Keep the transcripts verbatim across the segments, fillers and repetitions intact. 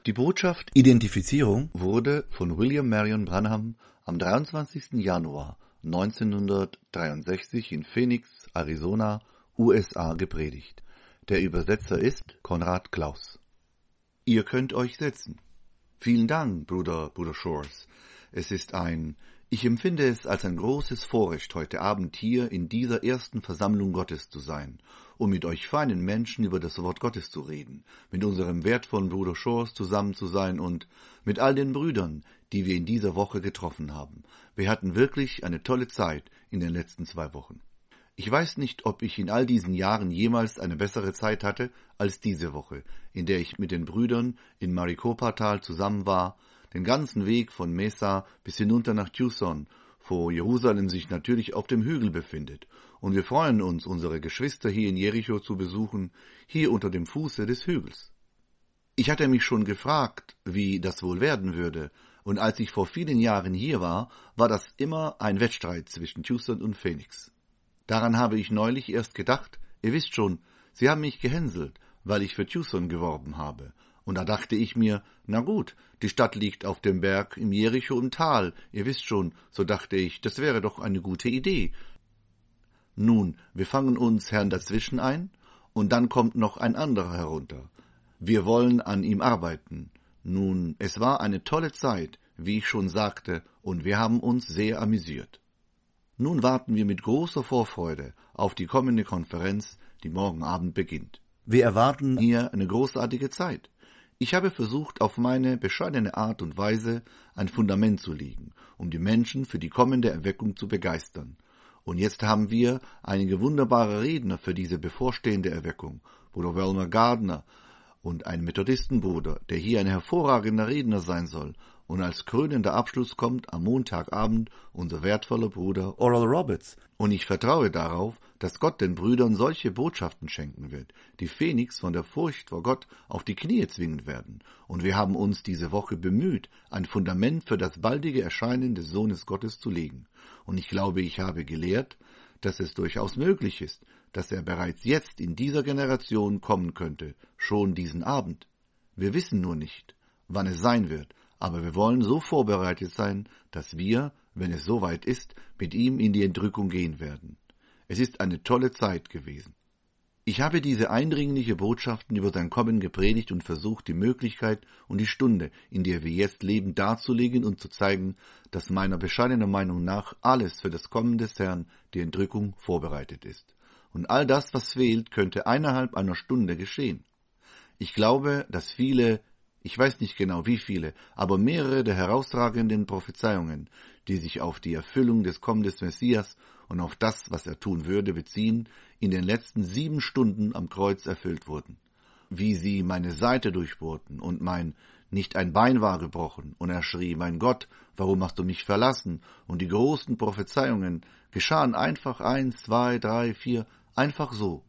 Die Botschaft Identifizierung wurde von William Marion Branham am dreiundzwanzigsten Januar neunzehnhundertdreiundsechzig in Phoenix, Arizona, U S A gepredigt. Der Übersetzer ist Konrad Klaus. Ihr könnt euch setzen. Vielen Dank, Bruder, Bruder Shores. Es ist ein, ich empfinde es als ein großes Vorrecht, heute Abend hier in dieser ersten Versammlung Gottes zu sein, um mit euch feinen Menschen über das Wort Gottes zu reden, mit unserem wertvollen Bruder Shores zusammen zu sein und mit all den Brüdern, die wir in dieser Woche getroffen haben. Wir hatten wirklich eine tolle Zeit in den letzten zwei Wochen. Ich weiß nicht, ob ich in all diesen Jahren jemals eine bessere Zeit hatte als diese Woche, in der ich mit den Brüdern in Maricopa-Tal zusammen war, den ganzen Weg von Mesa bis hinunter nach Tucson, wo Jerusalem sich natürlich auf dem Hügel befindet. Und wir freuen uns, unsere Geschwister hier in Jericho zu besuchen, hier unter dem Fuße des Hügels. Ich hatte mich schon gefragt, wie das wohl werden würde, und als ich vor vielen Jahren hier war, war das immer ein Wettstreit zwischen Tucson und Phoenix. Daran habe ich neulich erst gedacht, ihr wisst schon, sie haben mich gehänselt, weil ich für Tucson geworben habe. Und da dachte ich mir, na gut, die Stadt liegt auf dem Berg im Jericho im Tal, ihr wisst schon, so dachte ich, das wäre doch eine gute Idee. Nun, wir fangen uns Herrn dazwischen ein, und dann kommt noch ein anderer herunter. Wir wollen an ihm arbeiten. Nun, es war eine tolle Zeit, wie ich schon sagte, und wir haben uns sehr amüsiert. Nun warten wir mit großer Vorfreude auf die kommende Konferenz, die morgen Abend beginnt. Wir erwarten hier eine großartige Zeit. Ich habe versucht, auf meine bescheidene Art und Weise ein Fundament zu legen, um die Menschen für die kommende Erweckung zu begeistern. Und jetzt haben wir einige wunderbare Redner für diese bevorstehende Erweckung, Bruder Wilmer Gardner und ein Methodistenbruder, der hier ein hervorragender Redner sein soll. Und als krönender Abschluss kommt am Montagabend unser wertvoller Bruder Oral Roberts. Und ich vertraue darauf, dass Gott den Brüdern solche Botschaften schenken wird, die Phoenix von der Furcht vor Gott auf die Knie zwingen werden. Und wir haben uns diese Woche bemüht, ein Fundament für das baldige Erscheinen des Sohnes Gottes zu legen. Und ich glaube, ich habe gelehrt, dass es durchaus möglich ist, dass er bereits jetzt in dieser Generation kommen könnte, schon diesen Abend. Wir wissen nur nicht, wann es sein wird. Aber wir wollen so vorbereitet sein, dass wir, wenn es soweit ist, mit ihm in die Entrückung gehen werden. Es ist eine tolle Zeit gewesen. Ich habe diese eindringliche Botschaften über sein Kommen gepredigt und versucht, die Möglichkeit und die Stunde, in der wir jetzt leben, darzulegen und zu zeigen, dass meiner bescheidenen Meinung nach alles für das Kommen des Herrn, die Entrückung, vorbereitet ist. Und all das, was fehlt, könnte innerhalb einer Stunde geschehen. Ich glaube, dass viele Ich weiß nicht genau wie viele, aber mehrere der herausragenden Prophezeiungen, die sich auf die Erfüllung des Kommen des Messias und auf das, was er tun würde, beziehen, in den letzten sieben Stunden am Kreuz erfüllt wurden. Wie sie meine Seite durchbohrten und mein nicht ein Bein war gebrochen, und er schrie, mein Gott, warum hast du mich verlassen? Und die großen Prophezeiungen geschahen einfach eins, zwei, drei, vier, einfach so,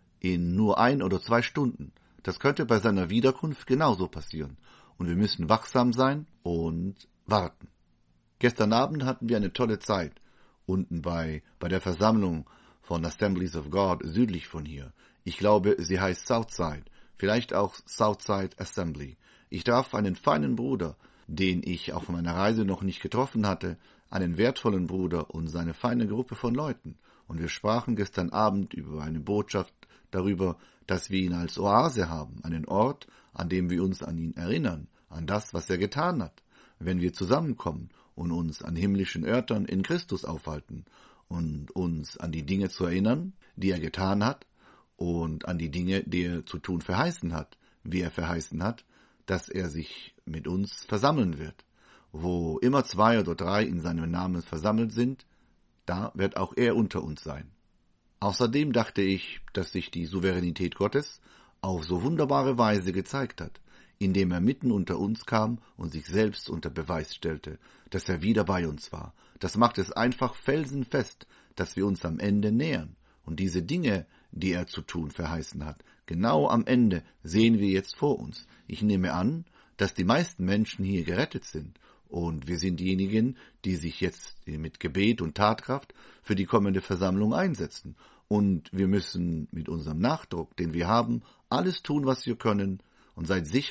in nur ein oder zwei Stunden. Das könnte bei seiner Wiederkunft genauso passieren. Und wir müssen wachsam sein und warten. Gestern Abend hatten wir eine tolle Zeit, unten bei, bei der Versammlung von Assemblies of God südlich von hier. Ich glaube, sie heißt Southside, vielleicht auch Southside Assembly. Ich traf einen feinen Bruder, den ich auf meiner Reise noch nicht getroffen hatte, einen wertvollen Bruder und seine feine Gruppe von Leuten. Und wir sprachen gestern Abend über eine Botschaft darüber, dass wir ihn als Oase haben, einen Ort, an dem wir uns an ihn erinnern, an das, was er getan hat, wenn wir zusammenkommen und uns an himmlischen Örtern in Christus aufhalten und uns an die Dinge zu erinnern, die er getan hat und an die Dinge, die er zu tun verheißen hat, wie er verheißen hat, dass er sich mit uns versammeln wird. Wo immer zwei oder drei in seinem Namen versammelt sind, da wird auch er unter uns sein. Außerdem dachte ich, dass sich die Souveränität Gottes auf so wunderbare Weise gezeigt hat, indem er mitten unter uns kam und sich selbst unter Beweis stellte, dass er wieder bei uns war. Das macht es einfach felsenfest, dass wir uns am Ende nähern. Und diese Dinge, die er zu tun verheißen hat, genau am Ende sehen wir jetzt vor uns. Ich nehme an, dass die meisten Menschen hier gerettet sind. Und wir sind diejenigen, die sich jetzt mit Gebet und Tatkraft für die kommende Versammlung einsetzen. Und wir müssen mit unserem Nachdruck, den wir haben, alles tun, was wir können. Und seid sicher,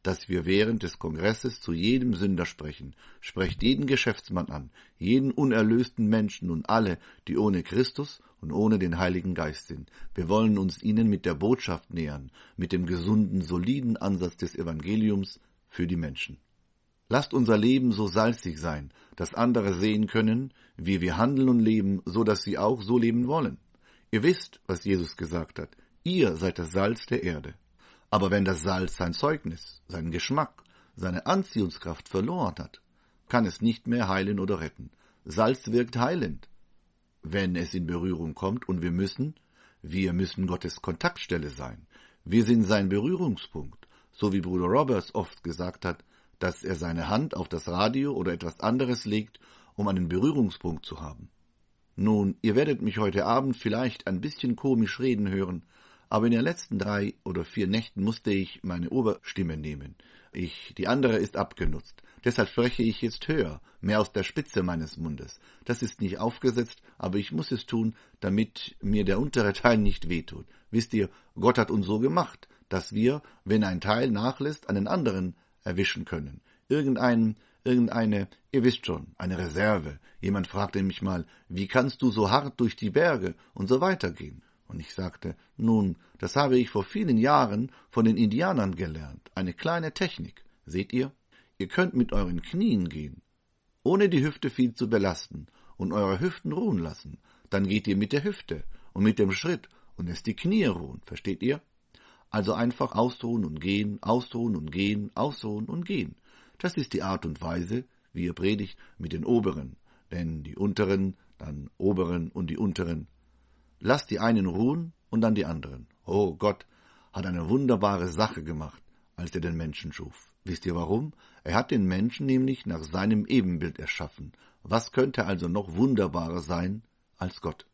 dass wir während des Kongresses zu jedem Sünder sprechen. Sprecht jeden Geschäftsmann an, jeden unerlösten Menschen und alle, die ohne Christus und ohne den Heiligen Geist sind. Wir wollen uns ihnen mit der Botschaft nähern, mit dem gesunden, soliden Ansatz des Evangeliums für die Menschen. Lasst unser Leben so salzig sein, dass andere sehen können, wie wir handeln und leben, so dass sie auch so leben wollen. Ihr wisst, was Jesus gesagt hat. Ihr seid das Salz der Erde. Aber wenn das Salz sein Zeugnis, seinen Geschmack, seine Anziehungskraft verloren hat, kann es nicht mehr heilen oder retten. Salz wirkt heilend, wenn es in Berührung kommt, und wir müssen, wir müssen Gottes Kontaktstelle sein. Wir sind sein Berührungspunkt, so wie Bruder Roberts oft gesagt hat, dass er seine Hand auf das Radio oder etwas anderes legt, um einen Berührungspunkt zu haben. Nun, ihr werdet mich heute Abend vielleicht ein bisschen komisch reden hören, aber in den letzten drei oder vier Nächten musste ich meine Oberstimme nehmen. Ich, die andere ist abgenutzt. Deshalb spreche ich jetzt höher, mehr aus der Spitze meines Mundes. Das ist nicht aufgesetzt, aber ich muss es tun, damit mir der untere Teil nicht wehtut. Wisst ihr, Gott hat uns so gemacht, dass wir, wenn ein Teil nachlässt, einen anderen erwischen können. Irgendeinen, irgendeine, ihr wisst schon, eine Reserve. Jemand fragte mich mal, wie kannst du so hart durch die Berge und so weitergehen? Und ich sagte, nun, das habe ich vor vielen Jahren von den Indianern gelernt. Eine kleine Technik. Seht ihr? Ihr könnt mit euren Knien gehen, ohne die Hüfte viel zu belasten und eure Hüften ruhen lassen. Dann geht ihr mit der Hüfte und mit dem Schritt und lässt die Knie ruhen. Versteht ihr? Also einfach ausruhen und gehen, ausruhen und gehen, ausruhen und gehen. Das ist die Art und Weise, wie ihr predigt mit den Oberen. Denn die Unteren, dann Oberen und die Unteren. Lasst die einen ruhen und dann die anderen. Oh, Gott hat eine wunderbare Sache gemacht, als er den Menschen schuf. Wisst ihr warum? Er hat den Menschen nämlich nach seinem Ebenbild erschaffen. Was könnte also noch wunderbarer sein als Gott?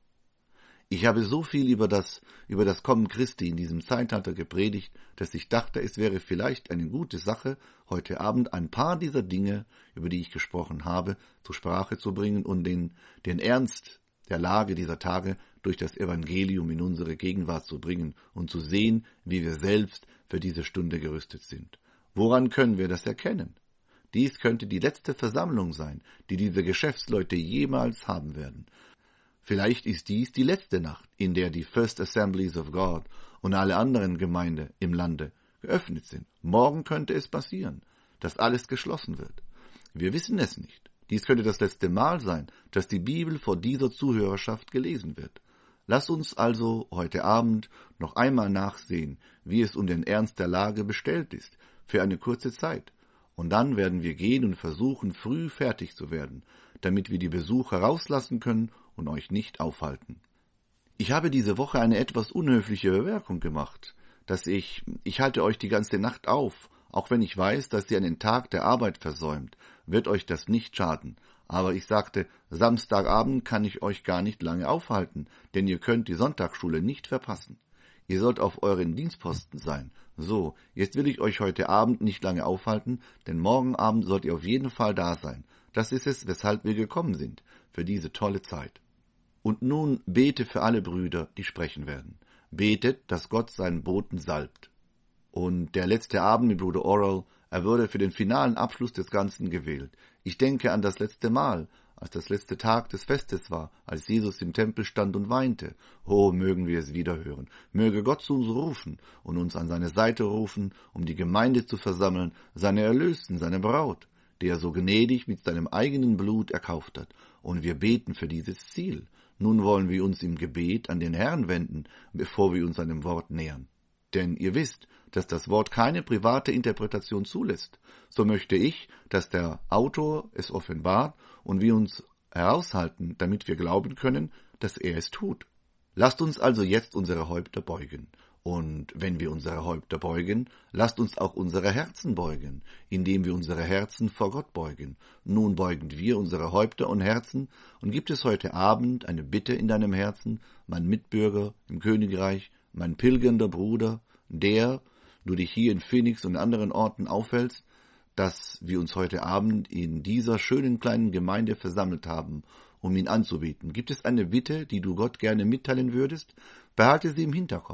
Ich habe so viel über das, über das Kommen Christi in diesem Zeitalter gepredigt, dass ich dachte, es wäre vielleicht eine gute Sache, heute Abend ein paar dieser Dinge, über die ich gesprochen habe, zur Sprache zu bringen und den, den Ernst der Lage dieser Tage durch das Evangelium in unsere Gegenwart zu bringen und zu sehen, wie wir selbst für diese Stunde gerüstet sind. Woran können wir das erkennen? Dies könnte die letzte Versammlung sein, die diese Geschäftsleute jemals haben werden. Vielleicht ist dies die letzte Nacht, in der die First Assemblies of God und alle anderen Gemeinden im Lande geöffnet sind. Morgen könnte es passieren, dass alles geschlossen wird. Wir wissen es nicht. Dies könnte das letzte Mal sein, dass die Bibel vor dieser Zuhörerschaft gelesen wird. Lass uns also heute Abend noch einmal nachsehen, wie es um den Ernst der Lage bestellt ist, für eine kurze Zeit. Und dann werden wir gehen und versuchen, früh fertig zu werden, damit wir die Besucher rauslassen können und euch nicht aufhalten. Ich habe diese Woche eine etwas unhöfliche Bemerkung gemacht, dass ich, ich halte euch die ganze Nacht auf, auch wenn ich weiß, dass ihr einen Tag der Arbeit versäumt, wird euch das nicht schaden. Aber ich sagte, Samstagabend kann ich euch gar nicht lange aufhalten, denn ihr könnt die Sonntagsschule nicht verpassen. Ihr sollt auf euren Dienstposten sein. So, jetzt will ich euch heute Abend nicht lange aufhalten, denn morgen Abend sollt ihr auf jeden Fall da sein. Das ist es, weshalb wir gekommen sind, für diese tolle Zeit. Und nun bete für alle Brüder, die sprechen werden. Betet, dass Gott seinen Boten salbt. Und der letzte Abend mit Bruder Oral, er wurde für den finalen Abschluss des Ganzen gewählt. Ich denke an das letzte Mal, als das letzte Tag des Festes war, als Jesus im Tempel stand und weinte. Oh, mögen wir es wieder hören. Möge Gott zu uns rufen und uns an seine Seite rufen, um die Gemeinde zu versammeln, seine Erlösten, seine Braut, die er so gnädig mit seinem eigenen Blut erkauft hat. Und wir beten für dieses Ziel. Nun wollen wir uns im Gebet an den Herrn wenden, bevor wir uns seinem Wort nähern. Denn ihr wisst, dass das Wort keine private Interpretation zulässt. So möchte ich, dass der Autor es offenbart und wir uns heraushalten, damit wir glauben können, dass er es tut. Lasst uns also jetzt unsere Häupter beugen. Und wenn wir unsere Häupter beugen, lasst uns auch unsere Herzen beugen, indem wir unsere Herzen vor Gott beugen. Nun beugen wir unsere Häupter und Herzen, und gibt es heute Abend eine Bitte in deinem Herzen, mein Mitbürger im Königreich, mein pilgernder Bruder, der du dich hier in Phoenix und anderen Orten aufhältst, dass wir uns heute Abend in dieser schönen kleinen Gemeinde versammelt haben, um ihn anzubeten. Gibt es eine Bitte, die du Gott gerne mitteilen würdest? Behalte sie im Hinterkopf.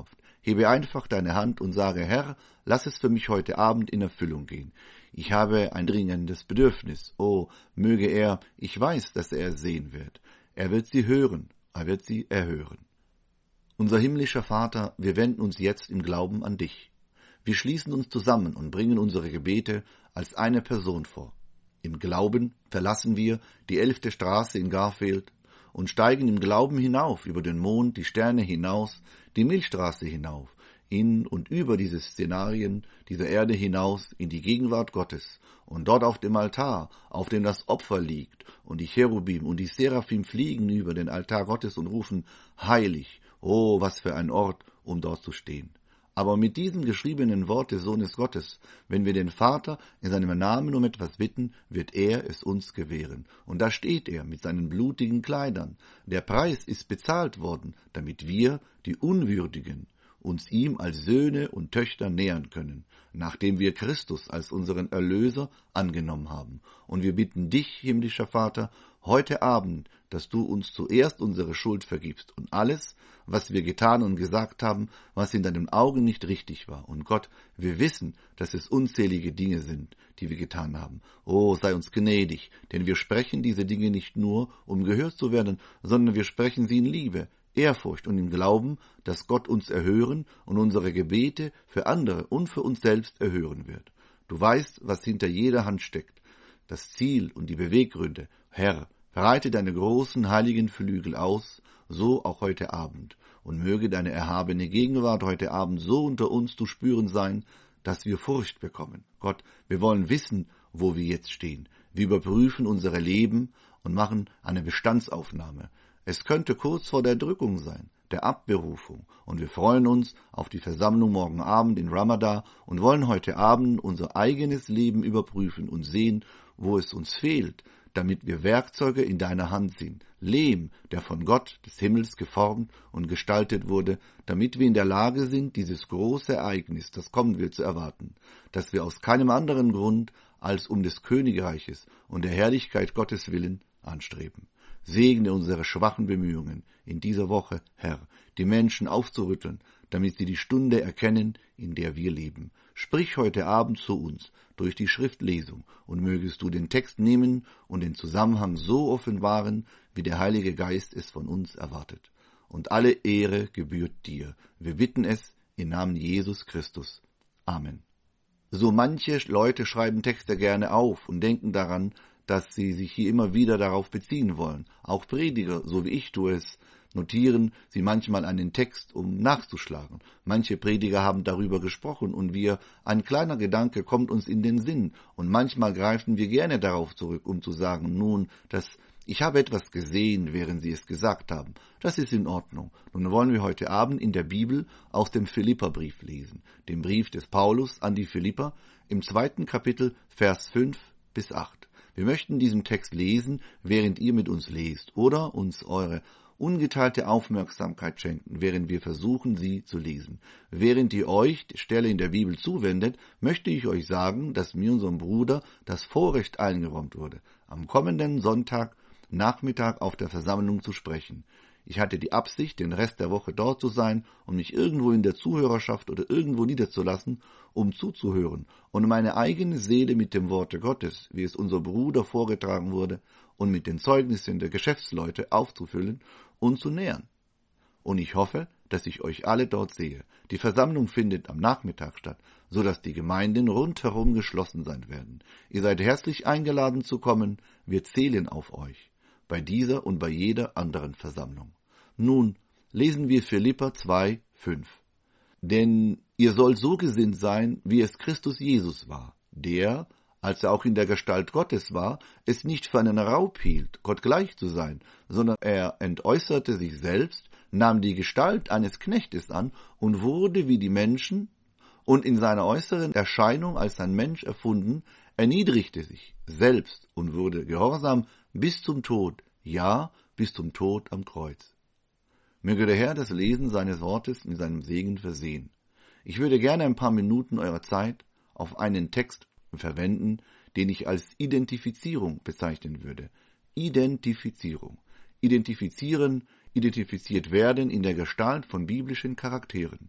Hebe einfach deine Hand und sage, Herr, lass es für mich heute Abend in Erfüllung gehen. Ich habe ein dringendes Bedürfnis. Oh, möge er, ich weiß, dass er es sehen wird. Er wird sie hören, er wird sie erhören. Unser himmlischer Vater, wir wenden uns jetzt im Glauben an dich. Wir schließen uns zusammen und bringen unsere Gebete als eine Person vor. Im Glauben verlassen wir die elfte Straße in Garfield und steigen im Glauben hinauf, über den Mond, die Sterne hinaus, die Milchstraße hinauf, in und über diese Szenarien dieser Erde hinaus in die Gegenwart Gottes und dort auf dem Altar, auf dem das Opfer liegt und die Cherubim und die Seraphim fliegen über den Altar Gottes und rufen, heilig, oh, was für ein Ort, um dort zu stehen. Aber mit diesem geschriebenen Wort des Sohnes Gottes, wenn wir den Vater in seinem Namen um etwas bitten, wird er es uns gewähren. Und da steht er mit seinen blutigen Kleidern. Der Preis ist bezahlt worden, damit wir, die Unwürdigen, uns ihm als Söhne und Töchter nähern können, nachdem wir Christus als unseren Erlöser angenommen haben. Und wir bitten dich, himmlischer Vater, heute Abend, dass du uns zuerst unsere Schuld vergibst und alles, was wir getan und gesagt haben, was in deinen Augen nicht richtig war. Und Gott, wir wissen, dass es unzählige Dinge sind, die wir getan haben. Oh, sei uns gnädig, denn wir sprechen diese Dinge nicht nur, um gehört zu werden, sondern wir sprechen sie in Liebe, Ehrfurcht und im Glauben, dass Gott uns erhören und unsere Gebete für andere und für uns selbst erhören wird. Du weißt, was hinter jeder Hand steckt, das Ziel und die Beweggründe. Herr, breite deine großen heiligen Flügel aus, so auch heute Abend, und möge deine erhabene Gegenwart heute Abend so unter uns zu spüren sein, dass wir Furcht bekommen. Gott, wir wollen wissen, wo wir jetzt stehen. Wir überprüfen unsere Leben und machen eine Bestandsaufnahme. Es könnte kurz vor der Drückung sein, der Abberufung, und wir freuen uns auf die Versammlung morgen Abend in Ramadan und wollen heute Abend unser eigenes Leben überprüfen und sehen, wo es uns fehlt, damit wir Werkzeuge in deiner Hand sind, Lehm, der von Gott des Himmels geformt und gestaltet wurde, damit wir in der Lage sind, dieses große Ereignis, das kommen wird, zu erwarten, dass wir aus keinem anderen Grund als um des Königreiches und der Herrlichkeit Gottes willen anstreben. Segne unsere schwachen Bemühungen in dieser Woche, Herr, die Menschen aufzurütteln, damit sie die Stunde erkennen, in der wir leben. Sprich heute Abend zu uns durch die Schriftlesung und mögest du den Text nehmen und den Zusammenhang so offenbaren, wie der Heilige Geist es von uns erwartet. Und alle Ehre gebührt dir. Wir bitten es im Namen Jesus Christus. Amen. So manche Leute schreiben Texte gerne auf und denken daran, dass sie sich hier immer wieder darauf beziehen wollen. Auch Prediger, so wie ich tue es, notieren sie manchmal einen Text, um nachzuschlagen. Manche Prediger haben darüber gesprochen und wir, ein kleiner Gedanke kommt uns in den Sinn und manchmal greifen wir gerne darauf zurück, um zu sagen, nun, dass ich habe etwas gesehen, während sie es gesagt haben. Das ist in Ordnung. Nun wollen wir heute Abend in der Bibel aus dem Philipperbrief lesen, dem Brief des Paulus an die Philipper, im zweiten Kapitel, Vers fünf bis acht. Wir möchten diesen Text lesen, während ihr mit uns lest, oder uns eure ungeteilte Aufmerksamkeit schenken, während wir versuchen, sie zu lesen. Während ihr euch die Stelle in der Bibel zuwendet, möchte ich euch sagen, dass mir unserem Bruder das Vorrecht eingeräumt wurde, am kommenden Sonntag Nachmittag auf der Versammlung zu sprechen. Ich hatte die Absicht, den Rest der Woche dort zu sein und mich irgendwo in der Zuhörerschaft oder irgendwo niederzulassen, um zuzuhören und meine eigene Seele mit dem Worte Gottes, wie es unser Bruder vorgetragen wurde, und mit den Zeugnissen der Geschäftsleute aufzufüllen und zu nähern. Und ich hoffe, dass ich euch alle dort sehe. Die Versammlung findet am Nachmittag statt, so dass die Gemeinden rundherum geschlossen sein werden. Ihr seid herzlich eingeladen zu kommen, wir zählen auf euch, bei dieser und bei jeder anderen Versammlung. Nun lesen wir Philipper zwei, fünf. Denn ihr sollt so gesinnt sein, wie es Christus Jesus war, der, als er auch in der Gestalt Gottes war, es nicht für einen Raub hielt, Gott gleich zu sein, sondern er entäußerte sich selbst, nahm die Gestalt eines Knechtes an und wurde wie die Menschen, und in seiner äußeren Erscheinung als ein Mensch erfunden, erniedrigte sich selbst und wurde gehorsam bis zum Tod, ja, bis zum Tod am Kreuz. Möge der Herr das Lesen seines Wortes in seinem Segen versehen. Ich würde gerne ein paar Minuten eurer Zeit auf einen Text verwenden, den ich als Identifizierung bezeichnen würde. Identifizierung. Identifizieren, identifiziert werden in der Gestalt von biblischen Charakteren.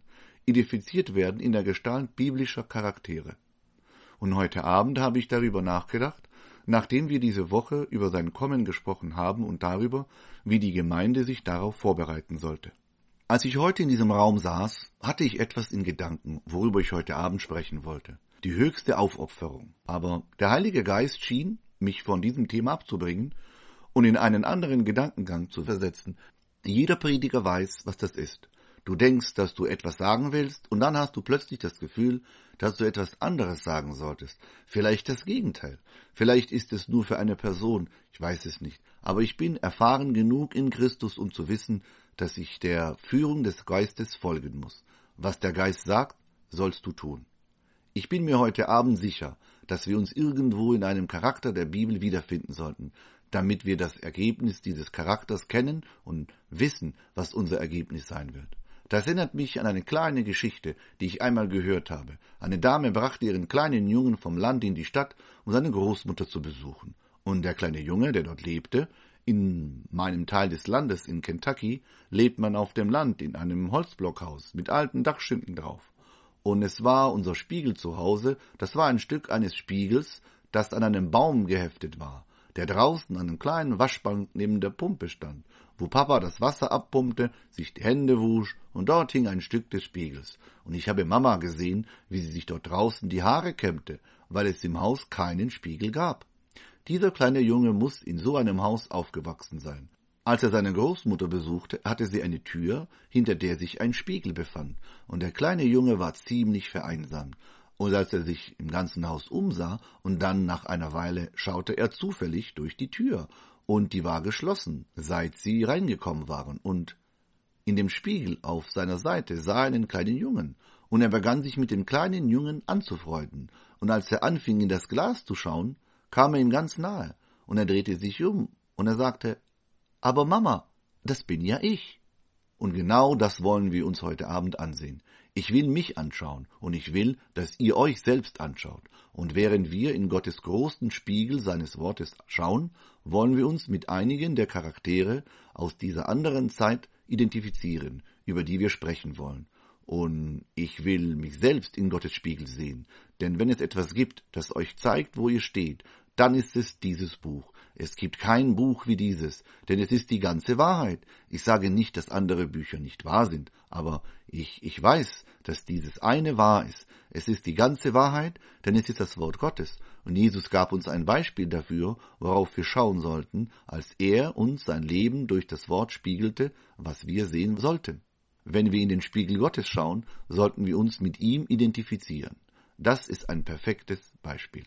identifiziert werden in der Gestalt biblischer Charaktere. Und heute Abend habe ich darüber nachgedacht, nachdem wir diese Woche über sein Kommen gesprochen haben und darüber, wie die Gemeinde sich darauf vorbereiten sollte. Als ich heute in diesem Raum saß, hatte ich etwas in Gedanken, worüber ich heute Abend sprechen wollte. Die höchste Aufopferung. Aber der Heilige Geist schien, mich von diesem Thema abzubringen und in einen anderen Gedankengang zu versetzen. Jeder Prediger weiß, was das ist. Du denkst, dass du etwas sagen willst, und dann hast du plötzlich das Gefühl, dass du etwas anderes sagen solltest. Vielleicht das Gegenteil. Vielleicht ist es nur für eine Person, ich weiß es nicht. Aber ich bin erfahren genug in Christus, um zu wissen, dass ich der Führung des Geistes folgen muss. Was der Geist sagt, sollst du tun. Ich bin mir heute Abend sicher, dass wir uns irgendwo in einem Charakter der Bibel wiederfinden sollten, damit wir das Ergebnis dieses Charakters kennen und wissen, was unser Ergebnis sein wird. Das erinnert mich an eine kleine Geschichte, die ich einmal gehört habe. Eine Dame brachte ihren kleinen Jungen vom Land in die Stadt, um seine Großmutter zu besuchen. Und der kleine Junge, der dort lebte, in meinem Teil des Landes in Kentucky, lebt man auf dem Land in einem Holzblockhaus mit alten Dachschinken drauf. Und es war unser Spiegel zu Hause, das war ein Stück eines Spiegels, das an einem Baum geheftet war, der draußen an einem kleinen Waschbank neben der Pumpe stand, wo Papa das Wasser abpumpte, sich die Hände wusch, und dort hing ein Stück des Spiegels. Und ich habe Mama gesehen, wie sie sich dort draußen die Haare kämmte, weil es im Haus keinen Spiegel gab. Dieser kleine Junge muss in so einem Haus aufgewachsen sein. Als er seine Großmutter besuchte, hatte sie eine Tür, hinter der sich ein Spiegel befand, und der kleine Junge war ziemlich vereinsamt. Und als er sich im ganzen Haus umsah, und dann nach einer Weile schaute er zufällig durch die Tür, und die war geschlossen, seit sie reingekommen waren, und in dem Spiegel auf seiner Seite sah er einen kleinen Jungen, und er begann sich mit dem kleinen Jungen anzufreunden, und als er anfing, in das Glas zu schauen, kam er ihm ganz nahe, und er drehte sich um, und er sagte: »Aber Mama, das bin ja ich.« Und genau das wollen wir uns heute Abend ansehen. Ich will mich anschauen, und ich will, dass ihr euch selbst anschaut. Und während wir in Gottes großen Spiegel seines Wortes schauen, wollen wir uns mit einigen der Charaktere aus dieser anderen Zeit identifizieren, über die wir sprechen wollen. Und ich will mich selbst in Gottes Spiegel sehen, denn wenn es etwas gibt, das euch zeigt, wo ihr steht, dann ist es dieses Buch. Es gibt kein Buch wie dieses, denn es ist die ganze Wahrheit. Ich sage nicht, dass andere Bücher nicht wahr sind, aber ich, ich weiß, dass dieses eine wahr ist. Es ist die ganze Wahrheit, denn es ist das Wort Gottes. Und Jesus gab uns ein Beispiel dafür, worauf wir schauen sollten, als er uns sein Leben durch das Wort spiegelte, was wir sehen sollten. Wenn wir in den Spiegel Gottes schauen, sollten wir uns mit ihm identifizieren. Das ist ein perfektes Beispiel.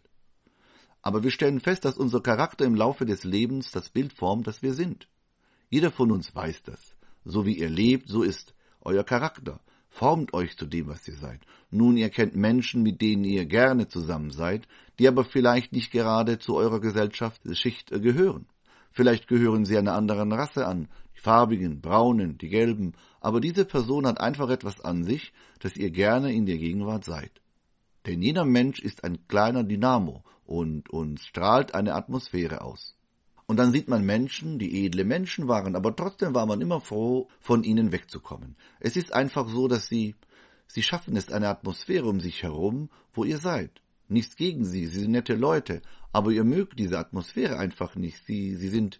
Aber wir stellen fest, dass unser Charakter im Laufe des Lebens das Bild formt, das wir sind. Jeder von uns weiß das. So wie ihr lebt, so ist euer Charakter. Formt euch zu dem, was ihr seid. Nun, ihr kennt Menschen, mit denen ihr gerne zusammen seid, die aber vielleicht nicht gerade zu eurer Gesellschaftsschicht gehören. Vielleicht gehören sie einer anderen Rasse an, die farbigen, braunen, die gelben, aber diese Person hat einfach etwas an sich, das ihr gerne in der Gegenwart seid. Denn jeder Mensch ist ein kleiner Dynamo und, und strahlt eine Atmosphäre aus. Und dann sieht man Menschen, die edle Menschen waren, aber trotzdem war man immer froh, von ihnen wegzukommen. Es ist einfach so, dass sie, sie schaffen es, eine Atmosphäre um sich herum, wo ihr seid. Nichts gegen sie, sie sind nette Leute, aber ihr mögt diese Atmosphäre einfach nicht. Sie, sie sind,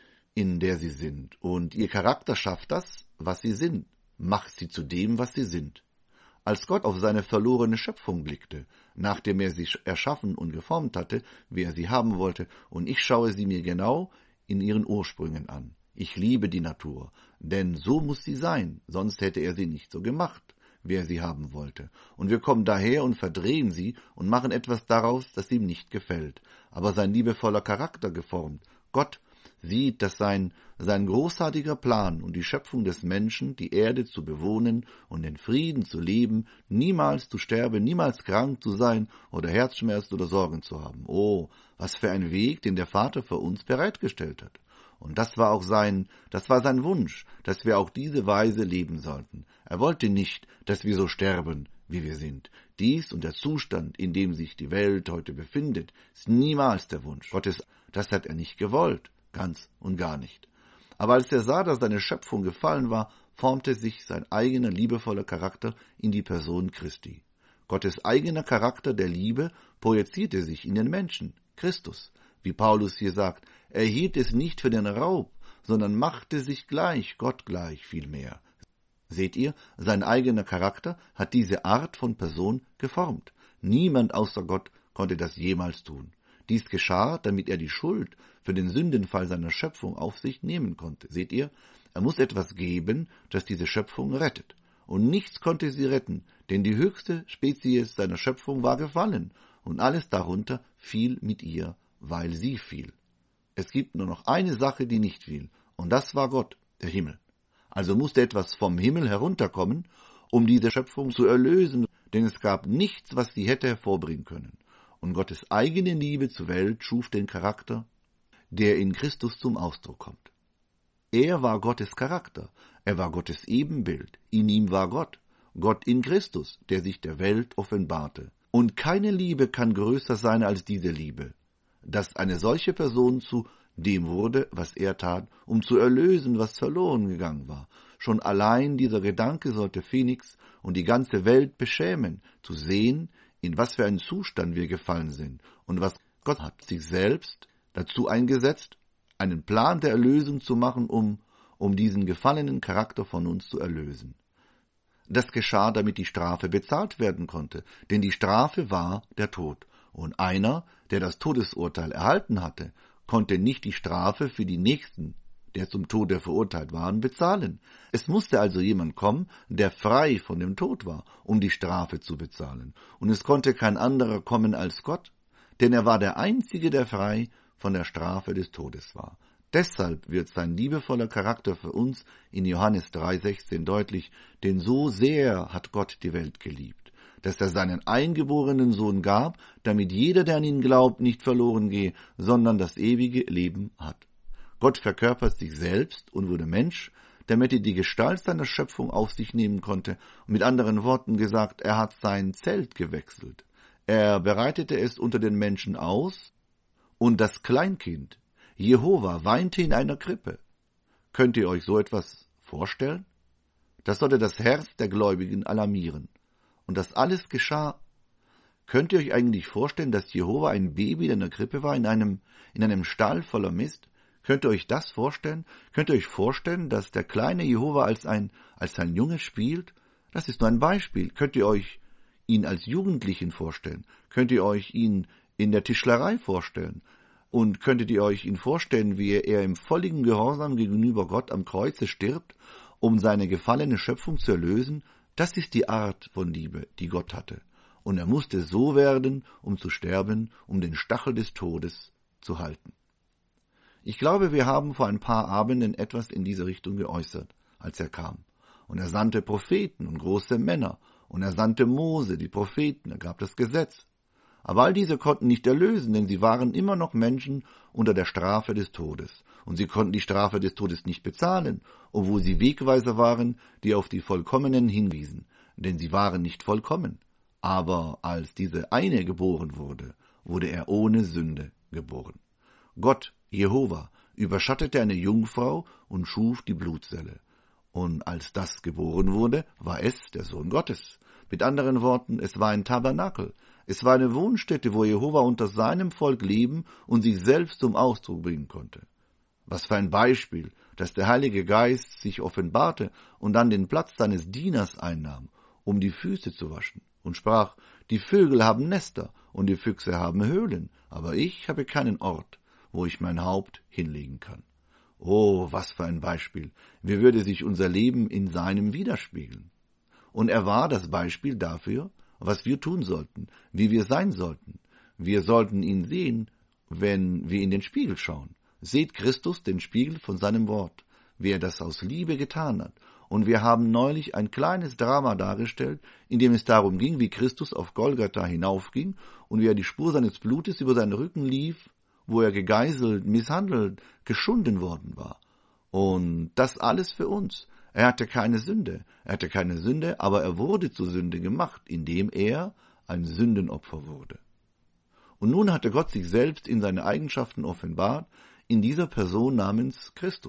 in der sie sind. Und ihr Charakter schafft das, was sie sind, macht sie zu dem, was sie sind. Als Gott auf seine verlorene Schöpfung blickte, nachdem er sie erschaffen und geformt hatte, wie er sie haben wollte, und ich schaue sie mir genau in ihren Ursprüngen an. Ich liebe die Natur, denn so muss sie sein, sonst hätte er sie nicht so gemacht, wie er sie haben wollte. Und wir kommen daher und verdrehen sie und machen etwas daraus, das ihm nicht gefällt. Aber sein liebevoller Charakter geformt, Gott, sieht, dass sein, sein großartiger Plan und die Schöpfung des Menschen, die Erde zu bewohnen und in Frieden zu leben, niemals zu sterben, niemals krank zu sein oder Herzschmerzen oder Sorgen zu haben. Oh, was für ein Weg, den der Vater für uns bereitgestellt hat. Und das war auch sein, das war sein Wunsch, dass wir auch diese Weise leben sollten. Er wollte nicht, dass wir so sterben, wie wir sind. Dies und der Zustand, in dem sich die Welt heute befindet, ist niemals der Wunsch Gottes. Das hat er nicht gewollt. Ganz und gar nicht. Aber als er sah, dass seine Schöpfung gefallen war, formte sich sein eigener liebevoller Charakter in die Person Christi. Gottes eigener Charakter der Liebe projizierte sich in den Menschen, Christus. Wie Paulus hier sagt, er hielt es nicht für den Raub, sondern machte sich gleich, Gott gleich vielmehr. Seht ihr, sein eigener Charakter hat diese Art von Person geformt. Niemand außer Gott konnte das jemals tun. Dies geschah, damit er die Schuld für den Sündenfall seiner Schöpfung auf sich nehmen konnte. Seht ihr, er muss etwas geben, das diese Schöpfung rettet. Und nichts konnte sie retten, denn die höchste Spezies seiner Schöpfung war gefallen, und alles darunter fiel mit ihr, weil sie fiel. Es gibt nur noch eine Sache, die nicht fiel, und das war Gott, der Himmel. Also musste etwas vom Himmel herunterkommen, um diese Schöpfung zu erlösen, denn es gab nichts, was sie hätte hervorbringen können. Und Gottes eigene Liebe zur Welt schuf den Charakter, der in Christus zum Ausdruck kommt. Er war Gottes Charakter, er war Gottes Ebenbild, in ihm war Gott, Gott in Christus, der sich der Welt offenbarte. Und keine Liebe kann größer sein als diese Liebe, dass eine solche Person zu dem wurde, was er tat, um zu erlösen, was verloren gegangen war. Schon allein dieser Gedanke sollte Phoenix und die ganze Welt beschämen, zu sehen, in was für einen Zustand wir gefallen sind und was Gott hat sich selbst dazu eingesetzt, einen Plan der Erlösung zu machen, um, um diesen gefallenen Charakter von uns zu erlösen. Das geschah, damit die Strafe bezahlt werden konnte, denn die Strafe war der Tod. Und einer, der das Todesurteil erhalten hatte, konnte nicht die Strafe für die Nächsten, der zum Tode verurteilt waren, bezahlen. Es musste also jemand kommen, der frei von dem Tod war, um die Strafe zu bezahlen. Und es konnte kein anderer kommen als Gott, denn er war der Einzige, der frei von der Strafe des Todes war. Deshalb wird sein liebevoller Charakter für uns in Johannes drei sechzehn deutlich, denn so sehr hat Gott die Welt geliebt, dass er seinen eingeborenen Sohn gab, damit jeder, der an ihn glaubt, nicht verloren gehe, sondern das ewige Leben hat. Gott verkörpert sich selbst und wurde Mensch, damit er die Gestalt seiner Schöpfung auf sich nehmen konnte. Und mit anderen Worten gesagt, er hat sein Zelt gewechselt. Er bereitete es unter den Menschen aus, und das Kleinkind, Jehova, weinte in einer Krippe. Könnt ihr euch so etwas vorstellen? Das sollte das Herz der Gläubigen alarmieren. Und das alles geschah. Könnt ihr euch eigentlich vorstellen, dass Jehova ein Baby in einer Krippe war, in einem, in einem Stall voller Mist? Könnt ihr euch das vorstellen? Könnt ihr euch vorstellen, dass der kleine Jehova als ein, als ein Junge spielt? Das ist nur ein Beispiel. Könnt ihr euch ihn als Jugendlichen vorstellen? Könnt ihr euch ihn in der Tischlerei vorstellen? Und könntet ihr euch ihn vorstellen, wie er im völligen Gehorsam gegenüber Gott am Kreuze stirbt, um seine gefallene Schöpfung zu erlösen? Das ist die Art von Liebe, die Gott hatte. Und er musste so werden, um zu sterben, um den Stachel des Todes zu halten. Ich glaube, wir haben vor ein paar Abenden etwas in diese Richtung geäußert, als er kam. Und er sandte Propheten und große Männer. Und er sandte Mose, die Propheten, er gab das Gesetz. Aber all diese konnten nicht erlösen, denn sie waren immer noch Menschen unter der Strafe des Todes. Und sie konnten die Strafe des Todes nicht bezahlen, obwohl sie Wegweiser waren, die auf die Vollkommenen hinwiesen. Denn sie waren nicht vollkommen. Aber als diese eine geboren wurde, wurde er ohne Sünde geboren. Gott, Jehova, überschattete eine Jungfrau und schuf die Blutzelle. Und als das geboren wurde, war es der Sohn Gottes. Mit anderen Worten, es war ein Tabernakel. Es war eine Wohnstätte, wo Jehova unter seinem Volk leben und sich selbst zum Ausdruck bringen konnte. Was für ein Beispiel, dass der Heilige Geist sich offenbarte und dann den Platz seines Dieners einnahm, um die Füße zu waschen, und sprach, die Vögel haben Nester und die Füchse haben Höhlen, aber ich habe keinen Ort, wo ich mein Haupt hinlegen kann. Oh, was für ein Beispiel! Wie würde sich unser Leben in seinem widerspiegeln? Und er war das Beispiel dafür, was wir tun sollten, wie wir sein sollten. Wir sollten ihn sehen, wenn wir in den Spiegel schauen. Seht Christus, den Spiegel von seinem Wort, wie er das aus Liebe getan hat. Und wir haben neulich ein kleines Drama dargestellt, in dem es darum ging, wie Christus auf Golgatha hinaufging und wie er die Spur seines Blutes über seinen Rücken lief, wo er gegeißelt, misshandelt, geschunden worden war. Und das alles für uns. Er hatte keine Sünde, er hatte keine Sünde, aber er wurde zur Sünde gemacht, indem er ein Sündenopfer wurde. Und nun hatte Gott sich selbst in seine Eigenschaften offenbart, in dieser Person namens Christus,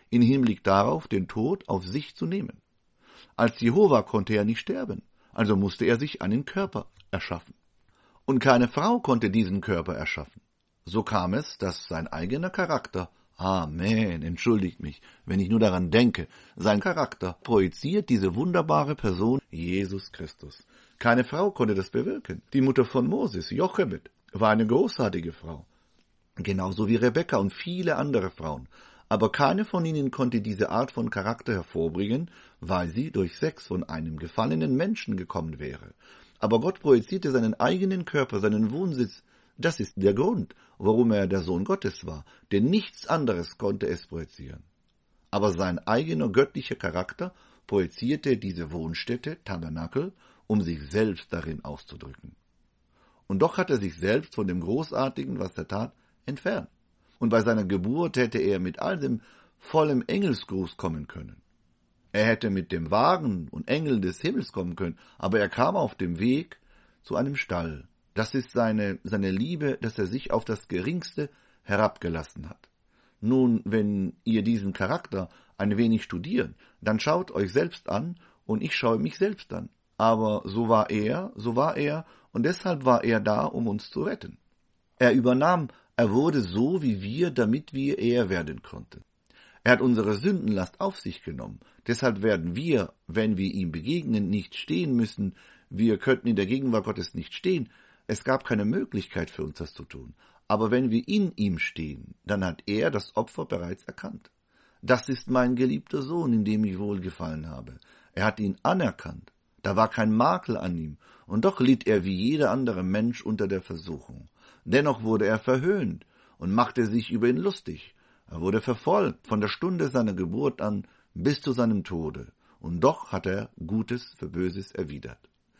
im Hinblick darauf, den Tod auf sich zu nehmen. Als Jehova konnte er nicht sterben, also musste er sich einen Körper erschaffen. Und keine Frau konnte diesen Körper erschaffen. So kam es, dass sein eigener Charakter, Amen, entschuldigt mich, wenn ich nur daran denke, sein Charakter projiziert diese wunderbare Person, Jesus Christus. Keine Frau konnte das bewirken. Die Mutter von Moses, Jochebed, war eine großartige Frau. Genauso wie Rebekka und viele andere Frauen. Aber keine von ihnen konnte diese Art von Charakter hervorbringen, weil sie durch Sex von einem gefallenen Menschen gekommen wäre. Aber Gott projizierte seinen eigenen Körper, seinen Wohnsitz. Das ist der Grund, warum er der Sohn Gottes war, denn nichts anderes konnte es projizieren. Aber sein eigener göttlicher Charakter projizierte diese Wohnstätte, Tabernakel, um sich selbst darin auszudrücken. Und doch hat er sich selbst von dem Großartigen, was er tat, entfernt. Und bei seiner Geburt hätte er mit all dem vollem Engelsgruß kommen können. Er hätte mit dem Wagen und Engeln des Himmels kommen können, aber er kam auf dem Weg zu einem Stall. Das ist seine, seine Liebe, dass er sich auf das Geringste herabgelassen hat. Nun, wenn ihr diesen Charakter ein wenig studiert, dann schaut euch selbst an und ich schaue mich selbst an. Aber so war er, so war er und deshalb war er da, um uns zu retten. Er übernahm, er wurde so wie wir, damit wir er werden konnten. Er hat unsere Sündenlast auf sich genommen. Deshalb werden wir, wenn wir ihm begegnen, nicht stehen müssen. Wir könnten in der Gegenwart Gottes nicht stehen. Es gab keine Möglichkeit für uns, das zu tun. Aber wenn wir in ihm stehen, dann hat er das Opfer bereits erkannt. Das ist mein geliebter Sohn, in dem ich wohlgefallen habe. Er hat ihn anerkannt. Da war kein Makel an ihm. Und doch litt er wie jeder andere Mensch unter der Versuchung. Dennoch wurde er verhöhnt und machte sich über ihn lustig. Er wurde verfolgt von der Stunde seiner Geburt an bis zu seinem Tode. Und doch hat er Gutes für Böses erwidert.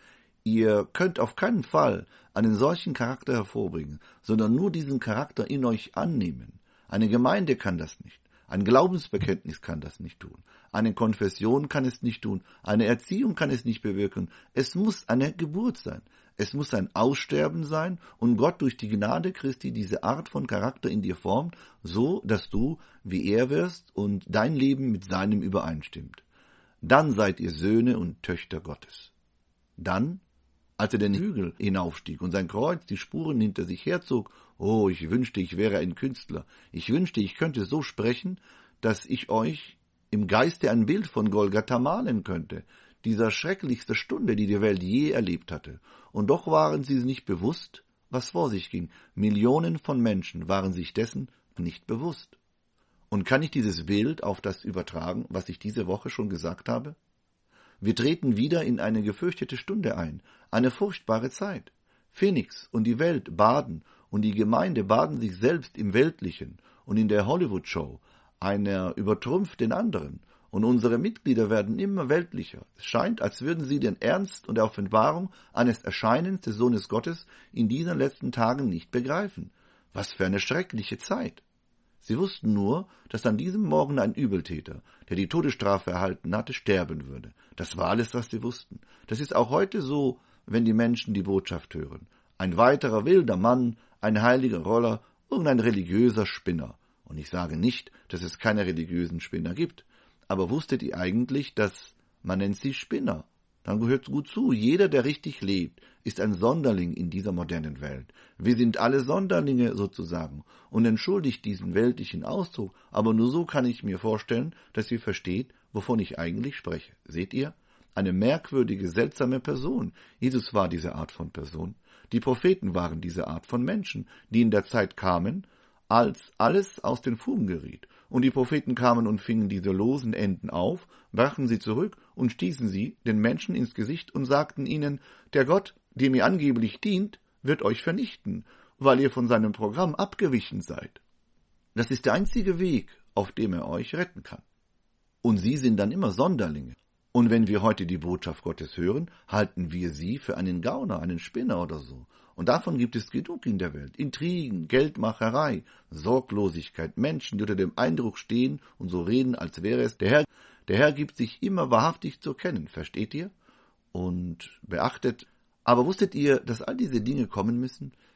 Ihr könnt auf keinen Fall einen solchen Charakter hervorbringen, sondern nur diesen Charakter in euch annehmen. Eine Gemeinde kann das nicht. Ein Glaubensbekenntnis kann das nicht tun. Eine Konfession kann es nicht tun. Eine Erziehung kann es nicht bewirken. Es muss eine Geburt sein. Es muss ein Aussterben sein und Gott durch die Gnade Christi diese Art von Charakter in dir formt, so dass du wie er wirst und dein Leben mit seinem übereinstimmt. Dann seid ihr Söhne und Töchter Gottes. Dann, als er den Hügel hinaufstieg und sein Kreuz die Spuren hinter sich herzog, oh, ich wünschte, ich wäre ein Künstler. Ich wünschte, ich könnte so sprechen, dass ich euch im Geiste ein Bild von Golgatha malen könnte, dieser schrecklichste Stunde, die die Welt je erlebt hatte. Und doch waren sie nicht bewusst, was vor sich ging. Millionen von Menschen waren sich dessen nicht bewusst. Und kann ich dieses Bild auf das übertragen, was ich diese Woche schon gesagt habe? Wir treten wieder in eine gefürchtete Stunde ein, eine furchtbare Zeit. Phoenix und die Welt baden und die Gemeinde baden sich selbst im Weltlichen und in der Hollywood-Show. Einer übertrumpft den anderen und unsere Mitglieder werden immer weltlicher. Es scheint, als würden sie den Ernst und der Offenbarung eines Erscheinens des Sohnes Gottes in diesen letzten Tagen nicht begreifen. Was für eine schreckliche Zeit! Sie wussten nur, dass an diesem Morgen ein Übeltäter, der die Todesstrafe erhalten hatte, sterben würde. Das war alles, was sie wussten. Das ist auch heute so, wenn die Menschen die Botschaft hören. Ein weiterer wilder Mann, ein heiliger Roller, irgendein religiöser Spinner. Und ich sage nicht, dass es keine religiösen Spinner gibt. Aber wusstet ihr eigentlich, dass man nennt sie Spinner? Dann gehört gut zu, jeder, der richtig lebt, ist ein Sonderling in dieser modernen Welt. Wir sind alle Sonderlinge sozusagen und entschuldigt diesen weltlichen Ausdruck, aber nur so kann ich mir vorstellen, dass ihr versteht, wovon ich eigentlich spreche. Seht ihr? Eine merkwürdige, seltsame Person. Jesus war diese Art von Person. Die Propheten waren diese Art von Menschen, die in der Zeit kamen, als alles aus den Fugen geriet. Und die Propheten kamen und fingen diese losen Enden auf, brachen sie zurück und stießen sie den Menschen ins Gesicht und sagten ihnen, der Gott, dem ihr angeblich dient, wird euch vernichten, weil ihr von seinem Programm abgewichen seid. Das ist der einzige Weg, auf dem er euch retten kann. Und sie sind dann immer Sonderlinge. Und wenn wir heute die Botschaft Gottes hören, halten wir sie für einen Gauner, einen Spinner oder so. Und davon gibt es genug in der Welt. Intrigen, Geldmacherei, Sorglosigkeit, Menschen, die unter dem Eindruck stehen und so reden, als wäre es der Herr. Der Herr gibt sich immer wahrhaftig zu kennen, versteht ihr? Und beachtet, aber wusstet ihr, dass all diese Dinge kommen müssen?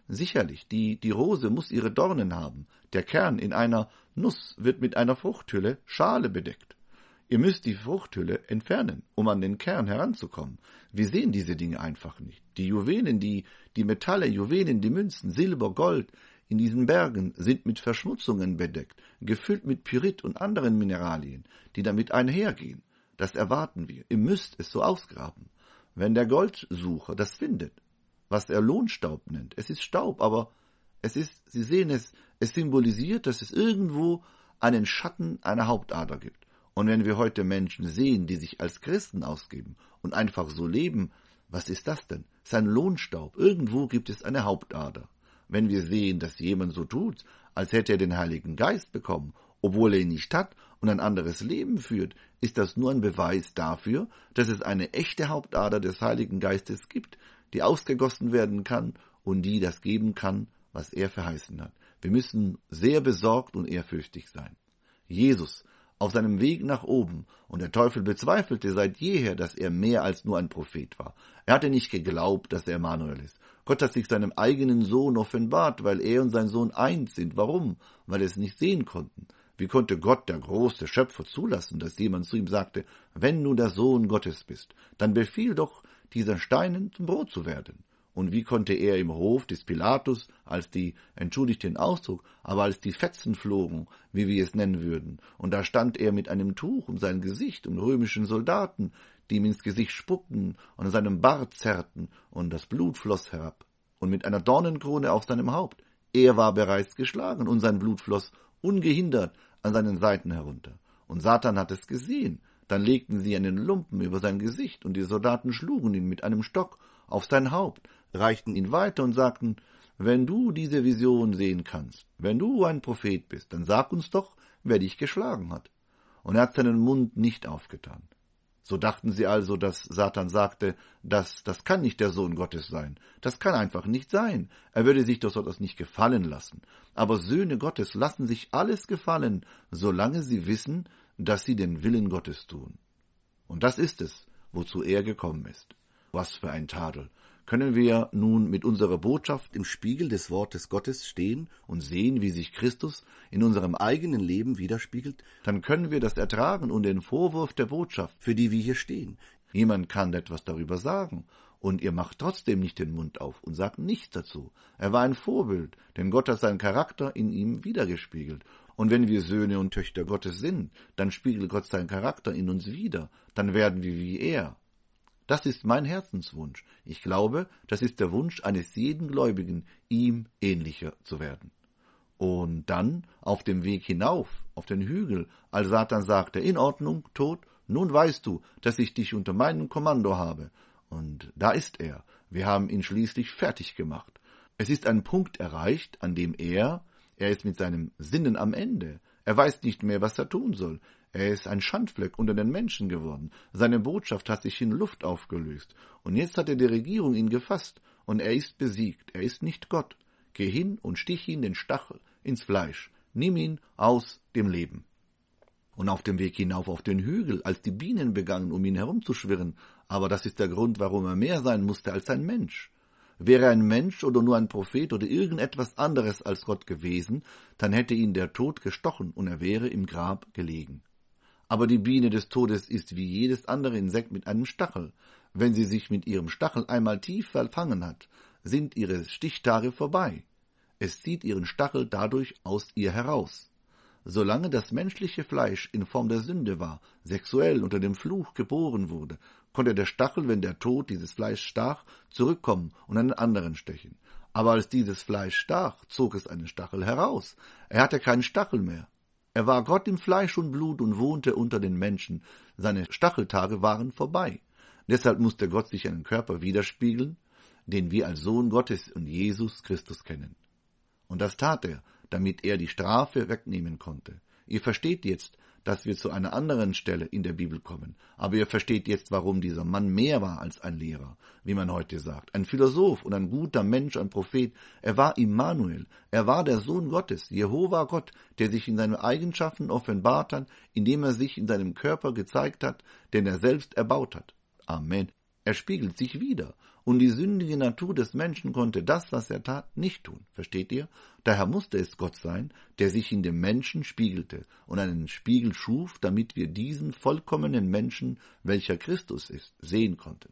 Sicherlich, die, die Rose muss ihre Dornen haben. Der Kern in einer Nuss wird mit einer Fruchthülle, Schale bedeckt. Ihr müsst die Fruchthülle entfernen, um an den Kern heranzukommen. Wir sehen diese Dinge einfach nicht. Die Juwelen, die, die Metalle, Juwelen, die Münzen, Silber, Gold in diesen Bergen sind mit Verschmutzungen bedeckt, gefüllt mit Pyrit und anderen Mineralien, die damit einhergehen. Das erwarten wir. Ihr müsst es so ausgraben. Wenn der Goldsucher das findet, was er Lohnstaub nennt, es ist Staub, aber es ist, Sie sehen es, es symbolisiert, dass es irgendwo einen Schatten einer Hauptader gibt. Und wenn wir heute Menschen sehen, die sich als Christen ausgeben und einfach so leben, was ist das denn? Es ist ein Lohnstaub. Irgendwo gibt es eine Hauptader. Wenn wir sehen, dass jemand so tut, als hätte er den Heiligen Geist bekommen, obwohl er ihn nicht hat und ein anderes Leben führt, ist das nur ein Beweis dafür, dass es eine echte Hauptader des Heiligen Geistes gibt, die ausgegossen werden kann und die das geben kann, was er verheißen hat. Wir müssen sehr besorgt und ehrfürchtig sein. Jesus auf seinem Weg nach oben, und der Teufel bezweifelte seit jeher, dass er mehr als nur ein Prophet war. Er hatte nicht geglaubt, dass er Emmanuel ist. Gott hat sich seinem eigenen Sohn offenbart, weil er und sein Sohn eins sind. Warum? Weil er es nicht sehen konnten. Wie konnte Gott, der große Schöpfer, zulassen, dass jemand zu ihm sagte, wenn du der Sohn Gottes bist, dann befiehl doch, diesen Steinen zum Brot zu werden. Und wie konnte er im Hof des Pilatus, als die, entschuldigt den Ausdruck, aber als die Fetzen flogen, wie wir es nennen würden, und da stand er mit einem Tuch um sein Gesicht und römischen Soldaten, die ihm ins Gesicht spuckten und an seinem Bart zerrten, und das Blut floss herab, und mit einer Dornenkrone auf seinem Haupt. Er war bereits geschlagen, und sein Blut floss ungehindert an seinen Seiten herunter. Und Satan hat es gesehen. Dann legten sie einen Lumpen über sein Gesicht, und die Soldaten schlugen ihn mit einem Stock auf sein Haupt, reichten ihn weiter und sagten, wenn du diese Vision sehen kannst, wenn du ein Prophet bist, dann sag uns doch, wer dich geschlagen hat. Und er hat seinen Mund nicht aufgetan. So dachten sie also, dass Satan sagte, dass das kann nicht der Sohn Gottes sein. Das kann einfach nicht sein. Er würde sich doch so etwas nicht gefallen lassen. Aber Söhne Gottes lassen sich alles gefallen, solange sie wissen, dass sie den Willen Gottes tun. Und das ist es, wozu er gekommen ist. Was für ein Tadel! Können wir nun mit unserer Botschaft im Spiegel des Wortes Gottes stehen und sehen, wie sich Christus in unserem eigenen Leben widerspiegelt? Dann können wir das ertragen und den Vorwurf der Botschaft, für die wir hier stehen. Niemand kann etwas darüber sagen, und ihr macht trotzdem nicht den Mund auf und sagt nichts dazu. Er war ein Vorbild, denn Gott hat seinen Charakter in ihm widergespiegelt. Und wenn wir Söhne und Töchter Gottes sind, dann spiegelt Gott seinen Charakter in uns wider, dann werden wir wie er. Das ist mein Herzenswunsch. Ich glaube, das ist der Wunsch eines jeden Gläubigen, ihm ähnlicher zu werden. Und dann, auf dem Weg hinauf, auf den Hügel, als Satan sagte, in Ordnung, Tod, nun weißt du, dass ich dich unter meinem Kommando habe. Und da ist er. Wir haben ihn schließlich fertig gemacht. Es ist ein Punkt erreicht, an dem er, er ist mit seinen Sinnen am Ende. Er weiß nicht mehr, was er tun soll. Er ist ein Schandfleck unter den Menschen geworden. Seine Botschaft hat sich in Luft aufgelöst. Und jetzt hat er die Regierung ihn gefasst. Und er ist besiegt. Er ist nicht Gott. Geh hin und stich ihn den Stachel ins Fleisch. Nimm ihn aus dem Leben. Und auf dem Weg hinauf auf den Hügel, als die Bienen begannen, um ihn herumzuschwirren. Aber das ist der Grund, warum er mehr sein musste als ein Mensch. Wäre er ein Mensch oder nur ein Prophet oder irgendetwas anderes als Gott gewesen, dann hätte ihn der Tod gestochen und er wäre im Grab gelegen. Aber die Biene des Todes ist wie jedes andere Insekt mit einem Stachel. Wenn sie sich mit ihrem Stachel einmal tief verfangen hat, sind ihre Stichtage vorbei. Es zieht ihren Stachel dadurch aus ihr heraus. Solange das menschliche Fleisch in Form der Sünde war, sexuell unter dem Fluch geboren wurde, konnte der Stachel, wenn der Tod dieses Fleisch stach, zurückkommen und einen anderen stechen. Aber als dieses Fleisch stach, zog es einen Stachel heraus. Er hatte keinen Stachel mehr. Er war Gott im Fleisch und Blut und wohnte unter den Menschen. Seine Stacheltage waren vorbei. Deshalb musste Gott sich einen Körper widerspiegeln, den wir als Sohn Gottes und Jesus Christus kennen. Und das tat er, damit er die Strafe wegnehmen konnte. Ihr versteht jetzt, dass wir zu einer anderen Stelle in der Bibel kommen. Aber ihr versteht jetzt, warum dieser Mann mehr war als ein Lehrer, wie man heute sagt. Ein Philosoph und ein guter Mensch, ein Prophet. Er war Immanuel. Er war der Sohn Gottes, Jehova Gott, der sich in seinen Eigenschaften offenbart hat, indem er sich in seinem Körper gezeigt hat, den er selbst erbaut hat. Amen. Er spiegelt sich wider. Und die sündige Natur des Menschen konnte das, was er tat, nicht tun. Versteht ihr? Daher musste es Gott sein, der sich in dem Menschen spiegelte und einen Spiegel schuf, damit wir diesen vollkommenen Menschen, welcher Christus ist, sehen konnten.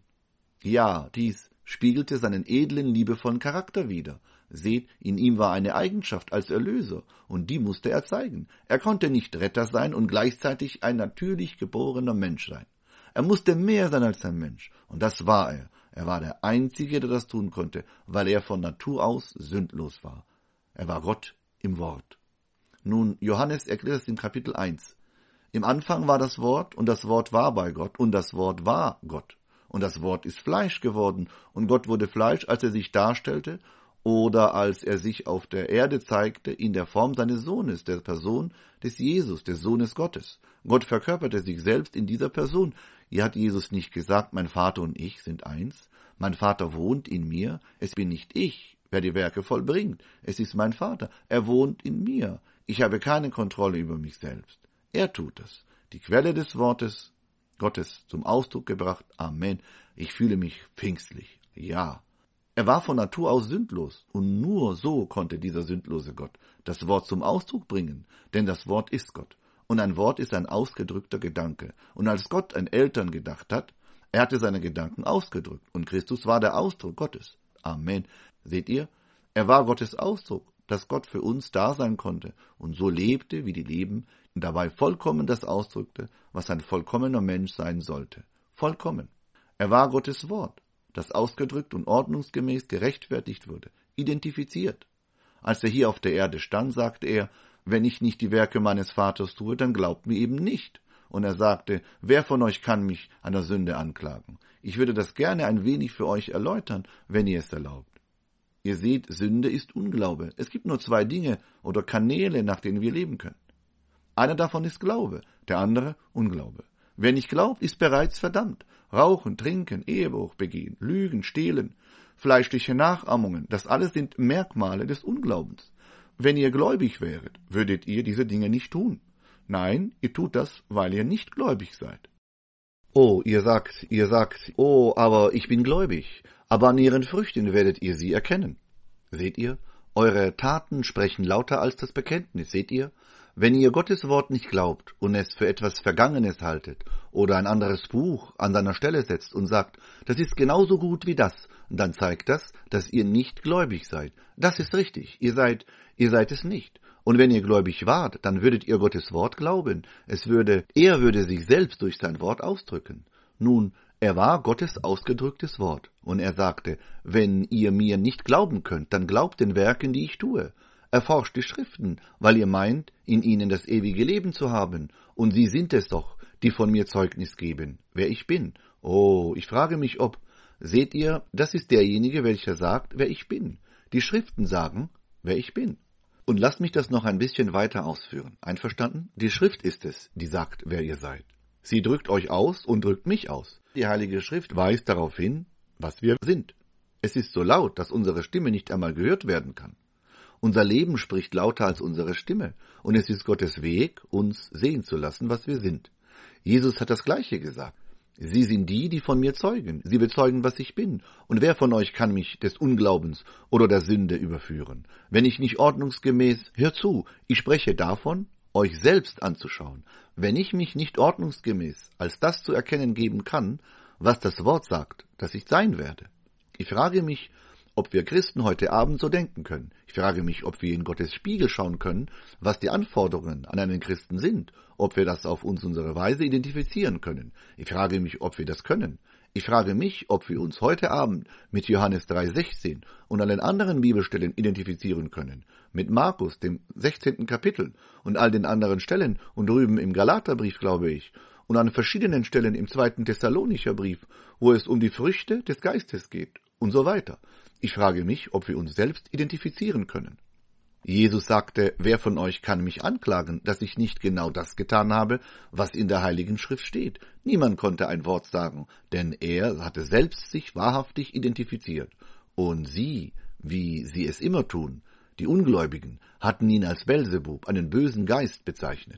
Ja, dies spiegelte seinen edlen, liebevollen Charakter wider. Seht, in ihm war eine Eigenschaft als Erlöser, und die musste er zeigen. Er konnte nicht Retter sein und gleichzeitig ein natürlich geborener Mensch sein. Er musste mehr sein als ein Mensch, und das war er. Er war der Einzige, der das tun konnte, weil er von Natur aus sündlos war. Er war Gott im Wort. Nun, Johannes erklärt es in Kapitel eins. Im Anfang war das Wort, und das Wort war bei Gott, und das Wort war Gott. Und das Wort ist Fleisch geworden, und Gott wurde Fleisch, als er sich darstellte, oder als er sich auf der Erde zeigte, in der Form seines Sohnes, der Person des Jesus, des Sohnes Gottes. Gott verkörperte sich selbst in dieser Person. Hier hat Jesus nicht gesagt, mein Vater und ich sind eins. Mein Vater wohnt in mir. Es bin nicht ich, wer die Werke vollbringt. Es ist mein Vater. Er wohnt in mir. Ich habe keine Kontrolle über mich selbst. Er tut es. Die Quelle des Wortes Gottes zum Ausdruck gebracht. Amen. Ich fühle mich pfingstlich. Ja. Er war von Natur aus sündlos, und nur so konnte dieser sündlose Gott das Wort zum Ausdruck bringen, denn das Wort ist Gott, und ein Wort ist ein ausgedrückter Gedanke, und als Gott an Eltern gedacht hat, er hatte seine Gedanken ausgedrückt, und Christus war der Ausdruck Gottes. Amen. Seht ihr? Er war Gottes Ausdruck, dass Gott für uns da sein konnte, und so lebte, wie die leben, und dabei vollkommen das ausdrückte, was ein vollkommener Mensch sein sollte. Vollkommen. Er war Gottes Wort, das ausgedrückt und ordnungsgemäß gerechtfertigt wurde, identifiziert. Als er hier auf der Erde stand, sagte er, wenn ich nicht die Werke meines Vaters tue, dann glaubt mir eben nicht. Und er sagte, wer von euch kann mich an der Sünde anklagen? Ich würde das gerne ein wenig für euch erläutern, wenn ihr es erlaubt. Ihr seht, Sünde ist Unglaube. Es gibt nur zwei Dinge oder Kanäle, nach denen wir leben können. Einer davon ist Glaube, der andere Unglaube. Wer nicht glaubt, ist bereits verdammt. Rauchen, Trinken, Ehebruch begehen, Lügen, Stehlen, fleischliche Nachahmungen, das alles sind Merkmale des Unglaubens. Wenn ihr gläubig wäret, würdet ihr diese Dinge nicht tun. Nein, ihr tut das, weil ihr nicht gläubig seid. Oh, ihr sagt, ihr sagt, oh, aber ich bin gläubig. Aber an ihren Früchten werdet ihr sie erkennen. Seht ihr? Eure Taten sprechen lauter als das Bekenntnis, seht ihr? Wenn ihr Gottes Wort nicht glaubt und es für etwas Vergangenes haltet oder ein anderes Buch an seiner Stelle setzt und sagt, das ist genauso gut wie das, dann zeigt das, dass ihr nicht gläubig seid. Das ist richtig, ihr seid, ihr seid es nicht. Und wenn ihr gläubig wart, dann würdet ihr Gottes Wort glauben. Es würde, er würde sich selbst durch sein Wort ausdrücken. Nun, er war Gottes ausgedrücktes Wort. Und er sagte, wenn ihr mir nicht glauben könnt, dann glaubt den Werken, die ich tue. Erforscht die Schriften, weil ihr meint, in ihnen das ewige Leben zu haben. Und sie sind es doch, die von mir Zeugnis geben, wer ich bin. Oh, ich frage mich, ob... Seht ihr, das ist derjenige, welcher sagt, wer ich bin. Die Schriften sagen, wer ich bin. Und lasst mich das noch ein bisschen weiter ausführen. Einverstanden? Die Schrift ist es, die sagt, wer ihr seid. Sie drückt euch aus und drückt mich aus. Die Heilige Schrift weist darauf hin, was wir sind. Es ist so laut, dass unsere Stimme nicht einmal gehört werden kann. Unser Leben spricht lauter als unsere Stimme, und es ist Gottes Weg, uns sehen zu lassen, was wir sind. Jesus hat das Gleiche gesagt. Sie sind die, die von mir zeugen. Sie bezeugen, was ich bin. Und wer von euch kann mich des Unglaubens oder der Sünde überführen? Wenn ich nicht ordnungsgemäß, hört zu, ich spreche davon, euch selbst anzuschauen. Wenn ich mich nicht ordnungsgemäß als das zu erkennen geben kann, was das Wort sagt, dass ich sein werde. Ich frage mich, ob wir Christen heute Abend so denken können. Ich frage mich, ob wir in Gottes Spiegel schauen können, was die Anforderungen an einen Christen sind, ob wir das auf uns unsere Weise identifizieren können. Ich frage mich, ob wir das können. Ich frage mich, ob wir uns heute Abend mit Johannes drei sechzehn und allen anderen Bibelstellen identifizieren können, mit Markus, dem sechzehnten Kapitel und all den anderen Stellen und drüben im Galaterbrief, glaube ich, und an verschiedenen Stellen im zweiten Thessalonicher Brief, wo es um die Früchte des Geistes geht und so weiter. Ich frage mich, ob wir uns selbst identifizieren können. Jesus sagte, wer von euch kann mich anklagen, dass ich nicht genau das getan habe, was in der Heiligen Schrift steht? Niemand konnte ein Wort sagen, denn er hatte selbst sich wahrhaftig identifiziert. Und sie, wie sie es immer tun, die Ungläubigen, hatten ihn als Belzebub, einen bösen Geist, bezeichnet.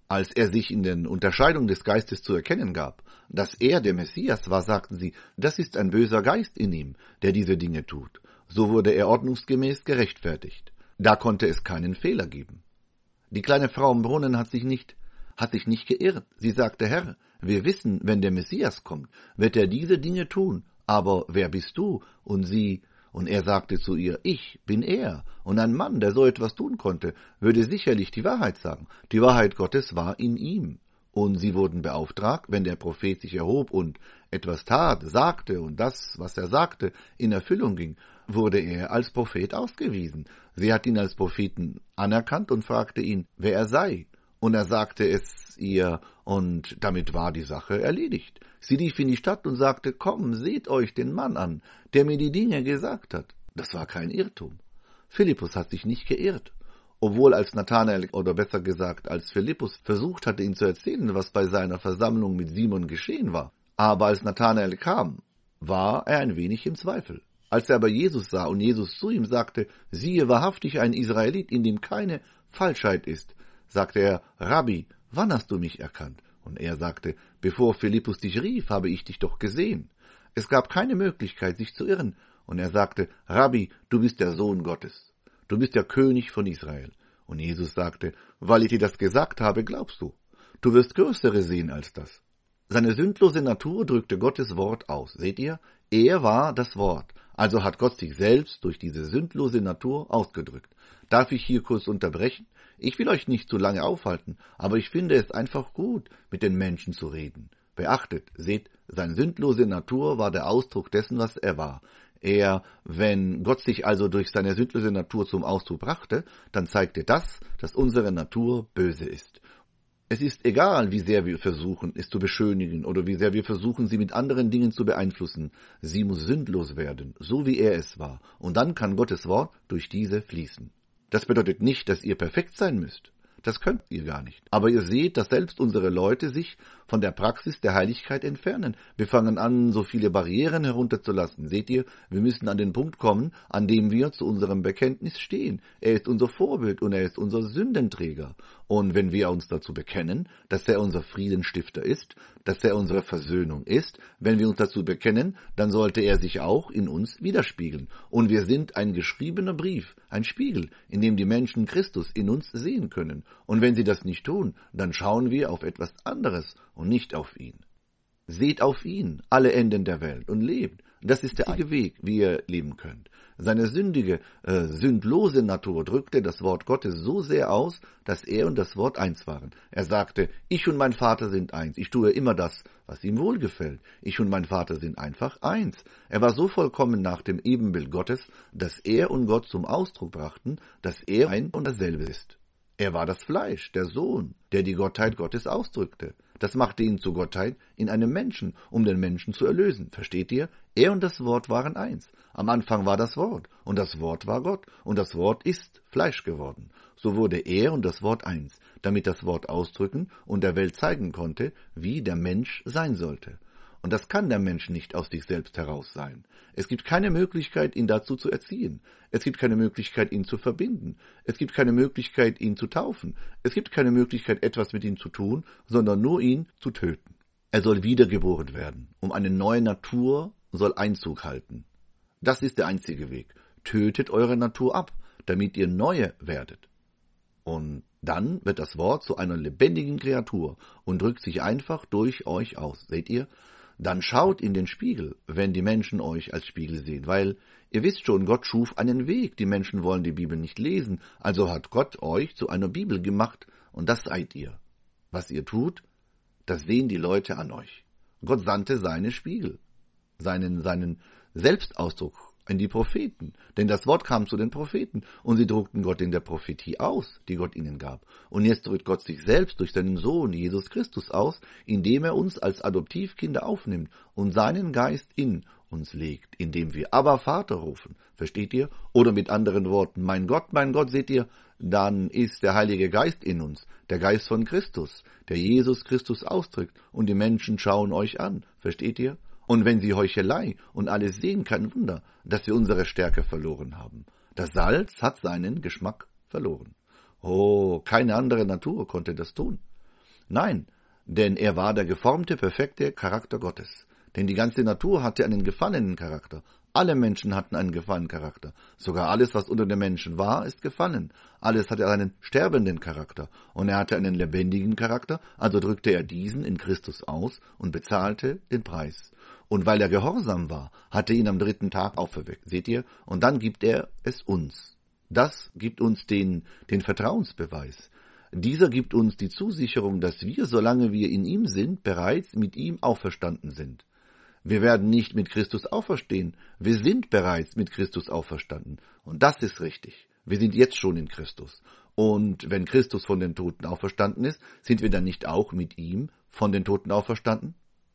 Als er sich in den Unterscheidungen des Geistes zu erkennen gab, dass er der Messias war, sagten sie, das ist ein böser Geist in ihm, der diese Dinge tut. So wurde er ordnungsgemäß gerechtfertigt. Da konnte es keinen Fehler geben. Die kleine Frau am Brunnen hat sich nicht, hat sich nicht geirrt. Sie sagte, Herr, wir wissen, wenn der Messias kommt, wird er diese Dinge tun. Aber wer bist du? Und sie, und er sagte zu ihr, ich bin er. Und ein Mann, der so etwas tun konnte, würde sicherlich die Wahrheit sagen. Die Wahrheit Gottes war in ihm. Und sie wurden beauftragt, wenn der Prophet sich erhob und etwas tat, sagte und das, was er sagte, in Erfüllung ging, wurde er als Prophet ausgewiesen. Sie hat ihn als Propheten anerkannt und fragte ihn, wer er sei. Und er sagte es ihr, und damit war die Sache erledigt. Sie lief in die Stadt und sagte, komm, seht euch den Mann an, der mir die Dinge gesagt hat. Das war kein Irrtum. Philippus hat sich nicht geirrt. Obwohl als Nathanael, oder besser gesagt als Philippus, versucht hatte, ihm zu erzählen, was bei seiner Versammlung mit Simon geschehen war. Aber als Nathanael kam, war er ein wenig im Zweifel. Als er aber Jesus sah und Jesus zu ihm sagte, siehe wahrhaftig ein Israelit, in dem keine Falschheit ist, sagte er, Rabbi, wann hast du mich erkannt? Und er sagte, bevor Philippus dich rief, habe ich dich doch gesehen. Es gab keine Möglichkeit, sich zu irren. Und er sagte, Rabbi, du bist der Sohn Gottes. Du bist der König von Israel. Und Jesus sagte, weil ich dir das gesagt habe, glaubst du. Du wirst Größere sehen als das. Seine sündlose Natur drückte Gottes Wort aus. Seht ihr? Er war das Wort. Also hat Gott sich selbst durch diese sündlose Natur ausgedrückt. Darf ich hier kurz unterbrechen? Ich will euch nicht zu lange aufhalten, aber ich finde es einfach gut, mit den Menschen zu reden. Beachtet, seht, seine sündlose Natur war der Ausdruck dessen, was er war. Er, wenn Gott sich also durch seine sündlose Natur zum Ausdruck brachte, dann zeigte das, dass unsere Natur böse ist. Es ist egal, wie sehr wir versuchen, es zu beschönigen oder wie sehr wir versuchen, sie mit anderen Dingen zu beeinflussen. Sie muss sündlos werden, so wie er es war, und dann kann Gottes Wort durch diese fließen. Das bedeutet nicht, dass ihr perfekt sein müsst. Das könnt ihr gar nicht. Aber ihr seht, dass selbst unsere Leute sich von der Praxis der Heiligkeit entfernen. Wir fangen an, so viele Barrieren herunterzulassen. Seht ihr, wir müssen an den Punkt kommen, an dem wir zu unserem Bekenntnis stehen. Er ist unser Vorbild und er ist unser Sündenträger. Und wenn wir uns dazu bekennen, dass er unser Friedenstifter ist, dass er unsere Versöhnung ist, wenn wir uns dazu bekennen, dann sollte er sich auch in uns widerspiegeln. Und wir sind ein geschriebener Brief, ein Spiegel, in dem die Menschen Christus in uns sehen können. Und wenn sie das nicht tun, dann schauen wir auf etwas anderes und nicht auf ihn. Seht auf ihn, alle Enden der Welt, und lebt. Das ist der einzige Weg, wie ihr leben könnt. Seine sündige, äh, sündlose Natur drückte das Wort Gottes so sehr aus, dass er und das Wort eins waren. Er sagte, ich und mein Vater sind eins. Ich tue immer das, was ihm wohlgefällt. Ich und mein Vater sind einfach eins. Er war so vollkommen nach dem Ebenbild Gottes, dass er und Gott zum Ausdruck brachten, dass er ein und dasselbe ist. Er war das Fleisch, der Sohn, der die Gottheit Gottes ausdrückte. Das machte ihn zur Gottheit in einem Menschen, um den Menschen zu erlösen. Versteht ihr? Er und das Wort waren eins. Am Anfang war das Wort, und das Wort war Gott, und das Wort ist Fleisch geworden. So wurde er und das Wort eins, damit das Wort ausdrücken und der Welt zeigen konnte, wie der Mensch sein sollte. Und das kann der Mensch nicht aus sich selbst heraus sein. Es gibt keine Möglichkeit, ihn dazu zu erziehen. Es gibt keine Möglichkeit, ihn zu verbinden. Es gibt keine Möglichkeit, ihn zu taufen. Es gibt keine Möglichkeit, etwas mit ihm zu tun, sondern nur ihn zu töten. Er soll wiedergeboren werden, um eine neue Natur soll Einzug halten. Das ist der einzige Weg. Tötet eure Natur ab, damit ihr neue werdet. Und dann wird das Wort zu einer lebendigen Kreatur und drückt sich einfach durch euch aus. Seht ihr? Dann schaut in den Spiegel, wenn die Menschen euch als Spiegel sehen, weil ihr wisst schon, Gott schuf einen Weg. Die Menschen wollen die Bibel nicht lesen, also hat Gott euch zu einer Bibel gemacht und das seid ihr. Was ihr tut, das sehen die Leute an euch. Gott sandte seine Spiegel, seinen, seinen Selbstausdruck in die Propheten, denn das Wort kam zu den Propheten und sie druckten Gott in der Prophetie aus, die Gott ihnen gab. Und jetzt drückt Gott sich selbst durch seinen Sohn Jesus Christus aus, indem er uns als Adoptivkinder aufnimmt und seinen Geist in uns legt, indem wir Abba Vater rufen. Versteht ihr? Oder mit anderen Worten, mein Gott, mein Gott, seht ihr, dann ist der Heilige Geist in uns, der Geist von Christus, der Jesus Christus ausdrückt und die Menschen schauen euch an. Versteht ihr? Und wenn sie Heuchelei und alles sehen, kein Wunder, dass wir unsere Stärke verloren haben. Das Salz hat seinen Geschmack verloren. Oh, keine andere Natur konnte das tun. Nein, denn er war der geformte, perfekte Charakter Gottes. Denn die ganze Natur hatte einen gefallenen Charakter. Alle Menschen hatten einen gefallenen Charakter. Sogar alles, was unter den Menschen war, ist gefallen. Alles hatte einen sterbenden Charakter. Und er hatte einen lebendigen Charakter, also drückte er diesen in Christus aus und bezahlte den Preis. Und weil er gehorsam war, hat er ihn am dritten Tag auferweckt. Seht ihr? Und dann gibt er es uns. Das gibt uns den, den Vertrauensbeweis. Dieser gibt uns die Zusicherung, dass wir, solange wir in ihm sind, bereits mit ihm auferstanden sind. Wir werden nicht mit Christus auferstehen, wir sind bereits mit Christus auferstanden. Und das ist richtig. Wir sind jetzt schon in Christus. Und wenn Christus von den Toten auferstanden ist, sind wir dann nicht auch mit ihm von den Toten auferstanden?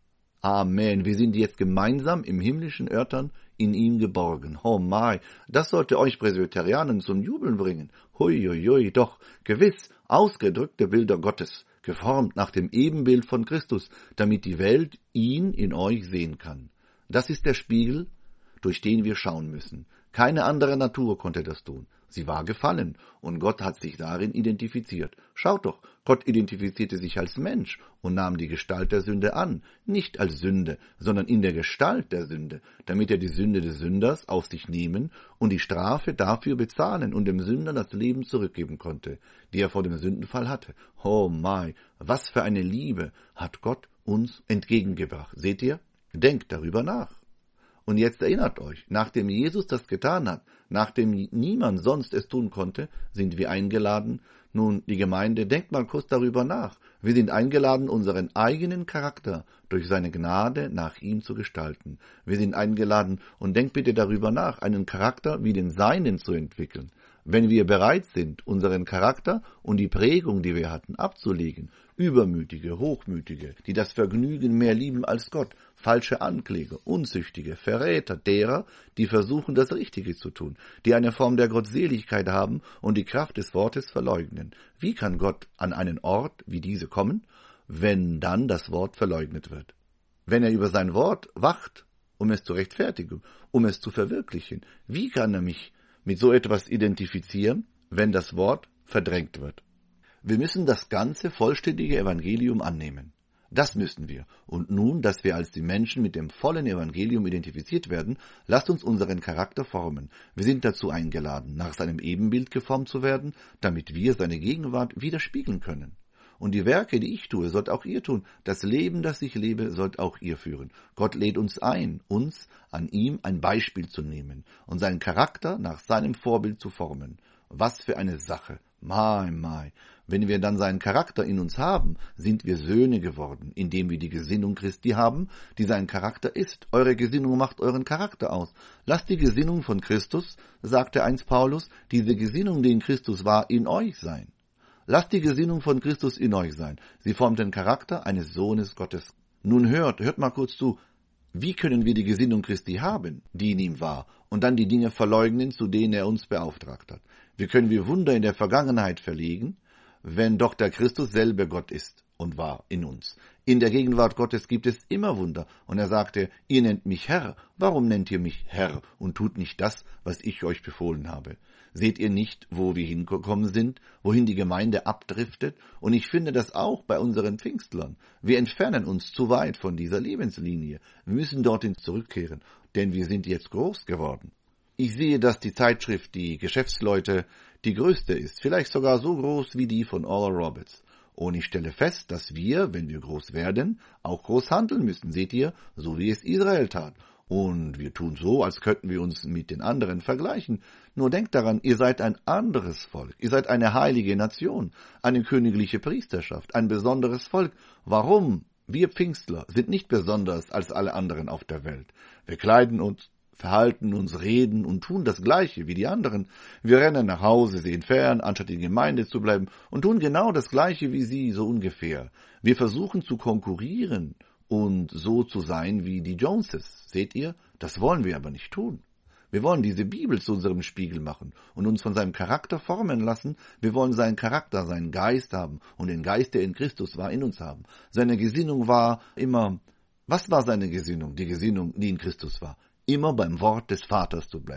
Amen. Wir sind jetzt gemeinsam im himmlischen Örtern in ihm geborgen. Oh my, das sollte euch Presbyterianen zum Jubeln bringen. Hui, hui, hui, doch gewiss ausgedrückte Bilder Gottes, geformt nach dem Ebenbild von Christus, damit die Welt ihn in euch sehen kann. Das ist der Spiegel, durch den wir schauen müssen. Keine andere Natur konnte das tun. Sie war gefallen und Gott hat sich darin identifiziert. Schaut doch, Gott identifizierte sich als Mensch und nahm die Gestalt der Sünde an, nicht als Sünde, sondern in der Gestalt der Sünde, damit er die Sünde des Sünders auf sich nehmen und die Strafe dafür bezahlen und dem Sünder das Leben zurückgeben konnte, die er vor dem Sündenfall hatte. Oh my, was für eine Liebe hat Gott uns entgegengebracht. Seht ihr? Denkt darüber nach. Und jetzt erinnert euch, nachdem Jesus das getan hat, nachdem niemand sonst es tun konnte, sind wir eingeladen. Nun, die Gemeinde, denkt mal kurz darüber nach. Wir sind eingeladen, unseren eigenen Charakter durch seine Gnade nach ihm zu gestalten. Wir sind eingeladen, und denkt bitte darüber nach, einen Charakter wie den seinen zu entwickeln. Wenn wir bereit sind, unseren Charakter und die Prägung, die wir hatten, abzulegen, Übermütige, Hochmütige, die das Vergnügen mehr lieben als Gott, falsche Ankläger, Unzüchtige, Verräter, derer, die versuchen, das Richtige zu tun, die eine Form der Gottseligkeit haben und die Kraft des Wortes verleugnen. Wie kann Gott an einen Ort wie diese kommen, wenn dann das Wort verleugnet wird? Wenn er über sein Wort wacht, um es zu rechtfertigen, um es zu verwirklichen, wie kann er mich mit so etwas identifizieren, wenn das Wort verdrängt wird? Wir müssen das ganze vollständige Evangelium annehmen. Das müssen wir. Und nun, dass wir als die Menschen mit dem vollen Evangelium identifiziert werden, lasst uns unseren Charakter formen. Wir sind dazu eingeladen, nach seinem Ebenbild geformt zu werden, damit wir seine Gegenwart widerspiegeln können. Und die Werke, die ich tue, sollt auch ihr tun. Das Leben, das ich lebe, sollt auch ihr führen. Gott lädt uns ein, uns an ihm ein Beispiel zu nehmen und seinen Charakter nach seinem Vorbild zu formen. Was für eine Sache. Mai, mai. Wenn wir dann seinen Charakter in uns haben, sind wir Söhne geworden, indem wir die Gesinnung Christi haben, die sein Charakter ist. Eure Gesinnung macht euren Charakter aus. Lasst die Gesinnung von Christus, sagte einst Paulus, diese Gesinnung, die in Christus war, in euch sein. Lasst die Gesinnung von Christus in euch sein. Sie formt den Charakter eines Sohnes Gottes. Nun hört, hört mal kurz zu. Wie können wir die Gesinnung Christi haben, die in ihm war, und dann die Dinge verleugnen, zu denen er uns beauftragt hat? Wie können wir Wunder in der Vergangenheit verlegen, wenn doch der Christus selber Gott ist und war in uns? In der Gegenwart Gottes gibt es immer Wunder. Und er sagte, ihr nennt mich Herr. Warum nennt ihr mich Herr und tut nicht das, was ich euch befohlen habe? Seht ihr nicht, wo wir hingekommen sind, wohin die Gemeinde abdriftet? Und ich finde das auch bei unseren Pfingstlern. Wir entfernen uns zu weit von dieser Lebenslinie. Wir müssen dorthin zurückkehren, denn wir sind jetzt groß geworden. Ich sehe, dass die Zeitschrift Die Geschäftsleute die größte ist, vielleicht sogar so groß wie die von Oral Roberts. Und ich stelle fest, dass wir, wenn wir groß werden, auch groß handeln müssen, seht ihr, so wie es Israel tat. Und wir tun so, als könnten wir uns mit den anderen vergleichen. Nur denkt daran, ihr seid ein anderes Volk, ihr seid eine heilige Nation, eine königliche Priesterschaft, ein besonderes Volk. Warum? Wir Pfingstler sind nicht besonders als alle anderen auf der Welt. Wir kleiden uns, verhalten uns, reden und tun das Gleiche wie die anderen. Wir rennen nach Hause, sehen fern, anstatt in der Gemeinde zu bleiben und tun genau das Gleiche wie sie, so ungefähr. Wir versuchen zu konkurrieren und so zu sein wie die Joneses. Seht ihr? Das wollen wir aber nicht tun. Wir wollen diese Bibel zu unserem Spiegel machen und uns von seinem Charakter formen lassen. Wir wollen seinen Charakter, seinen Geist haben und den Geist, der in Christus war, in uns haben. Seine Gesinnung war immer, was war seine Gesinnung? Die Gesinnung, die in Christus war. Immer beim Wort des Vaters zu bleiben,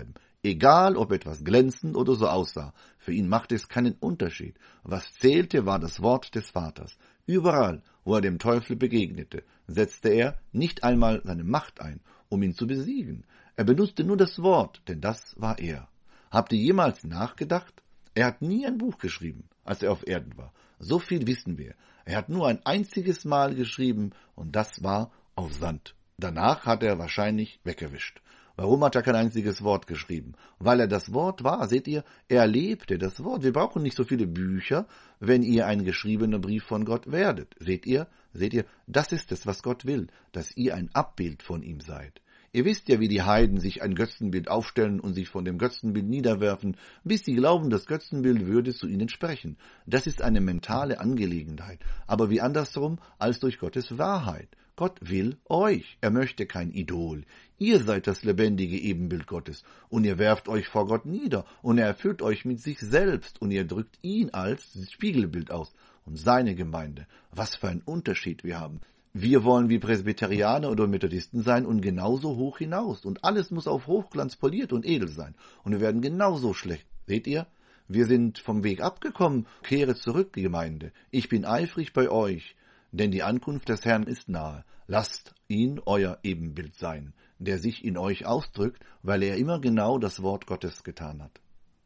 Egal, ob etwas glänzend oder so aussah, für ihn machte es keinen Unterschied. Was zählte, war das Wort des Vaters. Überall, wo er dem Teufel begegnete, setzte er nicht einmal seine Macht ein, um ihn zu besiegen. Er benutzte nur das Wort, denn das war er. Habt ihr jemals nachgedacht? Er hat nie ein Buch geschrieben, als er auf Erden war. So viel wissen wir. Er hat nur ein einziges Mal geschrieben, und das war auf Sand. Danach hat er wahrscheinlich weggewischt. Warum hat er kein einziges Wort geschrieben? Weil er das Wort war, seht ihr, er lebte das Wort. Wir brauchen nicht so viele Bücher, wenn ihr ein geschriebener Brief von Gott werdet. Seht ihr, seht ihr, das ist es, was Gott will, dass ihr ein Abbild von ihm seid. Ihr wisst ja, wie die Heiden sich ein Götzenbild aufstellen und sich von dem Götzenbild niederwerfen, bis sie glauben, das Götzenbild würde zu ihnen sprechen. Das ist eine mentale Angelegenheit, aber wie andersrum als durch Gottes Wahrheit. Gott will euch. Er möchte kein Idol. Ihr seid das lebendige Ebenbild Gottes, und ihr werft euch vor Gott nieder, und er erfüllt euch mit sich selbst, und ihr drückt ihn als Spiegelbild aus und seine Gemeinde. Was für ein Unterschied wir haben. Wir wollen wie Presbyterianer oder Methodisten sein und genauso hoch hinaus, und alles muss auf Hochglanz poliert und edel sein, und wir werden genauso schlecht. Seht ihr? Wir sind vom Weg abgekommen. Kehre zurück, Gemeinde. Ich bin eifrig bei euch, denn die Ankunft des Herrn ist nahe. Lasst ihn euer Ebenbild sein, der sich in euch ausdrückt, weil er immer genau das Wort Gottes getan hat.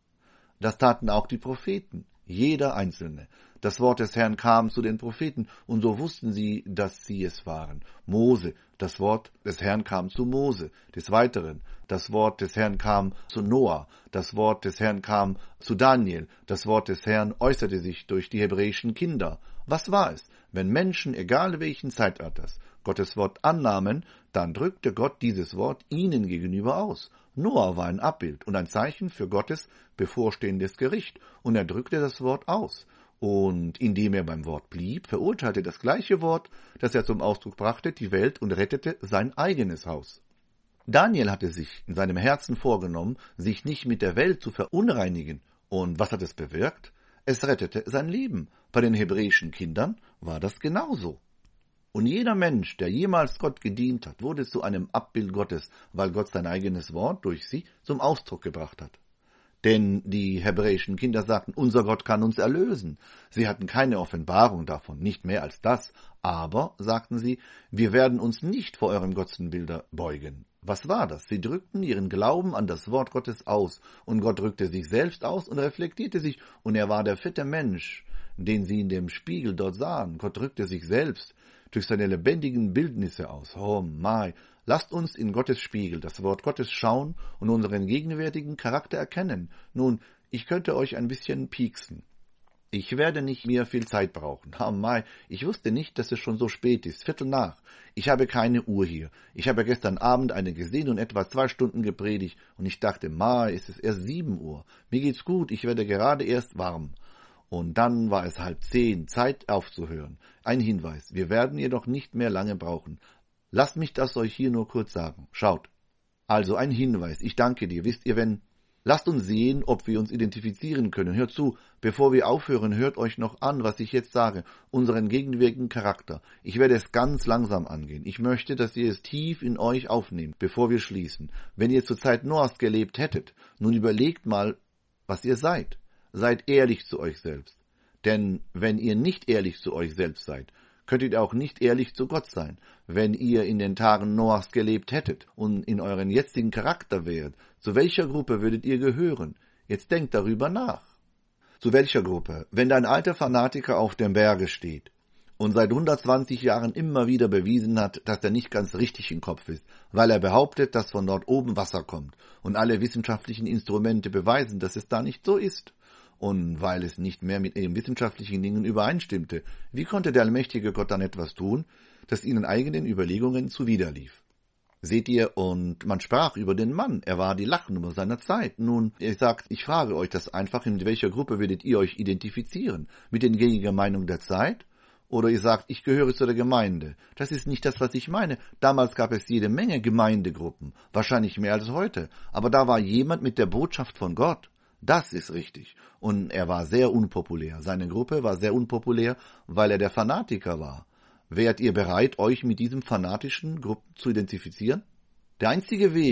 Das taten auch die Propheten, jeder Einzelne. Das Wort des Herrn kam zu den Propheten, und so wussten sie, dass sie es waren. Mose, das Wort des Herrn kam zu Mose. Des Weiteren, das Wort des Herrn kam zu Noah. Das Wort des Herrn kam zu Daniel. Das Wort des Herrn äußerte sich durch die hebräischen Kinder. Was war es? Wenn Menschen, egal welchen Zeitalters, Gottes Wort annahmen, dann drückte Gott dieses Wort ihnen gegenüber aus. Noah war ein Abbild und ein Zeichen für Gottes bevorstehendes Gericht, und er drückte das Wort aus. Und indem er beim Wort blieb, verurteilte das gleiche Wort, das er zum Ausdruck brachte, die Welt und rettete sein eigenes Haus. Daniel hatte sich in seinem Herzen vorgenommen, sich nicht mit der Welt zu verunreinigen. Und was hat es bewirkt? Es rettete sein Leben. Bei den hebräischen Kindern war das genauso. Und jeder Mensch, der jemals Gott gedient hat, wurde zu einem Abbild Gottes, weil Gott sein eigenes Wort durch sie zum Ausdruck gebracht hat. Denn die hebräischen Kinder sagten, unser Gott kann uns erlösen. Sie hatten keine Offenbarung davon, nicht mehr als das. Aber, sagten sie, wir werden uns nicht vor eurem Götzenbilder beugen. Was war das? Sie drückten ihren Glauben an das Wort Gottes aus, und Gott drückte sich selbst aus und reflektierte sich, und er war der vierte Mensch, den sie in dem Spiegel dort sahen. Gott drückte sich selbst durch seine lebendigen Bildnisse aus. Oh mein, lasst uns in Gottes Spiegel das Wort Gottes schauen und unseren gegenwärtigen Charakter erkennen. Nun, ich könnte euch ein bisschen pieksen. Ich werde nicht mehr viel Zeit brauchen. Oh mein, ich wusste nicht, dass es schon so spät ist. Viertel nach. Ich habe keine Uhr hier. Ich habe gestern Abend eine gesehen und etwa zwei Stunden gepredigt, und ich dachte, mai, ist es erst sieben Uhr. Mir geht's gut, ich werde gerade erst warm. Und dann war es halb zehn, Zeit aufzuhören. Ein Hinweis, wir werden jedoch nicht mehr lange brauchen. Lasst mich das euch hier nur kurz sagen. Schaut. Also ein Hinweis, ich danke dir, wisst ihr, wenn... Lasst uns sehen, ob wir uns identifizieren können. Hört zu, bevor wir aufhören, hört euch noch an, was ich jetzt sage, unseren gegenwärtigen Charakter. Ich werde es ganz langsam angehen. Ich möchte, dass ihr es tief in euch aufnehmt, bevor wir schließen. Wenn ihr zur Zeit Noahs gelebt hättet, nun überlegt mal, was ihr seid. Seid ehrlich zu euch selbst. Denn wenn ihr nicht ehrlich zu euch selbst seid, könntet ihr auch nicht ehrlich zu Gott sein. Wenn ihr in den Tagen Noahs gelebt hättet und in euren jetzigen Charakter wäret, zu welcher Gruppe würdet ihr gehören? Jetzt denkt darüber nach. Zu welcher Gruppe? Wenn ein alter Fanatiker auf dem Berge steht und seit hundertzwanzig Jahren immer wieder bewiesen hat, dass er nicht ganz richtig im Kopf ist, weil er behauptet, dass von dort oben Wasser kommt, und alle wissenschaftlichen Instrumente beweisen, dass es da nicht so ist. Und weil es nicht mehr mit den wissenschaftlichen Dingen übereinstimmte, wie konnte der allmächtige Gott dann etwas tun, das ihnen eigenen Überlegungen zuwiderlief? Seht ihr, und man sprach über den Mann, er war die Lachnummer seiner Zeit. Nun, ihr sagt, ich frage euch das einfach, in welcher Gruppe würdet ihr euch identifizieren? Mit den gängigen Meinungen der Zeit? Oder ihr sagt, ich gehöre zu der Gemeinde. Das ist nicht das, was ich meine. Damals gab es jede Menge Gemeindegruppen, wahrscheinlich mehr als heute. Aber da war jemand mit der Botschaft von Gott. Das ist richtig. Und er war sehr unpopulär. Seine Gruppe war sehr unpopulär, weil er der Fanatiker war. Wärt ihr bereit, euch mit diesem fanatischen Gruppen zu identifizieren? Der einzige Weg,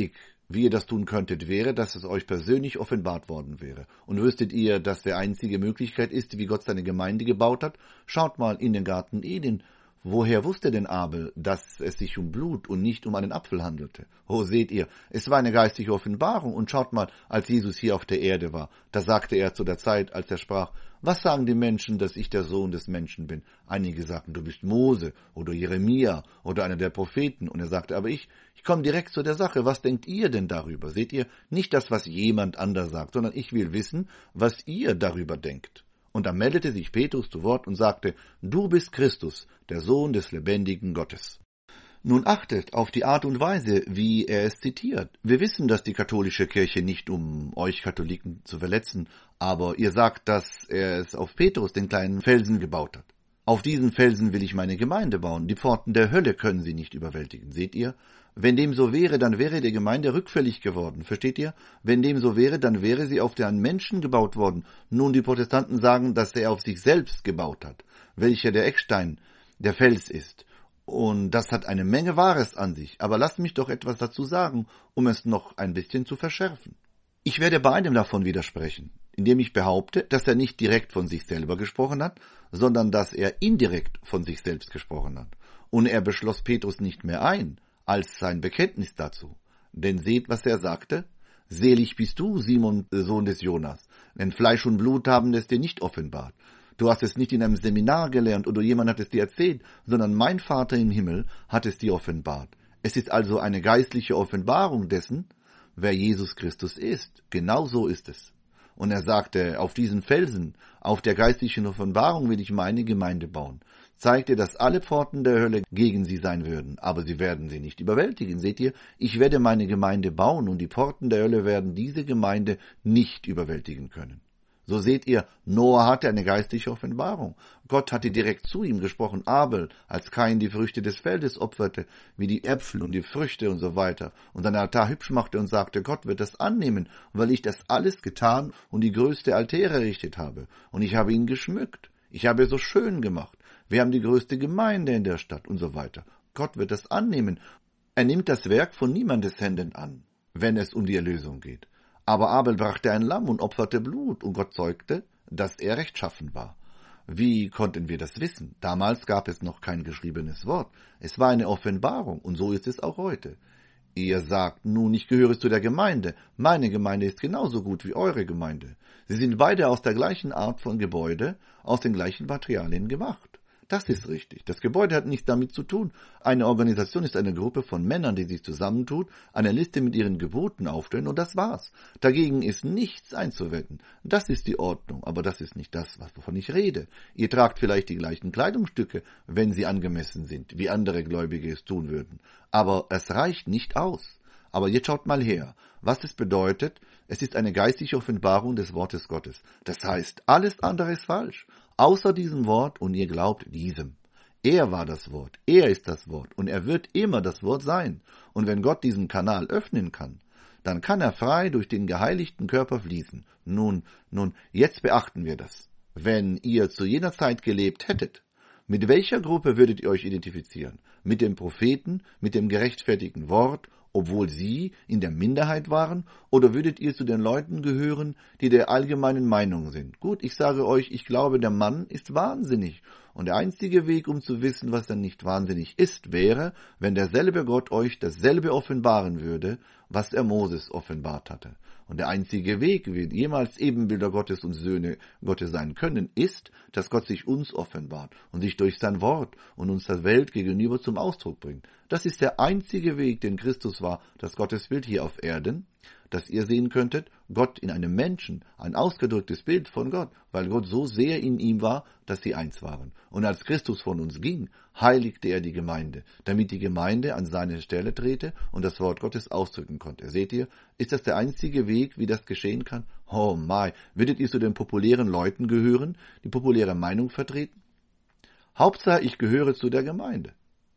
Wie ihr das tun könntet, wäre, dass es euch persönlich offenbart worden wäre. Und wüsstet ihr, dass der einzige Möglichkeit ist, wie Gott seine Gemeinde gebaut hat? Schaut mal in den Garten Eden. Woher wusste denn Abel, dass es sich um Blut und nicht um einen Apfel handelte? Oh, seht ihr, es war eine geistige Offenbarung. Und schaut mal, als Jesus hier auf der Erde war, da sagte er zu der Zeit, als er sprach, was sagen die Menschen, dass ich der Sohn des Menschen bin? Einige sagten, du bist Mose oder Jeremia oder einer der Propheten. Und er sagte, aber ich, ich komme direkt zu der Sache. Was denkt ihr denn darüber? Seht ihr, nicht das, was jemand anders sagt, sondern ich will wissen, was ihr darüber denkt. Und da meldete sich Petrus zu Wort und sagte, du bist Christus, der Sohn des lebendigen Gottes. Nun achtet auf die Art und Weise, wie er es zitiert. Wir wissen, dass die katholische Kirche nicht, um euch Katholiken zu verletzen, aber ihr sagt, dass er es auf Petrus, den kleinen Felsen, gebaut hat. Auf diesen Felsen will ich meine Gemeinde bauen. Die Pforten der Hölle können sie nicht überwältigen. Seht ihr? Wenn dem so wäre, dann wäre die Gemeinde rückfällig geworden. Versteht ihr? Wenn dem so wäre, dann wäre sie auf den Menschen gebaut worden. Nun, die Protestanten sagen, dass er auf sich selbst gebaut hat, welcher der Eckstein, der Fels ist. Und das hat eine Menge Wahres an sich. Aber lasst mich doch etwas dazu sagen, um es noch ein bisschen zu verschärfen. Ich werde bei einem davon widersprechen, indem ich behaupte, dass er nicht direkt von sich selber gesprochen hat, sondern dass er indirekt von sich selbst gesprochen hat. Und er beschloss Petrus nicht mehr ein, als sein Bekenntnis dazu. Denn seht, was er sagte. Selig bist du, Simon, Sohn des Jonas, denn Fleisch und Blut haben es dir nicht offenbart. Du hast es nicht in einem Seminar gelernt oder jemand hat es dir erzählt, sondern mein Vater im Himmel hat es dir offenbart. Es ist also eine geistliche Offenbarung dessen, wer Jesus Christus ist. Genau so ist es. Und er sagte, auf diesen Felsen, auf der geistlichen Offenbarung will ich meine Gemeinde bauen. Zeigte, dass alle Pforten der Hölle gegen sie sein würden, aber sie werden sie nicht überwältigen. Seht ihr, ich werde meine Gemeinde bauen und die Pforten der Hölle werden diese Gemeinde nicht überwältigen können. So seht ihr, Noah hatte eine geistliche Offenbarung. Gott hatte direkt zu ihm gesprochen, Abel, als Kain die Früchte des Feldes opferte, wie die Äpfel und die Früchte und so weiter, und seinen Altar hübsch machte und sagte, Gott wird das annehmen, weil ich das alles getan und die größte Altäre errichtet habe. Und ich habe ihn geschmückt. Ich habe es so schön gemacht. Wir haben die größte Gemeinde in der Stadt und so weiter. Gott wird das annehmen. Er nimmt das Werk von niemandes Händen an, wenn es um die Erlösung geht. Aber Abel brachte ein Lamm und opferte Blut, und Gott zeugte, dass er rechtschaffen war. Wie konnten wir das wissen? Damals gab es noch kein geschriebenes Wort. Es war eine Offenbarung, und so ist es auch heute. Ihr sagt, nun, ich gehöre zu der Gemeinde. Meine Gemeinde ist genauso gut wie eure Gemeinde. Sie sind beide aus der gleichen Art von Gebäude, aus den gleichen Materialien gemacht. Das ist richtig. Das Gebäude hat nichts damit zu tun. Eine Organisation ist eine Gruppe von Männern, die sich zusammentut, eine Liste mit ihren Geboten aufstellen, und das war's. Dagegen ist nichts einzuwenden. Das ist die Ordnung, aber das ist nicht das, wovon ich rede. Ihr tragt vielleicht die gleichen Kleidungsstücke, wenn sie angemessen sind, wie andere Gläubige es tun würden. Aber es reicht nicht aus. Aber jetzt schaut mal her, was es bedeutet. Es ist eine geistliche Offenbarung des Wortes Gottes. Das heißt, alles andere ist falsch, außer diesem Wort, und ihr glaubt diesem. Er war das Wort, er ist das Wort, und er wird immer das Wort sein. Und wenn Gott diesen Kanal öffnen kann, dann kann er frei durch den geheiligten Körper fließen. Nun, nun, jetzt beachten wir das. Wenn ihr zu jener Zeit gelebt hättet, mit welcher Gruppe würdet ihr euch identifizieren? Mit dem Propheten, mit dem gerechtfertigten Wort, obwohl sie in der Minderheit waren, oder würdet ihr zu den Leuten gehören, die der allgemeinen Meinung sind? Gut, ich sage euch, ich glaube, der Mann ist wahnsinnig, und der einzige Weg, um zu wissen, was er nicht wahnsinnig ist, wäre, wenn derselbe Gott euch dasselbe offenbaren würde, was er Moses offenbart hatte. Und der einzige Weg, wie jemals Ebenbilder Gottes und Söhne Gottes sein können, ist, dass Gott sich uns offenbart und sich durch sein Wort und uns der Welt gegenüber zum Ausdruck bringt. Das ist der einzige Weg, den Christus war, das Gottesbild hier auf Erden, dass ihr sehen könntet, Gott in einem Menschen, ein ausgedrücktes Bild von Gott, weil Gott so sehr in ihm war, dass sie eins waren. Und als Christus von uns ging, heiligte er die Gemeinde, damit die Gemeinde an seine Stelle trete und das Wort Gottes ausdrücken konnte. Seht ihr, ist das der einzige Weg, wie das geschehen kann? Oh my, würdet ihr zu den populären Leuten gehören, die populäre Meinung vertreten? Hauptsache, ich gehöre zu der Gemeinde.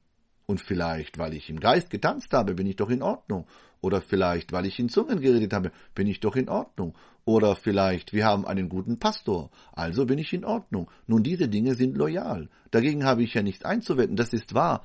Und vielleicht, weil ich im Geist getanzt habe, bin ich doch in Ordnung. Oder vielleicht, weil ich in Zungen geredet habe, bin ich doch in Ordnung. Oder vielleicht, wir haben einen guten Pastor, also bin ich in Ordnung. Nun, diese Dinge sind loyal. Dagegen habe ich ja nichts einzuwenden, das ist wahr.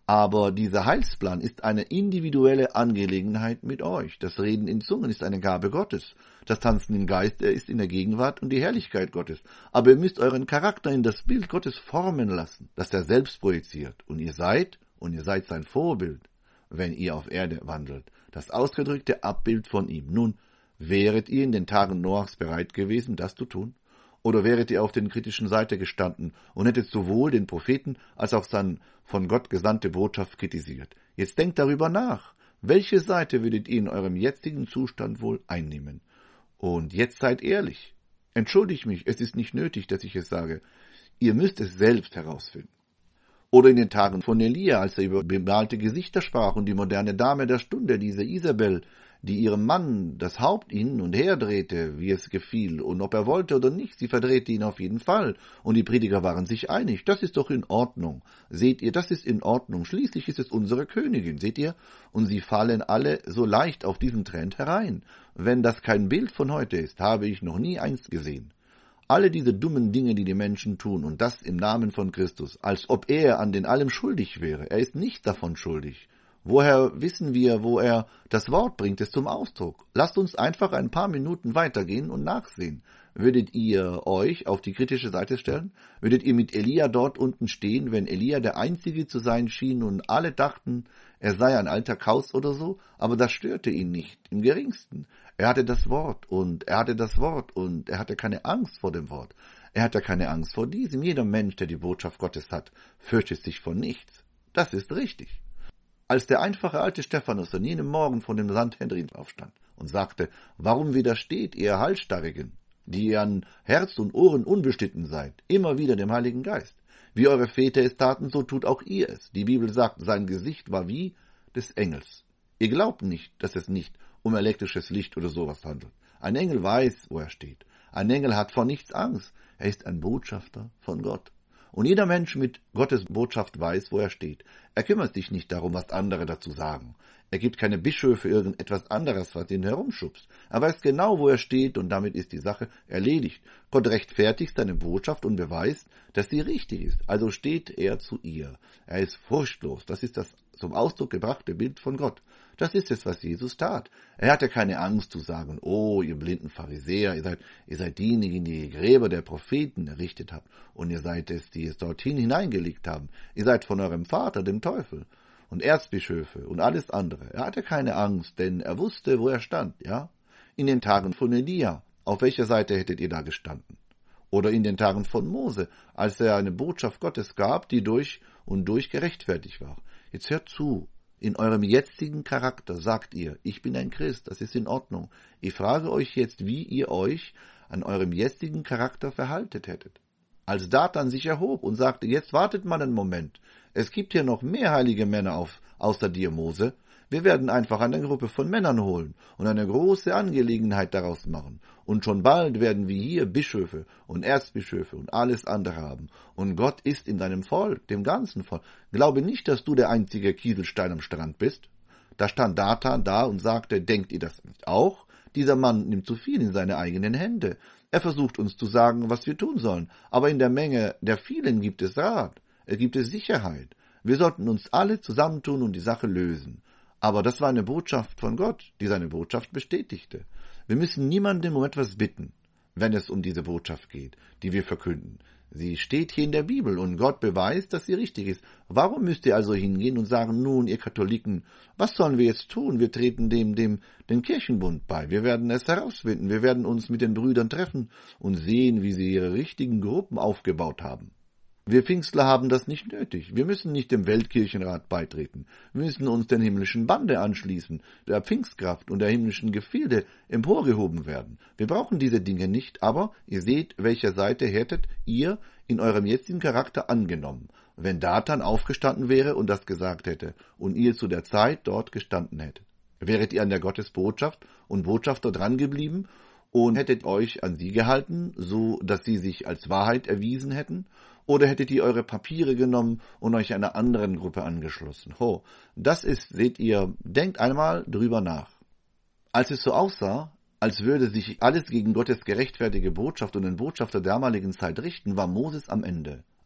Aber dieser Heilsplan ist eine individuelle Angelegenheit mit euch. Das Reden in Zungen ist eine Gabe Gottes. Das Tanzen im Geist ist in der Gegenwart und die Herrlichkeit Gottes. Aber ihr müsst euren Charakter in das Bild Gottes formen lassen, das er selbst projiziert. Und ihr seid, und ihr seid sein Vorbild, wenn ihr auf Erde wandelt. Das ausgedrückte Abbild von ihm. Nun, wäret ihr in den Tagen Noachs bereit gewesen, das zu tun? Oder wäret ihr auf der kritischen Seite gestanden und hättet sowohl den Propheten als auch seine von Gott gesandte Botschaft kritisiert? Jetzt denkt darüber nach. Welche Seite würdet ihr in eurem jetzigen Zustand wohl einnehmen? Und jetzt seid ehrlich. Entschuldigt mich, es ist nicht nötig, dass ich es sage. Ihr müsst es selbst herausfinden. Oder in den Tagen von Elia, als er über bemalte Gesichter sprach und die moderne Dame der Stunde, diese Isabel, die ihrem Mann das Haupt hin und her drehte, wie es gefiel, und ob er wollte oder nicht, sie verdrehte ihn auf jeden Fall, und die Prediger waren sich einig, das ist doch in Ordnung. Seht ihr, das ist in Ordnung, schließlich ist es unsere Königin, seht ihr? Und sie fallen alle so leicht auf diesen Trend herein. Wenn das kein Bild von heute ist, habe ich noch nie eins gesehen. Alle diese dummen Dinge, die die Menschen tun, und das im Namen von Christus, als ob er an den allem schuldig wäre. Er ist nicht davon schuldig. Woher wissen wir, wo er das Wort bringt, es zum Ausdruck? Lasst uns einfach ein paar Minuten weitergehen und nachsehen. Würdet ihr euch auf die kritische Seite stellen? Würdet ihr mit Elia dort unten stehen, wenn Elia der Einzige zu sein schien und alle dachten, er sei ein alter Kauz oder so? Aber das störte ihn nicht, im geringsten. Er hatte das Wort und er hatte das Wort und er hatte keine Angst vor dem Wort. Er hatte keine Angst vor diesem. Jeder Mensch, der die Botschaft Gottes hat, fürchtet sich vor nichts. Das ist richtig. Als der einfache alte Stephanus an jenem Morgen von dem Sanhedrin aufstand und sagte, warum widersteht ihr Halsstarrigen, die ihr an Herz und Ohren unbestimmt seid, immer wieder dem Heiligen Geist? Wie eure Väter es taten, so tut auch ihr es. Die Bibel sagt, sein Gesicht war wie des Engels. Ihr glaubt nicht, dass es nicht um elektrisches Licht oder sowas handelt. Ein Engel weiß, wo er steht. Ein Engel hat vor nichts Angst. Er ist ein Botschafter von Gott. Und jeder Mensch mit Gottes Botschaft weiß, wo er steht. Er kümmert sich nicht darum, was andere dazu sagen. Er gibt keine Bischöfe irgendetwas anderes, was ihn herumschubst. Er weiß genau, wo er steht, und damit ist die Sache erledigt. Gott rechtfertigt seine Botschaft und beweist, dass sie richtig ist. Also steht er zu ihr. Er ist furchtlos. Das ist das zum Ausdruck gebrachte Bild von Gott. Das ist es, was Jesus tat. Er hatte keine Angst zu sagen, oh, ihr blinden Pharisäer, ihr seid, ihr seid diejenigen, die die Gräber der Propheten errichtet habt, und ihr seid es, die es dorthin hineingelegt haben. Ihr seid von eurem Vater, dem Teufel, und Erzbischöfe und alles andere. Er hatte keine Angst, denn er wusste, wo er stand, ja? In den Tagen von Elia, auf welcher Seite hättet ihr da gestanden? Oder in den Tagen von Mose, als er eine Botschaft Gottes gab, die durch und durch gerechtfertigt war. Jetzt hört zu. In eurem jetzigen Charakter sagt ihr, ich bin ein Christ, das ist in Ordnung. Ich frage euch jetzt, wie ihr euch an eurem jetzigen Charakter verhaltet hättet. Als Datan sich erhob und sagte, jetzt wartet mal einen Moment, es gibt hier noch mehr heilige Männer auf, außer dir, Mose. Wir werden einfach eine Gruppe von Männern holen und eine große Angelegenheit daraus machen. Und schon bald werden wir hier Bischöfe und Erzbischöfe und alles andere haben. Und Gott ist in deinem Volk, dem ganzen Volk. Glaube nicht, dass du der einzige Kieselstein am Strand bist. Da stand Datan da und sagte, denkt ihr das nicht auch? Dieser Mann nimmt zu viel in seine eigenen Hände. Er versucht uns zu sagen, was wir tun sollen. Aber in der Menge der vielen gibt es Rat. Es gibt es Sicherheit. Wir sollten uns alle zusammentun und die Sache lösen. Aber das war eine Botschaft von Gott, die seine Botschaft bestätigte. Wir müssen niemandem um etwas bitten, wenn es um diese Botschaft geht, die wir verkünden. Sie steht hier in der Bibel und Gott beweist, dass sie richtig ist. Warum müsst ihr also hingehen und sagen, nun, ihr Katholiken, was sollen wir jetzt tun? Wir treten dem, dem, den Kirchenbund bei. Wir werden es herausfinden. Wir werden uns mit den Brüdern treffen und sehen, wie sie ihre richtigen Gruppen aufgebaut haben. Wir Pfingstler haben das nicht nötig. Wir müssen nicht dem Weltkirchenrat beitreten. Wir müssen uns der himmlischen Bande anschließen, der Pfingstkraft und der himmlischen Gefilde emporgehoben werden. Wir brauchen diese Dinge nicht, aber ihr seht, welcher Seite hättet ihr in eurem jetzigen Charakter angenommen, wenn Datan aufgestanden wäre und das gesagt hätte und ihr zu der Zeit dort gestanden hättet. Wäret ihr an der Gottesbotschaft und Botschafter dran geblieben und hättet euch an sie gehalten, so dass sie sich als Wahrheit erwiesen hätten? Oder hättet ihr eure Papiere genommen und euch einer anderen Gruppe angeschlossen? Ho, das ist, seht ihr, denkt einmal drüber nach. Als es so aussah, als würde sich alles gegen Gottes gerechtfertigte Botschaft und den Botschafter der damaligen Zeit richten, war Moses am Ende.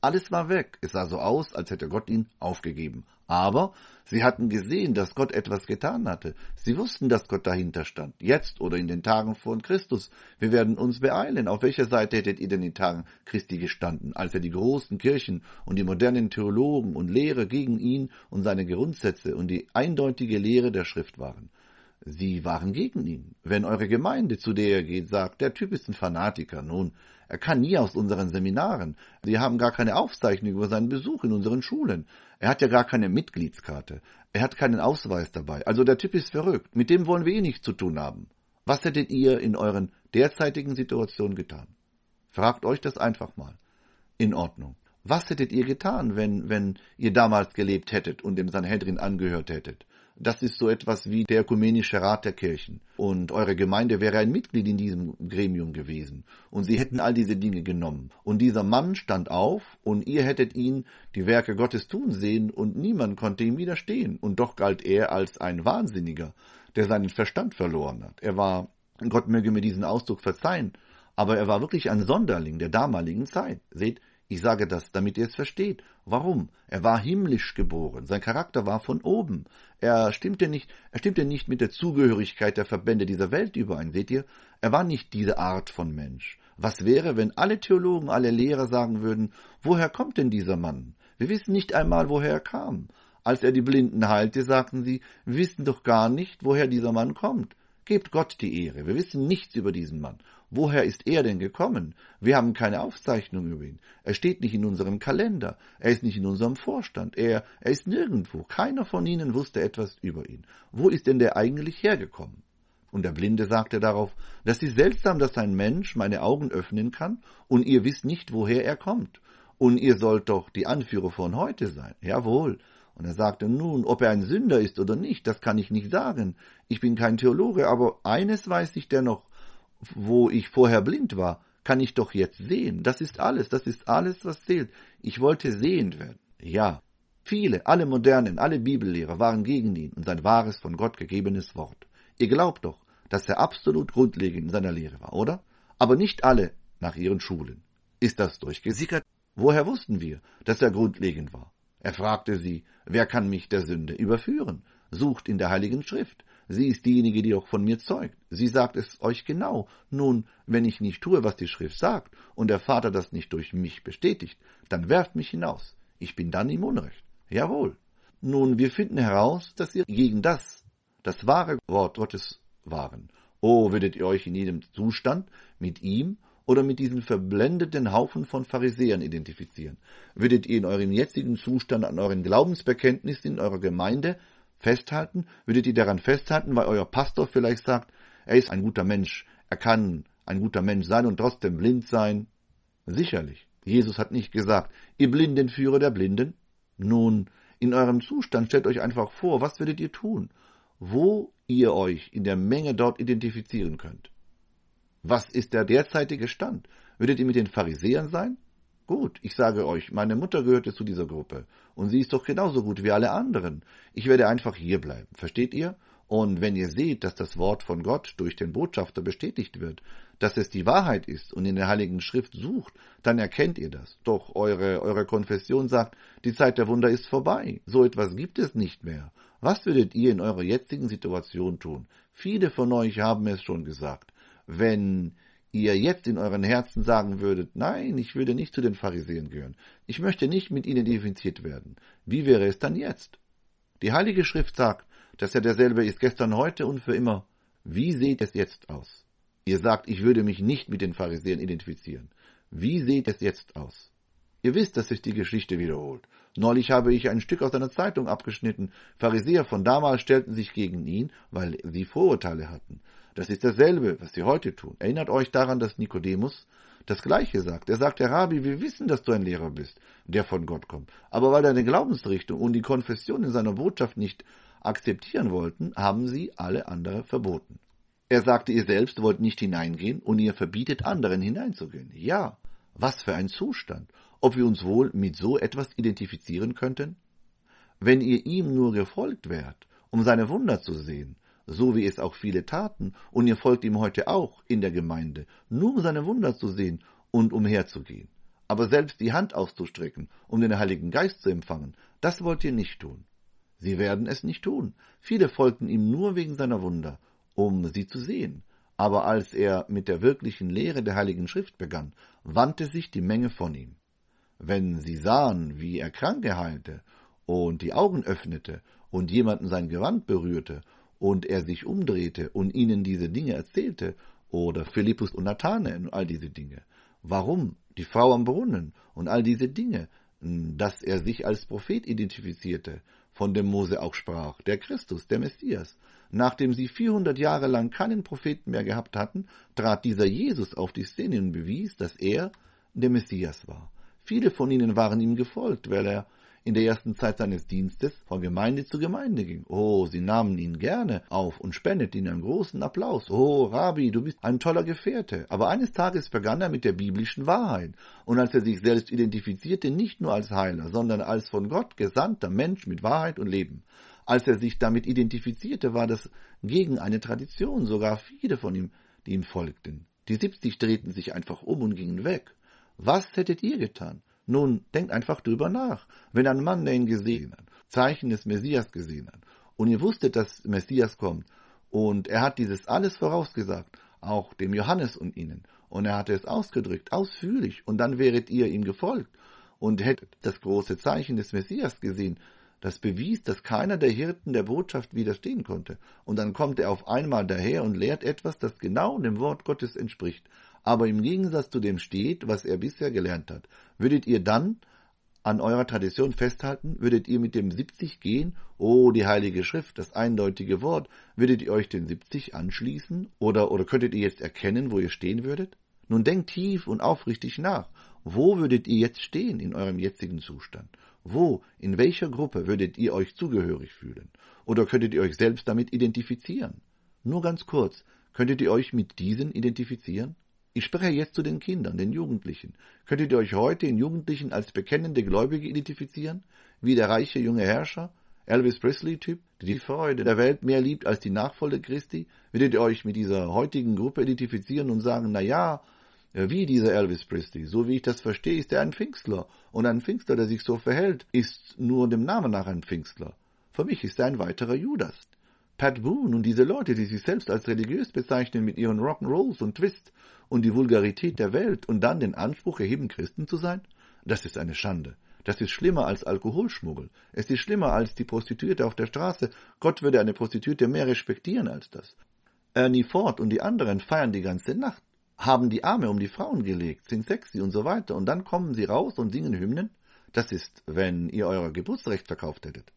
Alles war weg. Es sah so aus, als hätte Gott ihn aufgegeben. Aber sie hatten gesehen, dass Gott etwas getan hatte. Sie wussten, dass Gott dahinter stand. Jetzt oder in den Tagen von Christus. Wir werden uns beeilen. Auf welcher Seite hättet ihr denn in den Tagen Christi gestanden, als er die großen Kirchen und die modernen Theologen und Lehrer gegen ihn und seine Grundsätze und die eindeutige Lehre der Schrift waren? Sie waren gegen ihn. Wenn eure Gemeinde, zu der ihr geht, sagt, der Typ ist ein Fanatiker, nun, er kann nie aus unseren Seminaren. Sie haben gar keine Aufzeichnung über seinen Besuch in unseren Schulen. Er hat ja gar keine Mitgliedskarte. Er hat keinen Ausweis dabei. Also der Typ ist verrückt. Mit dem wollen wir eh nichts zu tun haben. Was hättet ihr in euren derzeitigen Situationen getan? Fragt euch das einfach mal. In Ordnung. Was hättet ihr getan, wenn, wenn ihr damals gelebt hättet und dem Sanhedrin angehört hättet? Das ist so etwas wie der ökumenische Rat der Kirchen. Und eure Gemeinde wäre ein Mitglied in diesem Gremium gewesen. Und sie hätten all diese Dinge genommen. Und dieser Mann stand auf und ihr hättet ihn die Werke Gottes tun sehen und niemand konnte ihm widerstehen. Und doch galt er als ein Wahnsinniger, der seinen Verstand verloren hat. Er war, Gott möge mir diesen Ausdruck verzeihen, aber er war wirklich ein Sonderling der damaligen Zeit. Seht, ich sage das, damit ihr es versteht. Warum? Er war himmlisch geboren. Sein Charakter war von oben. Er stimmte nicht, er stimmte nicht mit der Zugehörigkeit der Verbände dieser Welt überein. Seht ihr? Er war nicht diese Art von Mensch. Was wäre, wenn alle Theologen, alle Lehrer sagen würden, woher kommt denn dieser Mann? Wir wissen nicht einmal, woher er kam. Als er die Blinden heilte, sagten sie, wir wissen doch gar nicht, woher dieser Mann kommt. Gebt Gott die Ehre. Wir wissen nichts über diesen Mann. Woher ist er denn gekommen? Wir haben keine Aufzeichnung über ihn. Er steht nicht in unserem Kalender. Er ist nicht in unserem Vorstand. Er, er ist nirgendwo. Keiner von ihnen wusste etwas über ihn. Wo ist denn der eigentlich hergekommen? Und der Blinde sagte darauf, das ist seltsam, dass ein Mensch meine Augen öffnen kann und ihr wisst nicht, woher er kommt. Und ihr sollt doch die Anführer von heute sein. Jawohl. Und er sagte, nun, ob er ein Sünder ist oder nicht, das kann ich nicht sagen. Ich bin kein Theologe, aber eines weiß ich dennoch, wo ich vorher blind war, kann ich doch jetzt sehen. Das ist alles, das ist alles, was zählt. Ich wollte sehend werden. Ja, viele, alle Modernen, alle Bibellehrer waren gegen ihn und sein wahres, von Gott gegebenes Wort. Ihr glaubt doch, dass er absolut grundlegend in seiner Lehre war, oder? Aber nicht alle nach ihren Schulen. Ist das durchgesickert? Woher wussten wir, dass er grundlegend war? Er fragte sie, wer kann mich der Sünde überführen? Sucht in der Heiligen Schrift. Sie ist diejenige, die auch von mir zeugt. Sie sagt es euch genau. Nun, wenn ich nicht tue, was die Schrift sagt, und der Vater das nicht durch mich bestätigt, dann werft mich hinaus. Ich bin dann im Unrecht. Jawohl. Nun, wir finden heraus, dass ihr gegen das, das wahre Wort Gottes waren. Oh, würdet ihr euch in jedem Zustand mit ihm oder mit diesem verblendeten Haufen von Pharisäern identifizieren? Würdet ihr in eurem jetzigen Zustand an euren Glaubensbekenntnissen in eurer Gemeinde festhalten? Würdet ihr daran festhalten, weil euer Pastor vielleicht sagt, er ist ein guter Mensch, er kann ein guter Mensch sein und trotzdem blind sein? Sicherlich. Jesus hat nicht gesagt, ihr Blindenführer der Blinden. Nun, in eurem Zustand stellt euch einfach vor, was würdet ihr tun, wo ihr euch in der Menge dort identifizieren könnt. Was ist der derzeitige Stand? Würdet ihr mit den Pharisäern sein? Gut, ich sage euch, meine Mutter gehörte zu dieser Gruppe und sie ist doch genauso gut wie alle anderen. Ich werde einfach hier bleiben, versteht ihr? Und wenn ihr seht, dass das Wort von Gott durch den Botschafter bestätigt wird, dass es die Wahrheit ist und in der Heiligen Schrift sucht, dann erkennt ihr das. Doch eure, eure Konfession sagt, die Zeit der Wunder ist vorbei. So etwas gibt es nicht mehr. Was würdet ihr in eurer jetzigen Situation tun? Viele von euch haben es schon gesagt. Wenn ihr jetzt in euren Herzen sagen würdet, nein, ich würde nicht zu den Pharisäern gehören, ich möchte nicht mit ihnen identifiziert werden, wie wäre es dann jetzt? Die Heilige Schrift sagt, dass er derselbe ist gestern, heute und für immer. Wie sieht es jetzt aus? Ihr sagt, ich würde mich nicht mit den Pharisäern identifizieren. Wie sieht es jetzt aus? Ihr wisst, dass sich die Geschichte wiederholt. Neulich habe ich ein Stück aus einer Zeitung abgeschnitten. Pharisäer von damals stellten sich gegen ihn, weil sie Vorurteile hatten. Das ist dasselbe, was sie heute tun. Erinnert euch daran, dass Nikodemus das Gleiche sagt. Er sagt, der Rabbi, wir wissen, dass du ein Lehrer bist, der von Gott kommt. Aber weil deine Glaubensrichtung und die Konfession in seiner Botschaft nicht akzeptieren wollten, haben sie alle andere verboten. Er sagte, ihr selbst wollt nicht hineingehen und ihr verbietet anderen hineinzugehen. Ja, was für ein Zustand. Ob wir uns wohl mit so etwas identifizieren könnten? Wenn ihr ihm nur gefolgt wärt, um seine Wunder zu sehen, so wie es auch viele taten, und ihr folgt ihm heute auch in der Gemeinde, nur um seine Wunder zu sehen und umherzugehen. aber selbst die Hand auszustrecken, um den Heiligen Geist zu empfangen, das wollt ihr nicht tun. Sie werden es nicht tun. Viele folgten ihm nur wegen seiner Wunder, um sie zu sehen. Aber als er mit der wirklichen Lehre der Heiligen Schrift begann, wandte sich die Menge von ihm. Wenn sie sahen, wie er Kranke heilte und die Augen öffnete und jemanden sein Gewand berührte und er sich umdrehte und ihnen diese Dinge erzählte, oder Philippus und Nathanael und all diese Dinge, warum die Frau am Brunnen und all diese Dinge, dass er sich als Prophet identifizierte, von dem Mose auch sprach, der Christus, der Messias. Nachdem sie vierhundert Jahre lang keinen Propheten mehr gehabt hatten, trat dieser Jesus auf die Szene und bewies, dass er der Messias war. Viele von ihnen waren ihm gefolgt, weil er in der ersten Zeit seines Dienstes von Gemeinde zu Gemeinde ging. Oh, sie nahmen ihn gerne auf und spendeten ihm einen großen Applaus. Oh, Rabbi, du bist ein toller Gefährte. Aber eines Tages begann er mit der biblischen Wahrheit. Und als er sich selbst identifizierte, nicht nur als Heiler, sondern als von Gott gesandter Mensch mit Wahrheit und Leben. Als er sich damit identifizierte, war das gegen eine Tradition, sogar viele von ihm, die ihm folgten. Die siebzig drehten sich einfach um und gingen weg. Was hättet ihr getan? Nun, denkt einfach drüber nach. Wenn ein Mann, der ihn gesehen hat, Zeichen des Messias gesehen hat, und ihr wusstet, dass Messias kommt, und er hat dieses alles vorausgesagt, auch dem Johannes und ihnen, und er hatte es ausgedrückt, ausführlich, und dann wäret ihr ihm gefolgt, und hättet das große Zeichen des Messias gesehen, das bewies, dass keiner der Hirten der Botschaft widerstehen konnte, und dann kommt er auf einmal daher und lehrt etwas, das genau dem Wort Gottes entspricht, aber im Gegensatz zu dem steht, was er bisher gelernt hat. Würdet ihr dann an eurer Tradition festhalten? Würdet ihr mit dem siebzig gehen? Oh, die Heilige Schrift, das eindeutige Wort. Würdet ihr euch den siebzig anschließen? Oder, oder könntet ihr jetzt erkennen, wo ihr stehen würdet? Nun denkt tief und aufrichtig nach. Wo würdet ihr jetzt stehen in eurem jetzigen Zustand? Wo, in welcher Gruppe würdet ihr euch zugehörig fühlen? Oder könntet ihr euch selbst damit identifizieren? Nur ganz kurz, könntet ihr euch mit diesen identifizieren? Ich spreche jetzt zu den Kindern, den Jugendlichen. Könntet ihr euch heute in Jugendlichen als bekennende Gläubige identifizieren? Wie der reiche junge Herrscher, Elvis Presley-Typ, der die Freude der Welt mehr liebt als die Nachfolge Christi? Würdet ihr euch mit dieser heutigen Gruppe identifizieren und sagen, na ja, wie dieser Elvis Presley, so wie ich das verstehe, ist er ein Pfingstler. Und ein Pfingstler, der sich so verhält, ist nur dem Namen nach ein Pfingstler. Für mich ist er ein weiterer Judas. Pat Boone und diese Leute, die sich selbst als religiös bezeichnen mit ihren Rock'n'Rolls und Twists und die Vulgarität der Welt und dann den Anspruch erheben, Christen zu sein? Das ist eine Schande. Das ist schlimmer als Alkoholschmuggel. Es ist schlimmer als die Prostituierte auf der Straße. Gott würde eine Prostituierte mehr respektieren als das. Ernie Ford und die anderen feiern die ganze Nacht, haben die Arme um die Frauen gelegt, sind sexy und so weiter und dann kommen sie raus und singen Hymnen? Das ist, wenn ihr euer Geburtsrecht verkauft hättet.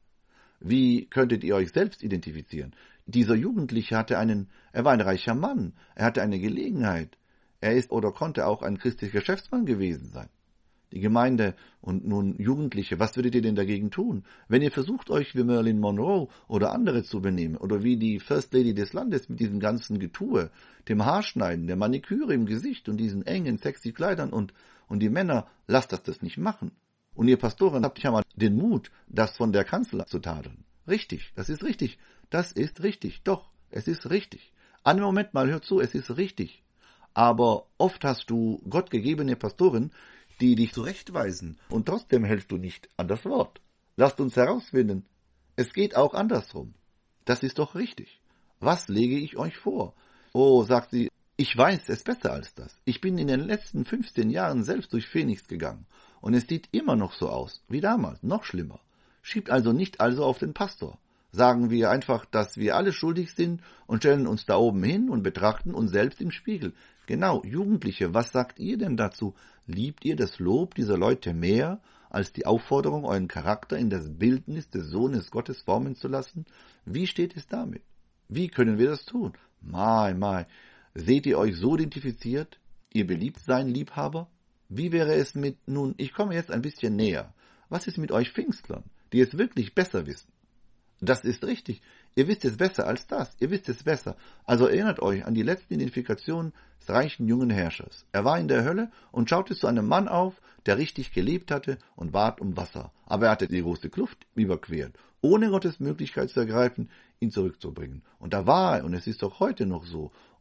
Wie könntet ihr euch selbst identifizieren? Dieser Jugendliche hatte einen, er war ein reicher Mann, er hatte eine Gelegenheit. Er ist oder konnte auch ein christlicher Geschäftsmann gewesen sein. Die Gemeinde und nun Jugendliche, was würdet ihr denn dagegen tun? Wenn ihr versucht, euch wie Marilyn Monroe oder andere zu benehmen oder wie die First Lady des Landes mit diesem ganzen Getue, dem Haarschneiden, der Maniküre im Gesicht und diesen engen, sexy Kleidern und, und die Männer, lasst das das nicht machen. Und ihr Pastoren habt ja mal den Mut, das von der Kanzel zu tadeln. Richtig, das ist richtig, das ist richtig, doch, es ist richtig. Einen Moment mal, hör zu, es ist richtig. Aber oft hast du gottgegebene Pastoren, die dich zurechtweisen, und trotzdem hältst du nicht an das Wort. Lasst uns herausfinden, es geht auch andersrum. Das ist doch richtig. Was lege ich euch vor? Oh, sagt sie, ich weiß es besser als das. Ich bin in den letzten fünfzehn Jahren selbst durch Phoenix gegangen. Und es sieht immer noch so aus, wie damals, noch schlimmer. Schiebt also nicht also auf den Pastor. Sagen wir einfach, dass wir alle schuldig sind und stellen uns da oben hin und betrachten uns selbst im Spiegel. Genau, Jugendliche, was sagt ihr denn dazu? Liebt ihr das Lob dieser Leute mehr als die Aufforderung, euren Charakter in das Bildnis des Sohnes Gottes formen zu lassen? Wie steht es damit? Wie können wir das tun? Mai, mai, seht ihr euch so identifiziert? Ihr Beliebtsein, Liebhaber? Wie wäre es mit, nun, ich komme jetzt ein bisschen näher. Was ist mit euch Pfingstlern, die es wirklich besser wissen? Das ist richtig. Ihr wisst es besser als das. Ihr wisst es besser. Also erinnert euch an die letzte Identifikation des reichen jungen Herrschers. Er war in der Hölle und schaute zu einem Mann auf, der richtig gelebt hatte und bat um Wasser. Aber er hatte die große Kluft überquert, ohne Gottes Möglichkeit zu ergreifen, ihn zurückzubringen. Und da war er, und es ist auch heute noch so.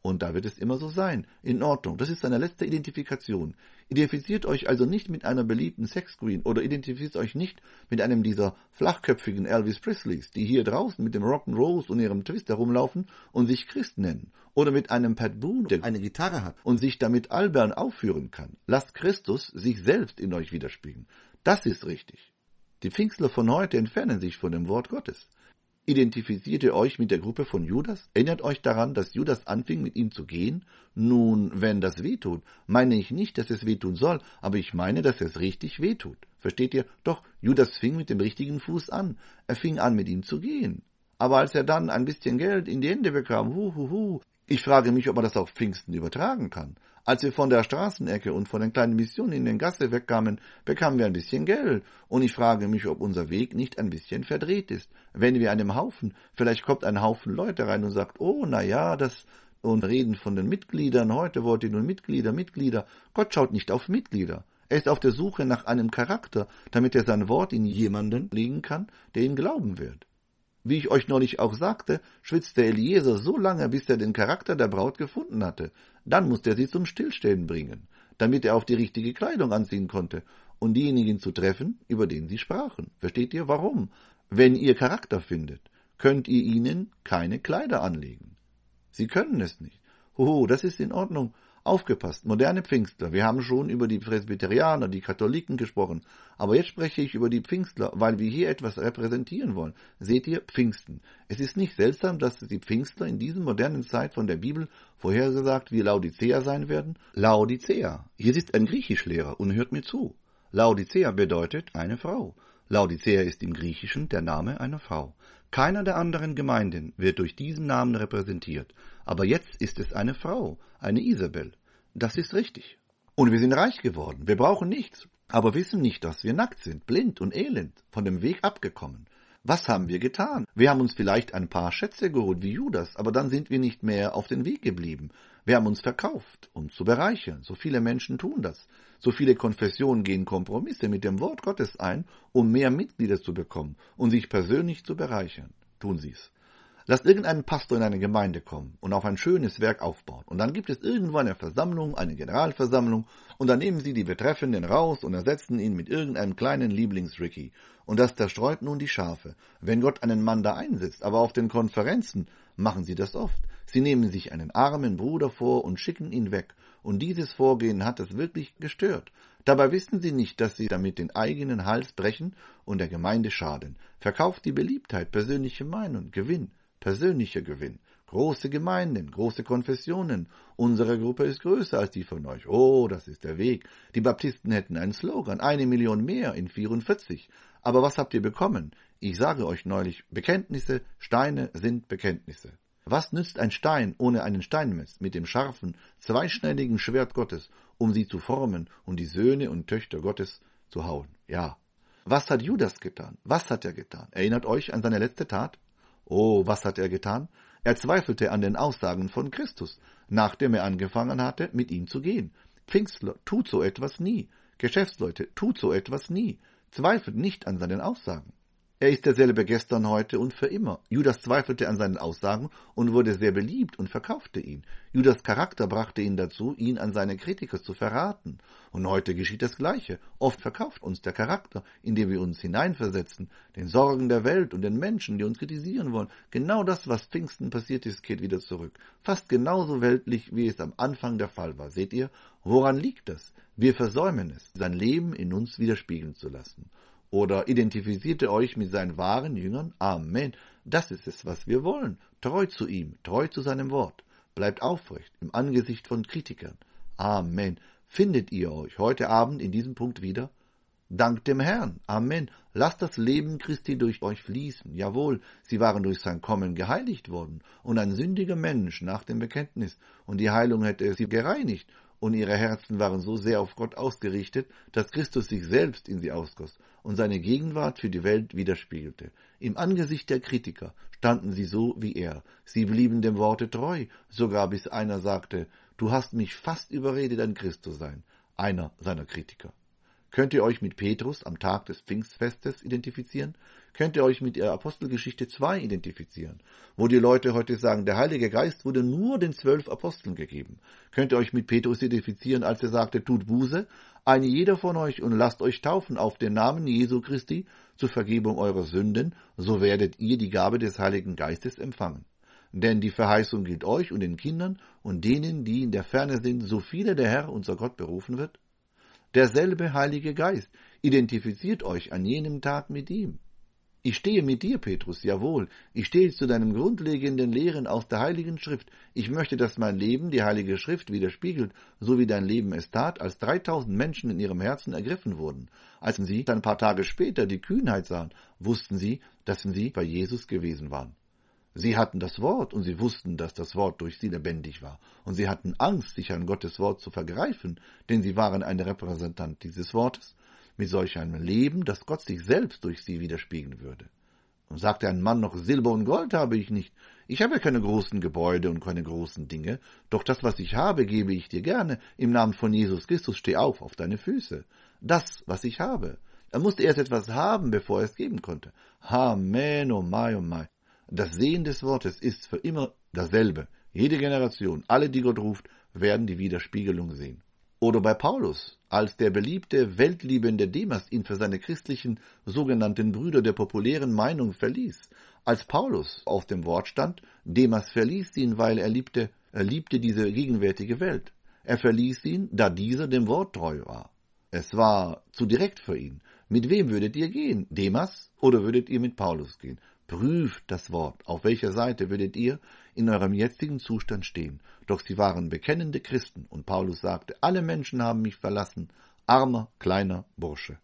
Und da wird es immer so sein. In Ordnung. Das ist seine letzte Identifikation. Identifiziert euch also nicht mit einer beliebten Sexqueen oder identifiziert euch nicht mit einem dieser flachköpfigen Elvis Presleys, die hier draußen mit dem Rock'n'Rolls und ihrem Twist herumlaufen und sich Christ nennen. Oder mit einem Pat Boone, der eine Gitarre hat und sich damit albern aufführen kann. Lasst Christus sich selbst in euch widerspiegeln. Das ist richtig. Die Pfingstler von heute entfernen sich von dem Wort Gottes. Identifiziert ihr euch mit der Gruppe von Judas? Erinnert euch daran, dass Judas anfing, mit ihm zu gehen? Nun, wenn das wehtut, meine ich nicht, dass es wehtun soll, aber ich meine, dass es richtig wehtut. Versteht ihr? Doch, Judas fing mit dem richtigen Fuß an. Er fing an, mit ihm zu gehen. Aber als er dann ein bisschen Geld in die Hände bekam, hu, hu, hu, ich frage mich, ob man das auf Pfingsten übertragen kann. Als wir von der Straßenecke und von den kleinen Missionen in den Gasse wegkamen, bekamen wir ein bisschen Geld. Und ich frage mich, ob unser Weg nicht ein bisschen verdreht ist. Wenn wir einem Haufen, vielleicht kommt ein Haufen Leute rein und sagt, oh, na ja, das, und reden von den Mitgliedern, heute wollt ihr nun Mitglieder, Mitglieder. Gott schaut nicht auf Mitglieder. Er ist auf der Suche nach einem Charakter, damit er sein Wort in jemanden legen kann, der ihm glauben wird. Wie ich euch neulich auch sagte, schwitzte Eliezer so lange, bis er den Charakter der Braut gefunden hatte. Dann musste er sie zum Stillstehen bringen, damit er auf die richtige Kleidung anziehen konnte und diejenigen zu treffen, über den sie sprachen. Versteht ihr, warum? Wenn ihr Charakter findet, könnt ihr ihnen keine Kleider anlegen. Sie können es nicht. Hoho, das ist in Ordnung. Aufgepasst, moderne Pfingstler. Wir haben schon über die Presbyterianer, die Katholiken gesprochen. Aber jetzt spreche ich über die Pfingstler, weil wir hier etwas repräsentieren wollen. Seht ihr, Pfingsten. Es ist nicht seltsam, dass die Pfingstler in dieser modernen Zeit von der Bibel vorhergesagt wie Laodicea sein werden. Laodicea. Hier sitzt ein Griechischlehrer und hört mir zu. Laodicea bedeutet eine Frau. Laodicea ist im Griechischen der Name einer Frau. Keiner der anderen Gemeinden wird durch diesen Namen repräsentiert. Aber jetzt ist es eine Frau, eine Isabel. Das ist richtig. Und wir sind reich geworden. Wir brauchen nichts. Aber wissen nicht, dass wir nackt sind, blind und elend, von dem Weg abgekommen. Was haben wir getan? Wir haben uns vielleicht ein paar Schätze geholt wie Judas, aber dann sind wir nicht mehr auf den Weg geblieben. Wir haben uns verkauft, um zu bereichern. So viele Menschen tun das. So viele Konfessionen gehen Kompromisse mit dem Wort Gottes ein, um mehr Mitglieder zu bekommen und sich persönlich zu bereichern. Tun sie es. Lasst irgendeinen Pastor in eine Gemeinde kommen und auf ein schönes Werk aufbauen. Und dann gibt es irgendwo eine Versammlung, eine Generalversammlung, und dann nehmen sie die Betreffenden raus und ersetzen ihn mit irgendeinem kleinen Lieblings-Ricky. Und das zerstreut nun die Schafe. Wenn Gott einen Mann da einsetzt, aber auf den Konferenzen machen sie das oft. Sie nehmen sich einen armen Bruder vor und schicken ihn weg. Und dieses Vorgehen hat es wirklich gestört. Dabei wissen sie nicht, dass sie damit den eigenen Hals brechen und der Gemeinde schaden. Verkauft die Beliebtheit, persönliche Meinung, Gewinn. Persönlicher Gewinn, große Gemeinden, große Konfessionen. Unsere Gruppe ist größer als die von euch. Oh, das ist der Weg. Die Baptisten hätten einen Slogan, eine Million mehr in vierundvierzig. Aber was habt ihr bekommen? Ich sage euch neulich, Bekenntnisse, Steine sind Bekenntnisse. Was nützt ein Stein ohne einen Steinmetz mit dem scharfen, zweischneidigen Schwert Gottes, um sie zu formen und die Söhne und Töchter Gottes zu hauen? Ja. Was hat Judas getan? Was hat er getan? Erinnert euch an seine letzte Tat? Oh, was hat er getan? Er zweifelte an den Aussagen von Christus, nachdem er angefangen hatte, mit ihm zu gehen. Pfingstler tut so etwas nie. Geschäftsleute tut so etwas nie. Zweifelt nicht an seinen Aussagen. Er ist derselbe gestern, heute und für immer. Judas zweifelte an seinen Aussagen und wurde sehr beliebt und verkaufte ihn. Judas' Charakter brachte ihn dazu, ihn an seine Kritiker zu verraten. Und heute geschieht das Gleiche. Oft verkauft uns der Charakter, indem wir uns hineinversetzen, den Sorgen der Welt und den Menschen, die uns kritisieren wollen. Genau das, was Pfingsten passiert ist, geht wieder zurück. Fast genauso weltlich, wie es am Anfang der Fall war. Seht ihr, woran liegt das? Wir versäumen es, sein Leben in uns widerspiegeln zu lassen. Oder identifiziert ihr euch mit seinen wahren Jüngern? Amen. Das ist es, was wir wollen. Treu zu ihm, treu zu seinem Wort. Bleibt aufrecht im Angesicht von Kritikern. Amen. Findet ihr euch heute Abend in diesem Punkt wieder? Dank dem Herrn. Amen. Lasst das Leben Christi durch euch fließen. Jawohl, sie waren durch sein Kommen geheiligt worden. Und ein sündiger Mensch nach dem Bekenntnis. Und die Heilung hätte sie gereinigt. Und ihre Herzen waren so sehr auf Gott ausgerichtet, dass Christus sich selbst in sie ausgoss und seine Gegenwart für die Welt widerspiegelte. Im Angesicht der Kritiker standen sie so wie er. Sie blieben dem Worte treu, sogar bis einer sagte, du hast mich fast überredet, ein Christ zu sein. Einer seiner Kritiker. Könnt ihr euch mit Petrus am Tag des Pfingstfestes identifizieren? Könnt ihr euch mit der Apostelgeschichte zwei identifizieren, wo die Leute heute sagen, der Heilige Geist wurde nur den zwölf Aposteln gegeben? Könnt ihr euch mit Petrus identifizieren, als er sagte, tut Buße, ein jeder von euch, und lasst euch taufen auf den Namen Jesu Christi zur Vergebung eurer Sünden, so werdet ihr die Gabe des Heiligen Geistes empfangen. Denn die Verheißung gilt euch und den Kindern und denen, die in der Ferne sind, so viele der Herr, unser Gott, berufen wird. Derselbe Heilige Geist identifiziert euch an jenem Tag mit ihm. Ich stehe mit dir, Petrus, jawohl, ich stehe zu deinen grundlegenden Lehren aus der Heiligen Schrift. Ich möchte, dass mein Leben die Heilige Schrift widerspiegelt, so wie dein Leben es tat, als dreitausend Menschen in ihrem Herzen ergriffen wurden. Als sie ein paar Tage später die Kühnheit sahen, wussten sie, dass sie bei Jesus gewesen waren. Sie hatten das Wort und sie wussten, dass das Wort durch sie lebendig war. Und sie hatten Angst, sich an Gottes Wort zu vergreifen, denn sie waren ein Repräsentant dieses Wortes, mit solch einem Leben, dass Gott sich selbst durch sie widerspiegeln würde. Und sagte ein Mann noch, Silber und Gold habe ich nicht. Ich habe keine großen Gebäude und keine großen Dinge, doch das, was ich habe, gebe ich dir gerne. Im Namen von Jesus Christus steh auf auf deine Füße. Das, was ich habe. Er musste erst etwas haben, bevor er es geben konnte. Amen, oh mai, oh mai. Das Sehen des Wortes ist für immer dasselbe. Jede Generation, alle, die Gott ruft, werden die Widerspiegelung sehen. Oder bei Paulus, als der beliebte, weltliebende Demas ihn für seine christlichen sogenannten Brüder der populären Meinung verließ. Als Paulus auf dem Wort stand, Demas verließ ihn, weil er liebte, er liebte diese gegenwärtige Welt. Er verließ ihn, da dieser dem Wort treu war. Es war zu direkt für ihn. Mit wem würdet ihr gehen? Demas oder würdet ihr mit Paulus gehen? Prüft das Wort. Auf welcher Seite würdet ihr in eurem jetzigen Zustand stehen? Doch sie waren bekennende Christen, und Paulus sagte, alle Menschen haben mich verlassen, armer, kleiner Bursche.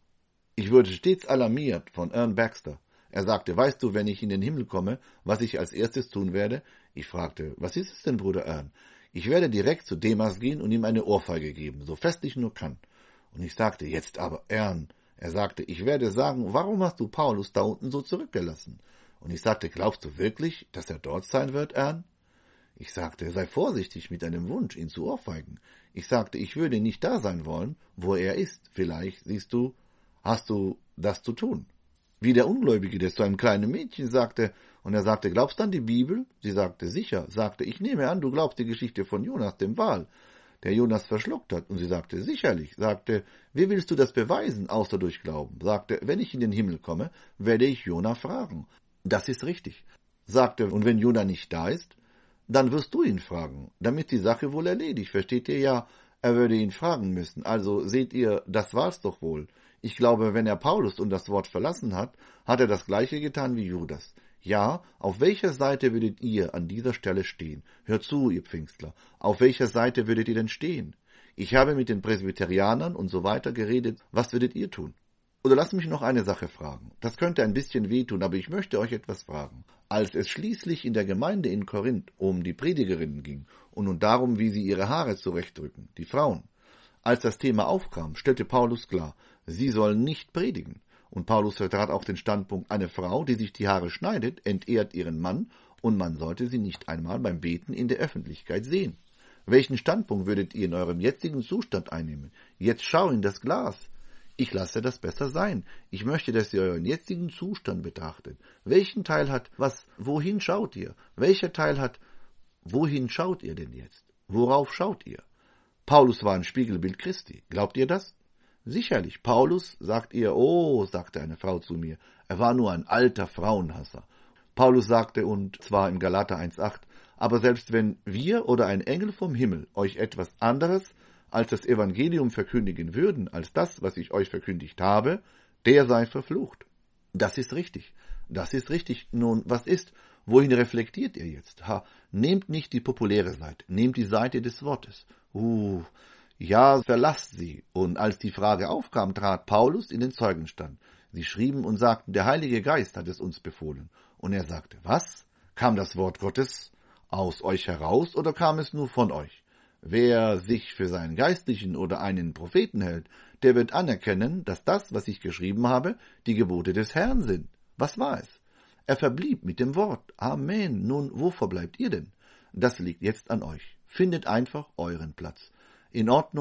Ich wurde stets alarmiert von Ern Baxter. Er sagte, weißt du, wenn ich in den Himmel komme, was ich als erstes tun werde? Ich fragte, was ist es denn, Bruder Ern? Ich werde direkt zu Demas gehen und ihm eine Ohrfeige geben, so fest ich nur kann. Und ich sagte, jetzt aber, Ern. Er sagte, ich werde sagen, warum hast du Paulus da unten so zurückgelassen? Und ich sagte, glaubst du wirklich, dass er dort sein wird, Ern? Ich sagte, sei vorsichtig mit deinem Wunsch, ihn zu ohrfeigen. Ich sagte, ich würde nicht da sein wollen, wo er ist. Vielleicht, siehst du, hast du das zu tun. Wie der Ungläubige, der zu einem kleinen Mädchen sagte, und er sagte, glaubst du an die Bibel? Sie sagte, sicher. Sagte, ich nehme an, du glaubst die Geschichte von Jonas, dem Wal, der Jonas verschluckt hat. Und sie sagte, sicherlich. Sagte, wie willst du das beweisen, außer durch Glauben? Sagte, wenn ich in den Himmel komme, werde ich Jona fragen. Das ist richtig. Sagte, und wenn Jona nicht da ist, dann wirst du ihn fragen, damit die Sache wohl erledigt. Versteht ihr? Ja, er würde ihn fragen müssen. Also seht ihr, das war's doch wohl. Ich glaube, wenn er Paulus und das Wort verlassen hat, hat er das Gleiche getan wie Judas. Ja, auf welcher Seite würdet ihr an dieser Stelle stehen? Hört zu, ihr Pfingstler. Auf welcher Seite würdet ihr denn stehen? Ich habe mit den Presbyterianern und so weiter geredet. Was würdet ihr tun? Oder lasst mich noch eine Sache fragen. Das könnte ein bisschen wehtun, aber ich möchte euch etwas fragen. Als es schließlich in der Gemeinde in Korinth um die Predigerinnen ging und nun darum, wie sie ihre Haare zurechtdrücken, die Frauen, als das Thema aufkam, stellte Paulus klar, sie sollen nicht predigen. Und Paulus vertrat auch den Standpunkt, eine Frau, die sich die Haare schneidet, entehrt ihren Mann, und man sollte sie nicht einmal beim Beten in der Öffentlichkeit sehen. Welchen Standpunkt würdet ihr in eurem jetzigen Zustand einnehmen? Jetzt schau in das Glas. Ich lasse das besser sein. Ich möchte, dass ihr euren jetzigen Zustand betrachtet. Welchen Teil hat was? Wohin schaut ihr? Welcher Teil hat, wohin schaut ihr denn jetzt? Worauf schaut ihr? Paulus war ein Spiegelbild Christi. Glaubt ihr das? Sicherlich. Paulus, sagt ihr, oh, sagte eine Frau zu mir, er war nur ein alter Frauenhasser. Paulus sagte, und zwar in Galater eins acht, aber selbst wenn wir oder ein Engel vom Himmel euch etwas anderes als das Evangelium verkündigen würden, als das, was ich euch verkündigt habe, der sei verflucht. Das ist richtig. Das ist richtig. Nun, was ist? Wohin reflektiert ihr jetzt? Ha, nehmt nicht die populäre Seite, nehmt die Seite des Wortes. Uh, ja, verlasst sie. Und als die Frage aufkam, trat Paulus in den Zeugenstand. Sie schrieben und sagten, der Heilige Geist hat es uns befohlen. Und er sagte, was? Kam das Wort Gottes aus euch heraus oder kam es nur von euch? Wer sich für seinen Geistlichen oder einen Propheten hält, der wird anerkennen, dass das, was ich geschrieben habe, die Gebote des Herrn sind. Was war es? Er verblieb mit dem Wort. Amen. Nun, wo verbleibt ihr denn? Das liegt jetzt an euch. Findet einfach euren Platz. In Ordnung,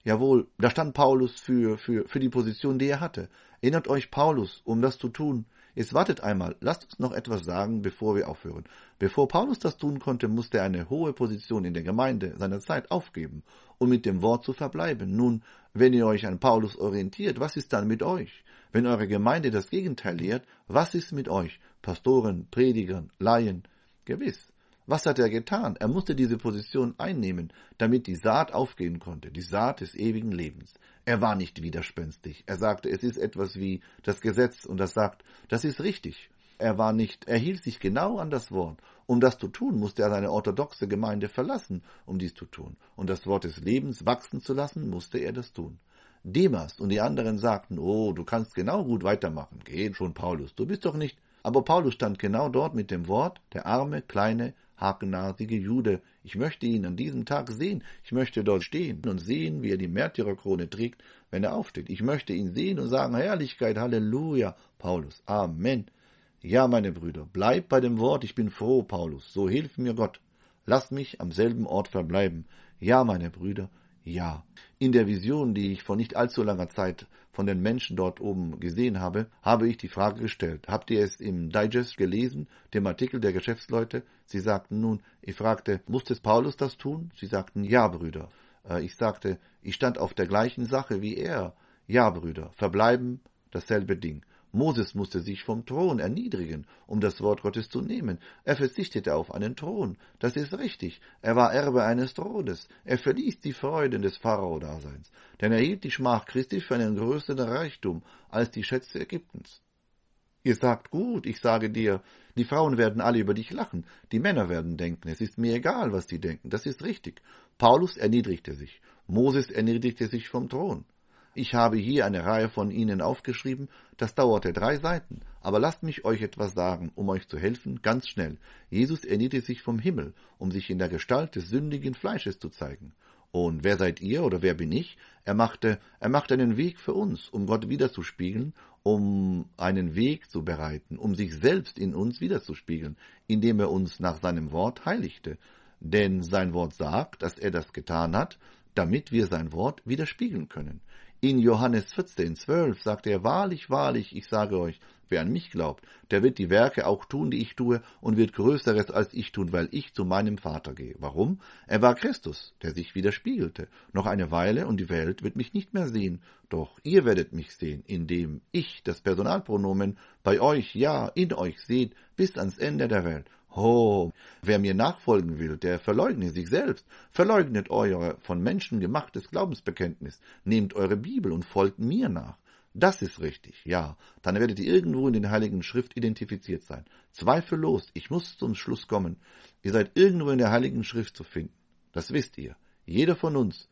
Jawohl, da stand Paulus für, für, für die Position, die er hatte. Erinnert euch Paulus, um das zu tun. Jetzt wartet einmal, lasst uns noch etwas sagen, bevor wir aufhören. Bevor Paulus das tun konnte, musste er eine hohe Position in der Gemeinde seiner Zeit aufgeben, um mit dem Wort zu verbleiben. Nun, wenn ihr euch an Paulus orientiert, was ist dann mit euch? Wenn eure Gemeinde das Gegenteil lehrt, was ist mit euch? Pastoren, Predigern, Laien? Gewiss. Was hat er getan? Er musste diese Position einnehmen, damit die Saat aufgehen konnte, die Saat des ewigen Lebens. Er war nicht widerspenstig. Er sagte, es ist etwas wie das Gesetz und das sagt, das ist richtig. Er war nicht, er hielt sich genau an das Wort. Um das zu tun, musste er seine orthodoxe Gemeinde verlassen, um dies zu tun. Und das Wort des Lebens wachsen zu lassen, musste er das tun. Demas und die anderen sagten, oh, du kannst genau gut weitermachen. Geh schon, Paulus, du bist doch nicht. Aber Paulus stand genau dort mit dem Wort, der arme, kleine, hakennasige Jude. Ich möchte ihn an diesem Tag sehen. Ich möchte dort stehen und sehen, wie er die Märtyrerkrone trägt, wenn er aufsteht. Ich möchte ihn sehen und sagen, Herrlichkeit, Halleluja, Paulus, Amen. Ja, meine Brüder, bleib bei dem Wort, ich bin froh, Paulus, so hilf mir Gott. Lasst mich am selben Ort verbleiben. Ja, meine Brüder, ja. In der Vision, die ich vor nicht allzu langer Zeit von den Menschen dort oben gesehen habe, habe ich die Frage gestellt. Habt ihr es im Digest gelesen, dem Artikel der Geschäftsleute? Sie sagten nun, ich fragte, musste Paulus das tun? Sie sagten, ja, Brüder. Ich sagte, ich stand auf der gleichen Sache wie er. Ja, Brüder, verbleiben, dasselbe Ding. Moses musste sich vom Thron erniedrigen, um das Wort Gottes zu nehmen. Er verzichtete auf einen Thron. Das ist richtig. Er war Erbe eines Thrones. Er verließ die Freuden des Pharao-Daseins, denn er hielt die Schmach Christi für einen größeren Reichtum als die Schätze Ägyptens. Ihr sagt, gut, ich sage dir, die Frauen werden alle über dich lachen, die Männer werden denken, es ist mir egal, was die denken, das ist richtig. Paulus erniedrigte sich, Moses erniedrigte sich vom Thron. Ich habe hier eine Reihe von ihnen aufgeschrieben, das dauerte drei Seiten, aber lasst mich euch etwas sagen, um euch zu helfen, ganz schnell. Jesus erniedrigte sich vom Himmel, um sich in der Gestalt des sündigen Fleisches zu zeigen. Und wer seid ihr oder wer bin ich? Er machte, er machte einen Weg für uns, um Gott wiederzuspiegeln, um einen Weg zu bereiten, um sich selbst in uns wiederzuspiegeln, indem er uns nach seinem Wort heiligte. Denn sein Wort sagt, dass er das getan hat, damit wir sein Wort widerspiegeln können. In Johannes vierzehn, zwölf sagt er, wahrlich, wahrlich, ich sage euch, wer an mich glaubt, der wird die Werke auch tun, die ich tue, und wird Größeres als ich tun, weil ich zu meinem Vater gehe. Warum? Er war Christus, der sich widerspiegelte. Noch eine Weile und die Welt wird mich nicht mehr sehen, doch ihr werdet mich sehen, indem ich das Personalpronomen bei euch, ja, in euch seht, bis ans Ende der Welt. Oh, wer mir nachfolgen will, der verleugne sich selbst, verleugnet euer von Menschen gemachtes Glaubensbekenntnis, nehmt eure Bibel und folgt mir nach. Das ist richtig, ja, dann werdet ihr irgendwo in den Heiligen Schrift identifiziert sein. Zweifellos, ich muss zum Schluss kommen, ihr seid irgendwo in der Heiligen Schrift zu finden. Das wisst ihr, jeder von uns.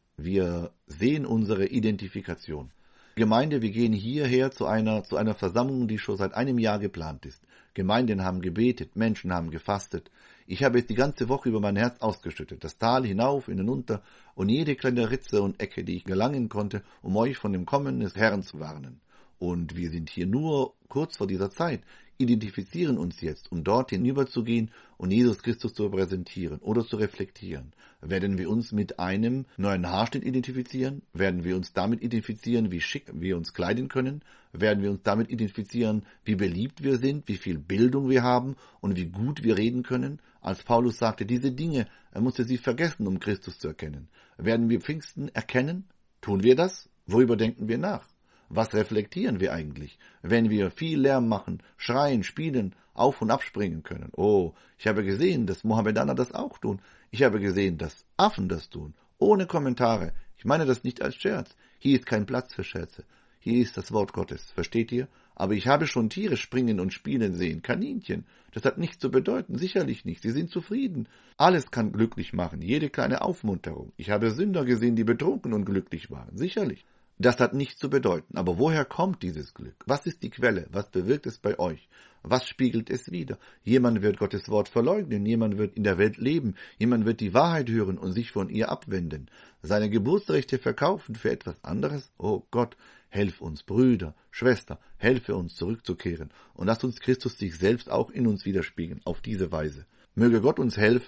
Wir sehen unsere Identifikation. Gemeinde, wir gehen hierher zu einer, zu einer Versammlung, die schon seit einem Jahr geplant ist. Gemeinden haben gebetet, Menschen haben gefastet. Ich habe jetzt die ganze Woche über mein Herz ausgeschüttet, das Tal hinauf, hinunter und jede kleine Ritze und Ecke, die ich gelangen konnte, um euch von dem Kommen des Herrn zu warnen. Und wir sind hier nur kurz vor dieser Zeit, identifizieren uns jetzt, um dort hinüberzugehen und Jesus Christus zu präsentieren oder zu reflektieren. Werden wir uns mit einem neuen Haarschnitt identifizieren? Werden wir uns damit identifizieren, wie schick wir uns kleiden können? Werden wir uns damit identifizieren, wie beliebt wir sind, wie viel Bildung wir haben und wie gut wir reden können? Als Paulus sagte, diese Dinge, er musste sie vergessen, um Christus zu erkennen. Werden wir Pfingsten erkennen? Tun wir das? Worüber denken wir nach? Was reflektieren wir eigentlich, wenn wir viel Lärm machen, schreien, spielen, auf- und abspringen können? Oh, ich habe gesehen, dass Mohammedaner das auch tun. Ich habe gesehen, dass Affen das tun. Ohne Kommentare. Ich meine das nicht als Scherz. Hier ist kein Platz für Scherze. Hier ist das Wort Gottes. Versteht ihr? Aber ich habe schon Tiere springen und spielen sehen. Kaninchen. Das hat nichts zu bedeuten. Sicherlich nicht. Sie sind zufrieden. Alles kann glücklich machen. Jede kleine Aufmunterung. Ich habe Sünder gesehen, die betrunken und glücklich waren. Sicherlich. Das hat nichts zu bedeuten. Aber woher kommt dieses Glück? Was ist die Quelle? Was bewirkt es bei euch? Was spiegelt es wider? Jemand wird Gottes Wort verleugnen, jemand wird in der Welt leben, jemand wird die Wahrheit hören und sich von ihr abwenden. Seine Geburtsrechte verkaufen für etwas anderes? Oh Gott, helf uns, Brüder, Schwester, helfe uns zurückzukehren und lasst uns Christus sich selbst auch in uns widerspiegeln, auf diese Weise. Möge Gott uns helfen,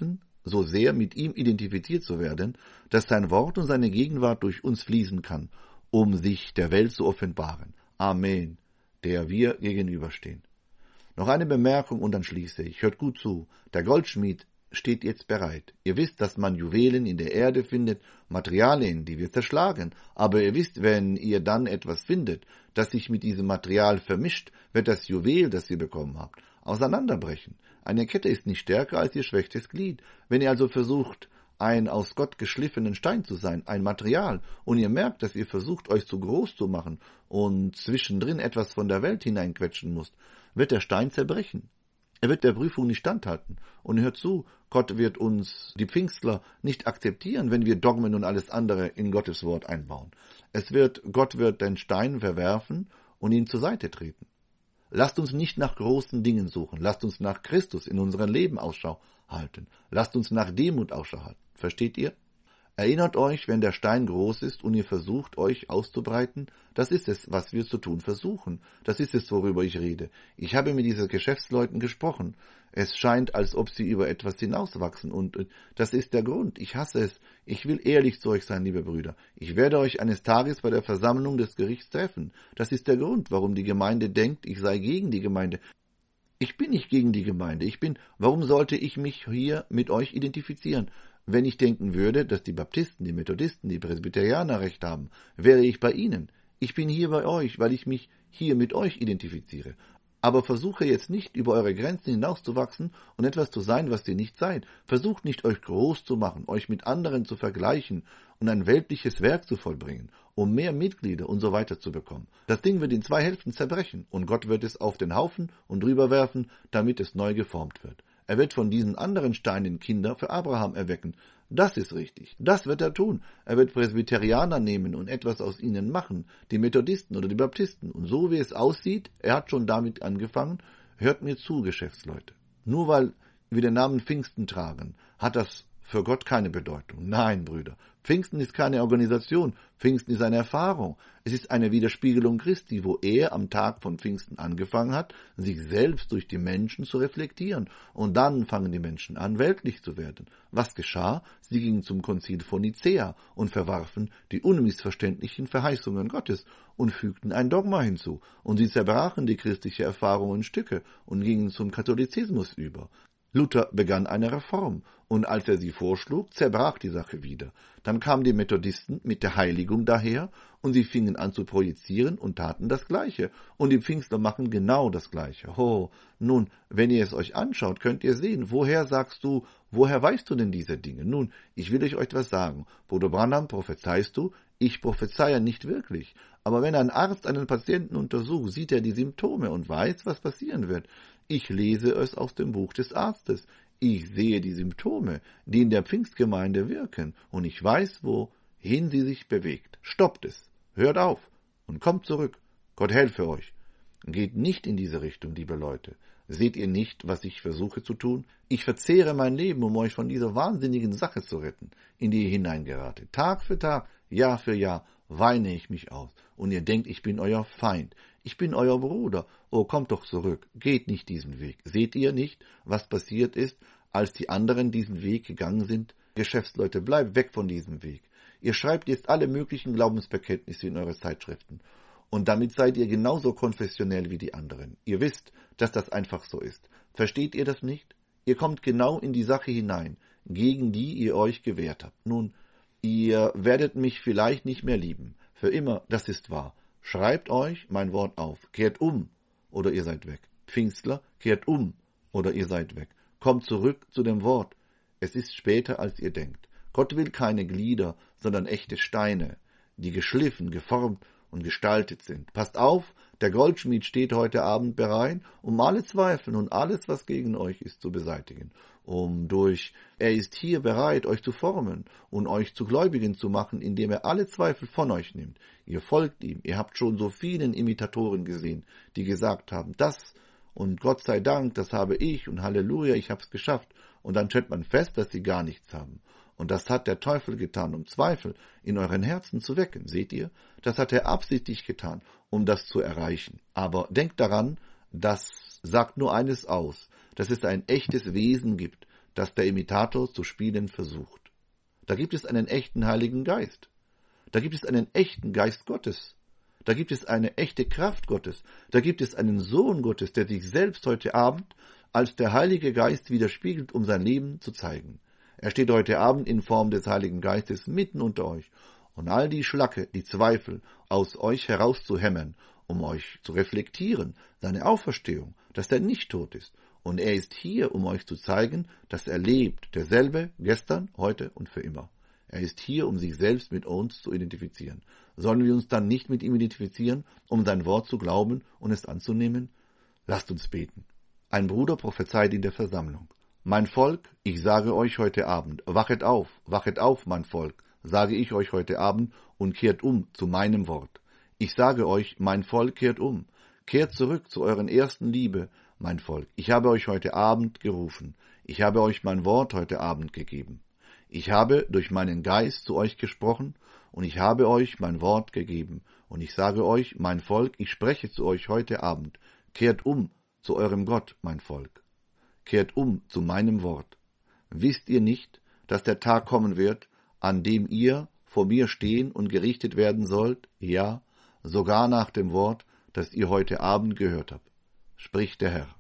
so sehr mit ihm identifiziert zu werden, dass sein Wort und seine Gegenwart durch uns fließen kann, um sich der Welt zu offenbaren. Amen, der wir gegenüberstehen. Noch eine Bemerkung und dann schließe ich. Hört gut zu. Der Goldschmied steht jetzt bereit. Ihr wisst, dass man Juwelen in der Erde findet, Materialien, die wir zerschlagen. Aber ihr wisst, wenn ihr dann etwas findet, das sich mit diesem Material vermischt, wird das Juwel, das ihr bekommen habt, auseinanderbrechen. Eine Kette ist nicht stärker als ihr schwächstes Glied. Wenn ihr also versucht, ein aus Gott geschliffenen Stein zu sein, ein Material, und ihr merkt, dass ihr versucht, euch zu groß zu machen und zwischendrin etwas von der Welt hineinquetschen müsst, wird der Stein zerbrechen. Er wird der Prüfung nicht standhalten. Und hört zu, Gott wird uns, die Pfingstler, nicht akzeptieren, wenn wir Dogmen und alles andere in Gottes Wort einbauen. Es wird, Gott wird den Stein verwerfen und ihn zur Seite treten. Lasst uns nicht nach großen Dingen suchen. Lasst uns nach Christus in unserem Leben Ausschau halten. Lasst uns nach Demut Ausschau halten. Versteht ihr? Erinnert euch, wenn der Stein groß ist und ihr versucht, euch auszubreiten, das ist es, was wir zu tun versuchen. Das ist es, worüber ich rede. Ich habe mit diesen Geschäftsleuten gesprochen. Es scheint, als ob sie über etwas hinauswachsen und äh, das ist der Grund. Ich hasse es. Ich will ehrlich zu euch sein, liebe Brüder. Ich werde euch eines Tages bei der Versammlung des Gerichts treffen. Das ist der Grund, warum die Gemeinde denkt, ich sei gegen die Gemeinde. Ich bin nicht gegen die Gemeinde. Ich bin, warum sollte ich mich hier mit euch identifizieren? Wenn ich denken würde, dass die Baptisten, die Methodisten, die Presbyterianer Recht haben, wäre ich bei ihnen. Ich bin hier bei euch, weil ich mich hier mit euch identifiziere. Aber versuche jetzt nicht, über eure Grenzen hinauszuwachsen und etwas zu sein, was ihr nicht seid. Versucht nicht, euch groß zu machen, euch mit anderen zu vergleichen und ein weltliches Werk zu vollbringen, um mehr Mitglieder und so weiter zu bekommen. Das Ding wird in zwei Hälften zerbrechen und Gott wird es auf den Haufen und drüber werfen, damit es neu geformt wird. Er wird von diesen anderen Steinen Kinder für Abraham erwecken. Das ist richtig. Das wird er tun. Er wird Presbyterianer nehmen und etwas aus ihnen machen, die Methodisten oder die Baptisten. Und so wie es aussieht, er hat schon damit angefangen, hört mir zu, Geschäftsleute. Nur weil wir den Namen Pfingsten tragen, hat das für Gott keine Bedeutung. Nein, Brüder. Pfingsten ist keine Organisation. Pfingsten ist eine Erfahrung. Es ist eine Widerspiegelung Christi, wo er am Tag von Pfingsten angefangen hat, sich selbst durch die Menschen zu reflektieren. Und dann fangen die Menschen an, weltlich zu werden. Was geschah? Sie gingen zum Konzil von Nicäa und verwarfen die unmissverständlichen Verheißungen Gottes und fügten ein Dogma hinzu. Und sie zerbrachen die christliche Erfahrung in Stücke und gingen zum Katholizismus über. Luther begann eine Reform, und als er sie vorschlug, zerbrach die Sache wieder. Dann kamen die Methodisten mit der Heiligung daher, und sie fingen an zu projizieren und taten das Gleiche. Und die Pfingstler machen genau das Gleiche. Oh, nun, wenn ihr es euch anschaut, könnt ihr sehen, woher sagst du, woher weißt du denn diese Dinge? Nun, ich will euch etwas sagen. Bruder Branham, prophezeist du? Ich prophezeie nicht wirklich. Aber wenn ein Arzt einen Patienten untersucht, sieht er die Symptome und weiß, was passieren wird. Ich lese es aus dem Buch des Arztes. Ich sehe die Symptome, die in der Pfingstgemeinde wirken, und ich weiß, wohin sie sich bewegt. Stoppt es, hört auf und kommt zurück. Gott helfe euch. Geht nicht in diese Richtung, liebe Leute. Seht ihr nicht, was ich versuche zu tun? Ich verzehre mein Leben, um euch von dieser wahnsinnigen Sache zu retten, in die ihr hineingeratet. Tag für Tag, Jahr für Jahr weine ich mich aus, und ihr denkt, ich bin euer Feind. Ich bin euer Bruder. Oh, kommt doch zurück. Geht nicht diesen Weg. Seht ihr nicht, was passiert ist, als die anderen diesen Weg gegangen sind? Geschäftsleute, bleibt weg von diesem Weg. Ihr schreibt jetzt alle möglichen Glaubensbekenntnisse in eure Zeitschriften. Und damit seid ihr genauso konfessionell wie die anderen. Ihr wisst, dass das einfach so ist. Versteht ihr das nicht? Ihr kommt genau in die Sache hinein, gegen die ihr euch gewehrt habt. Nun, ihr werdet mich vielleicht nicht mehr lieben. Für immer, das ist wahr. Schreibt euch mein Wort auf. Kehrt um, oder ihr seid weg. Pfingstler, kehrt um, oder ihr seid weg. Kommt zurück zu dem Wort. Es ist später, als ihr denkt. Gott will keine Glieder, sondern echte Steine, die geschliffen, geformt und gestaltet sind. Passt auf, der Goldschmied steht heute Abend bereit, um alle Zweifel und alles, was gegen euch ist, zu beseitigen. Um durch, er ist hier bereit, euch zu formen und euch zu Gläubigen zu machen, indem er alle Zweifel von euch nimmt. Ihr folgt ihm. Ihr habt schon so vielen Imitatoren gesehen, die gesagt haben, das und Gott sei Dank, das habe ich und Halleluja, ich habe es geschafft. Und dann stellt man fest, dass sie gar nichts haben. Und das hat der Teufel getan, um Zweifel in euren Herzen zu wecken. Seht ihr? Das hat er absichtlich getan, um das zu erreichen. Aber denkt daran, das sagt nur eines aus, dass es ein echtes Wesen gibt, das der Imitator zu spielen versucht. Da gibt es einen echten Heiligen Geist. Da gibt es einen echten Geist Gottes. Da gibt es eine echte Kraft Gottes. Da gibt es einen Sohn Gottes, der sich selbst heute Abend als der Heilige Geist widerspiegelt, um sein Leben zu zeigen. Er steht heute Abend in Form des Heiligen Geistes mitten unter euch. Und all die Schlacke, die Zweifel aus euch herauszuhämmern, um euch zu reflektieren, seine Auferstehung, dass er nicht tot ist. Und er ist hier, um euch zu zeigen, dass er lebt, derselbe, gestern, heute und für immer. Er ist hier, um sich selbst mit uns zu identifizieren. Sollen wir uns dann nicht mit ihm identifizieren, um sein Wort zu glauben und es anzunehmen? Lasst uns beten. Ein Bruder prophezeit in der Versammlung. Mein Volk, ich sage euch heute Abend, wachet auf, wachet auf, mein Volk, sage ich euch heute Abend, und kehrt um zu meinem Wort. Ich sage euch, mein Volk, kehrt um, kehrt zurück zu euren ersten Liebe, mein Volk. Ich habe euch heute Abend gerufen, ich habe euch mein Wort heute Abend gegeben. Ich habe durch meinen Geist zu euch gesprochen, und ich habe euch mein Wort gegeben. Und ich sage euch, mein Volk, ich spreche zu euch heute Abend, kehrt um zu eurem Gott, mein Volk. Kehrt um zu meinem Wort. Wisst ihr nicht, dass der Tag kommen wird, an dem ihr vor mir stehen und gerichtet werden sollt, ja, sogar nach dem Wort, das ihr heute Abend gehört habt, spricht der Herr.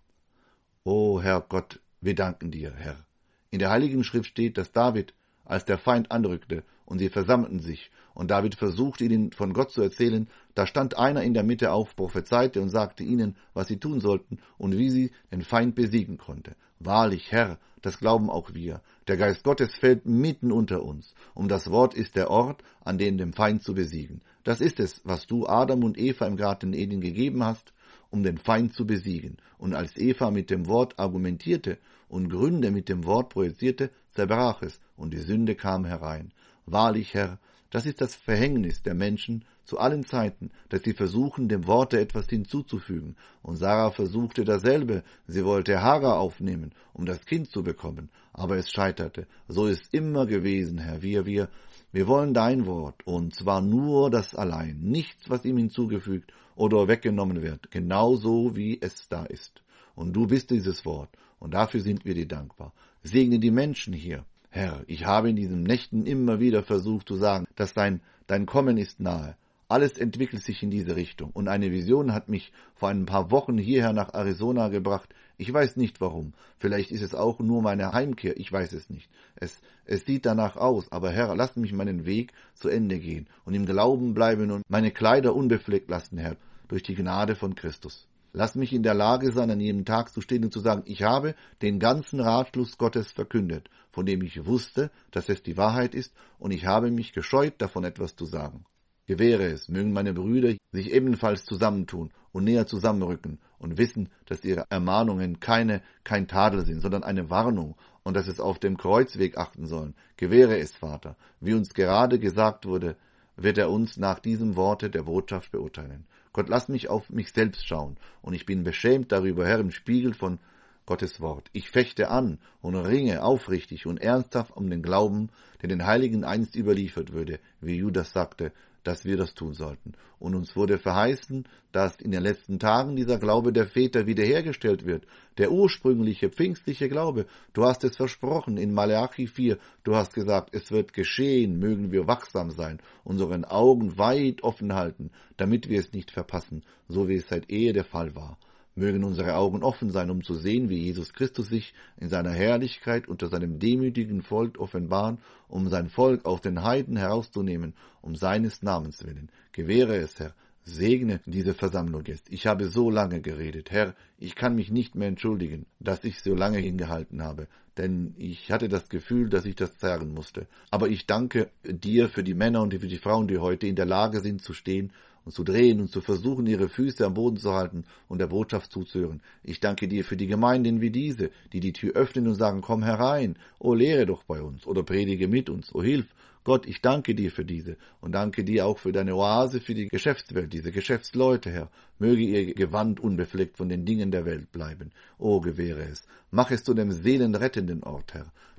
O Herr Gott, wir danken dir, Herr. In der Heiligen Schrift steht, dass David, als der Feind anrückte und sie versammelten sich, und David versuchte ihnen von Gott zu erzählen, da stand einer in der Mitte auf, prophezeite und sagte ihnen, was sie tun sollten und wie sie den Feind besiegen konnte. Wahrlich, Herr, das glauben auch wir. Der Geist Gottes fällt mitten unter uns. Um das Wort ist der Ort, an dem den Feind zu besiegen. Das ist es, was du Adam und Eva im Garten Eden gegeben hast, um den Feind zu besiegen. Und als Eva mit dem Wort argumentierte und Gründe mit dem Wort projizierte, zerbrach es, und die Sünde kam herein. Wahrlich, Herr, das ist das Verhängnis der Menschen zu allen Zeiten, dass sie versuchen, dem Worte etwas hinzuzufügen. Und Sarah versuchte dasselbe. Sie wollte Hagar aufnehmen, um das Kind zu bekommen. Aber es scheiterte. So ist immer gewesen, Herr. Wir, wir, wir wollen dein Wort. Und zwar nur das allein. Nichts, was ihm hinzugefügt oder weggenommen wird. Genauso, wie es da ist. Und du bist dieses Wort. Und dafür sind wir dir dankbar. Segne die Menschen hier. Herr, ich habe in diesen Nächten immer wieder versucht zu sagen, dass dein, dein Kommen ist nahe. Alles entwickelt sich in diese Richtung. Und eine Vision hat mich vor ein paar Wochen hierher nach Arizona gebracht. Ich weiß nicht warum. Vielleicht ist es auch nur meine Heimkehr. Ich weiß es nicht. Es, es sieht danach aus. Aber Herr, lass mich meinen Weg zu Ende gehen und im Glauben bleiben und meine Kleider unbefleckt lassen, Herr, durch die Gnade von Christus. Lass mich in der Lage sein, an jedem Tag zu stehen und zu sagen, ich habe den ganzen Ratschluss Gottes verkündet, von dem ich wusste, dass es die Wahrheit ist, und ich habe mich gescheut, davon etwas zu sagen. Gewähre es, mögen meine Brüder sich ebenfalls zusammentun und näher zusammenrücken und wissen, dass ihre Ermahnungen keine, kein Tadel sind, sondern eine Warnung, und dass es auf dem Kreuzweg achten sollen. Gewähre es, Vater, wie uns gerade gesagt wurde, wird er uns nach diesem Worte der Botschaft beurteilen. Gott, lass mich auf mich selbst schauen, und ich bin beschämt darüber, Herr, im Spiegel von Gottes Wort. Ich fechte an und ringe aufrichtig und ernsthaft um den Glauben, der den Heiligen einst überliefert würde, wie Judas sagte, dass wir das tun sollten. Und uns wurde verheißen, dass in den letzten Tagen dieser Glaube der Väter wiederhergestellt wird, der ursprüngliche pfingstliche Glaube. Du hast es versprochen in Malachi vier, du hast gesagt, es wird geschehen, mögen wir wachsam sein, unseren Augen weit offen halten, damit wir es nicht verpassen, so wie es seit Ehe der Fall war. Mögen unsere Augen offen sein, um zu sehen, wie Jesus Christus sich in seiner Herrlichkeit unter seinem demütigen Volk offenbaren, um sein Volk aus den Heiden herauszunehmen, um seines Namens willen. Gewähre es, Herr, segne diese Versammlung jetzt. Ich habe so lange geredet. Herr, ich kann mich nicht mehr entschuldigen, dass ich so lange hingehalten habe, denn ich hatte das Gefühl, dass ich das zerren musste. Aber ich danke dir für die Männer und für die Frauen, die heute in der Lage sind zu stehen und zu drehen und zu versuchen, ihre Füße am Boden zu halten und der Botschaft zuzuhören. Ich danke dir für die Gemeinden wie diese, die die Tür öffnen und sagen, komm herein, oh, lehre doch bei uns oder predige mit uns, oh, hilf. Gott, ich danke dir für diese und danke dir auch für deine Oase, für die Geschäftswelt, diese Geschäftsleute, Herr. Möge ihr Gewand unbefleckt von den Dingen der Welt bleiben. Oh, gewähre es. Mach es zu dem seelenrettenden Ort, Herr.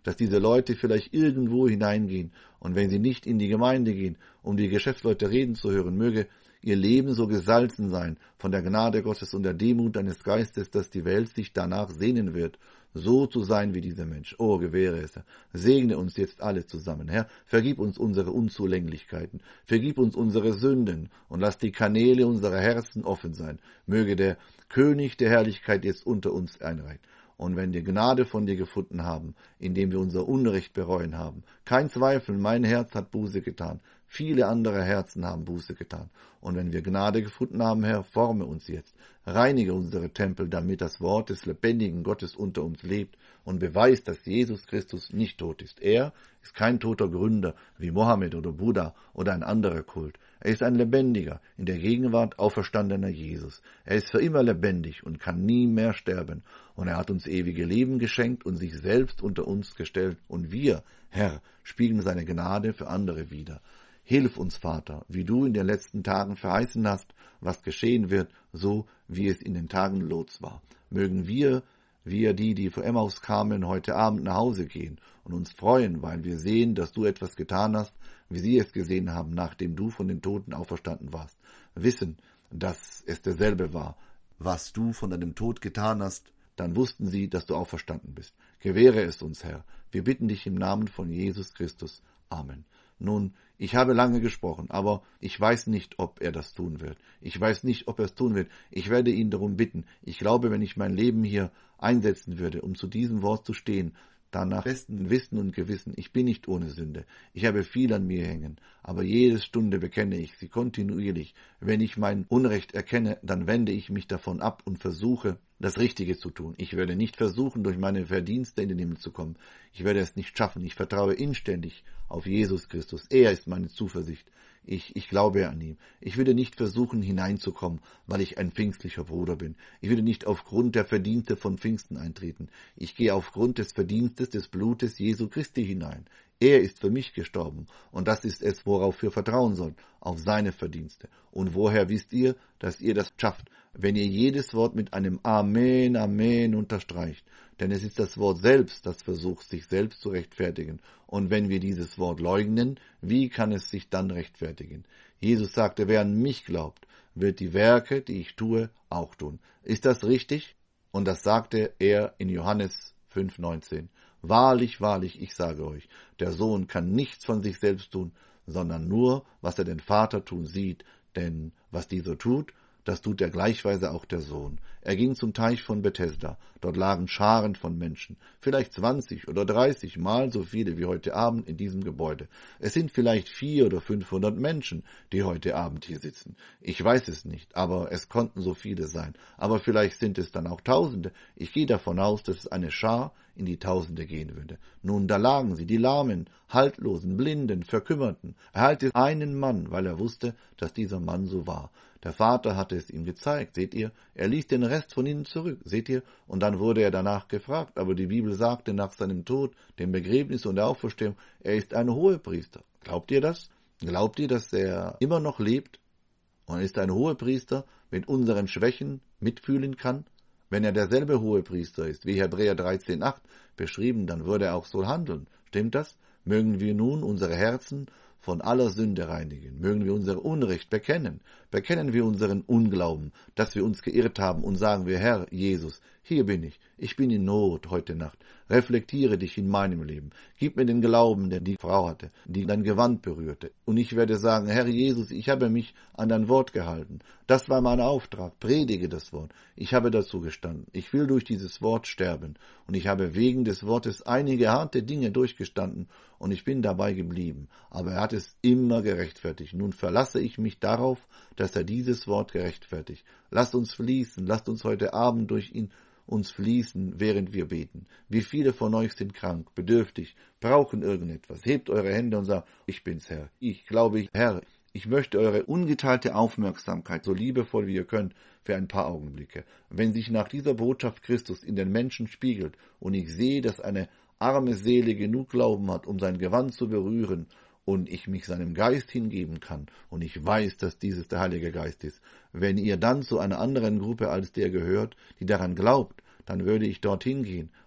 dass diese Leute vielleicht irgendwo hineingehen und wenn sie nicht in die Gemeinde gehen, um die Geschäftsleute reden zu hören, möge ihr Leben so gesalzen sein von der Gnade Gottes und der Demut deines Geistes, dass die Welt sich danach sehnen wird, so zu sein wie dieser Mensch. Oh, gewähre es, Herr. Segne uns jetzt alle zusammen, Herr. Vergib uns unsere Unzulänglichkeiten, vergib uns unsere Sünden und lass die Kanäle unserer Herzen offen sein. Möge der König der Herrlichkeit jetzt unter uns einreihen. Und wenn wir Gnade von dir gefunden haben, indem wir unser Unrecht bereuen haben, kein Zweifel, mein Herz hat Buße getan, viele andere Herzen haben Buße getan. Und wenn wir Gnade gefunden haben, Herr, forme uns jetzt, reinige unsere Tempel, damit das Wort des lebendigen Gottes unter uns lebt und beweist, dass Jesus Christus nicht tot ist. Er ist kein toter Gründer wie Mohammed oder Buddha oder ein anderer Kult. Er ist ein lebendiger, in der Gegenwart auferstandener Jesus. Er ist für immer lebendig und kann nie mehr sterben. Und er hat uns ewige Leben geschenkt und sich selbst unter uns gestellt. Und wir, Herr, spiegeln seine Gnade für andere wider. Hilf uns, Vater, wie du in den letzten Tagen verheißen hast, was geschehen wird, so wie es in den Tagen Lots war. Mögen wir, wir die, die vor Emmaus kamen, heute Abend nach Hause gehen und uns freuen, weil wir sehen, dass du etwas getan hast, wie sie es gesehen haben, nachdem du von den Toten auferstanden warst. Wissen, dass es derselbe war, was du von deinem Tod getan hast, dann wussten sie, dass du auferstanden bist. Gewähre es uns, Herr. Wir bitten dich im Namen von Jesus Christus. Amen. Nun, ich habe lange gesprochen, aber ich weiß nicht, ob er das tun wird. Ich weiß nicht, ob er es tun wird. Ich werde ihn darum bitten. Ich glaube, wenn ich mein Leben hier einsetzen würde, um zu diesem Wort zu stehen, dann nach bestem Wissen und Gewissen, ich bin nicht ohne Sünde. Ich habe viel an mir hängen, aber jede Stunde bekenne ich sie kontinuierlich. Wenn ich mein Unrecht erkenne, dann wende ich mich davon ab und versuche, das Richtige zu tun. Ich werde nicht versuchen, durch meine Verdienste in den Himmel zu kommen. Ich werde es nicht schaffen. Ich vertraue inständig auf Jesus Christus. Er ist meine Zuversicht. Ich, ich glaube an ihn. Ich würde nicht versuchen, hineinzukommen, weil ich ein pfingstlicher Bruder bin. Ich würde nicht aufgrund der Verdienste von Pfingsten eintreten. Ich gehe aufgrund des Verdienstes des Blutes Jesu Christi hinein. Er ist für mich gestorben, und das ist es, worauf wir vertrauen sollen, auf seine Verdienste. Und woher wisst ihr, dass ihr das schafft, wenn ihr jedes Wort mit einem Amen, Amen unterstreicht? Denn es ist das Wort selbst, das versucht, sich selbst zu rechtfertigen. Und wenn wir dieses Wort leugnen, wie kann es sich dann rechtfertigen? Jesus sagte, wer an mich glaubt, wird die Werke, die ich tue, auch tun. Ist das richtig? Und das sagte er in Johannes fünf neunzehn. Wahrlich, wahrlich, ich sage euch, der Sohn kann nichts von sich selbst tun, sondern nur, was er den Vater tun sieht. Denn was dieser tut, das tut er gleichweise auch der Sohn. Er ging zum Teich von Bethesda. Dort lagen Scharen von Menschen, vielleicht zwanzig oder dreißig Mal so viele wie heute Abend in diesem Gebäude. Es sind vielleicht vier oder fünfhundert Menschen, die heute Abend hier sitzen. Ich weiß es nicht, aber es konnten so viele sein. Aber vielleicht sind es dann auch Tausende. Ich gehe davon aus, dass es eine Schar in die Tausende gehen würde. Nun, da lagen sie, die Lahmen, Haltlosen, Blinden, Verkümmerten. Er heilte einen Mann, weil er wusste, dass dieser Mann so war. Der Vater hatte es ihm gezeigt, seht ihr? Er ließ den Rest von ihnen zurück, seht ihr? Und dann wurde er danach gefragt, aber die Bibel sagte nach seinem Tod, dem Begräbnis und der Auferstehung, er ist ein Hohepriester. Glaubt ihr das? Glaubt ihr, dass er immer noch lebt und ist ein Hohepriester, mit unseren Schwächen mitfühlen kann? Wenn er derselbe Hohepriester ist, wie Hebräer dreizehn acht beschrieben, dann würde er auch so handeln. Stimmt das? Mögen wir nun unsere Herzen von aller Sünde reinigen. Mögen wir unser Unrecht bekennen. Bekennen wir unseren Unglauben, dass wir uns geirrt haben, und sagen wir, Herr Jesus, hier bin ich. Ich bin in Not heute Nacht. Reflektiere dich in meinem Leben. Gib mir den Glauben, den die Frau hatte, die dein Gewand berührte. Und ich werde sagen, Herr Jesus, ich habe mich an dein Wort gehalten. Das war mein Auftrag. Predige das Wort. Ich habe dazu gestanden. Ich will durch dieses Wort sterben. Und ich habe wegen des Wortes einige harte Dinge durchgestanden, und ich bin dabei geblieben. Aber er hat es immer gerechtfertigt. Nun verlasse ich mich darauf, dass er dieses Wort gerechtfertigt. Lasst uns fließen. Lasst uns heute Abend durch ihn uns fließen, während wir beten. Wie viele von euch sind krank, bedürftig, brauchen irgendetwas? Hebt eure Hände und sagt, ich bin's, Herr. Ich glaube, Herr, ich möchte eure ungeteilte Aufmerksamkeit, so liebevoll wie ihr könnt, für ein paar Augenblicke. Wenn sich nach dieser Botschaft Christus in den Menschen spiegelt und ich sehe, dass eine arme Seele genug Glauben hat, um sein Gewand zu berühren, und ich mich seinem Geist hingeben kann, und ich weiß, dass dieses der Heilige Geist ist, wenn ihr dann zu einer anderen Gruppe als der gehört, die daran glaubt, dann würde ich dorthin gehen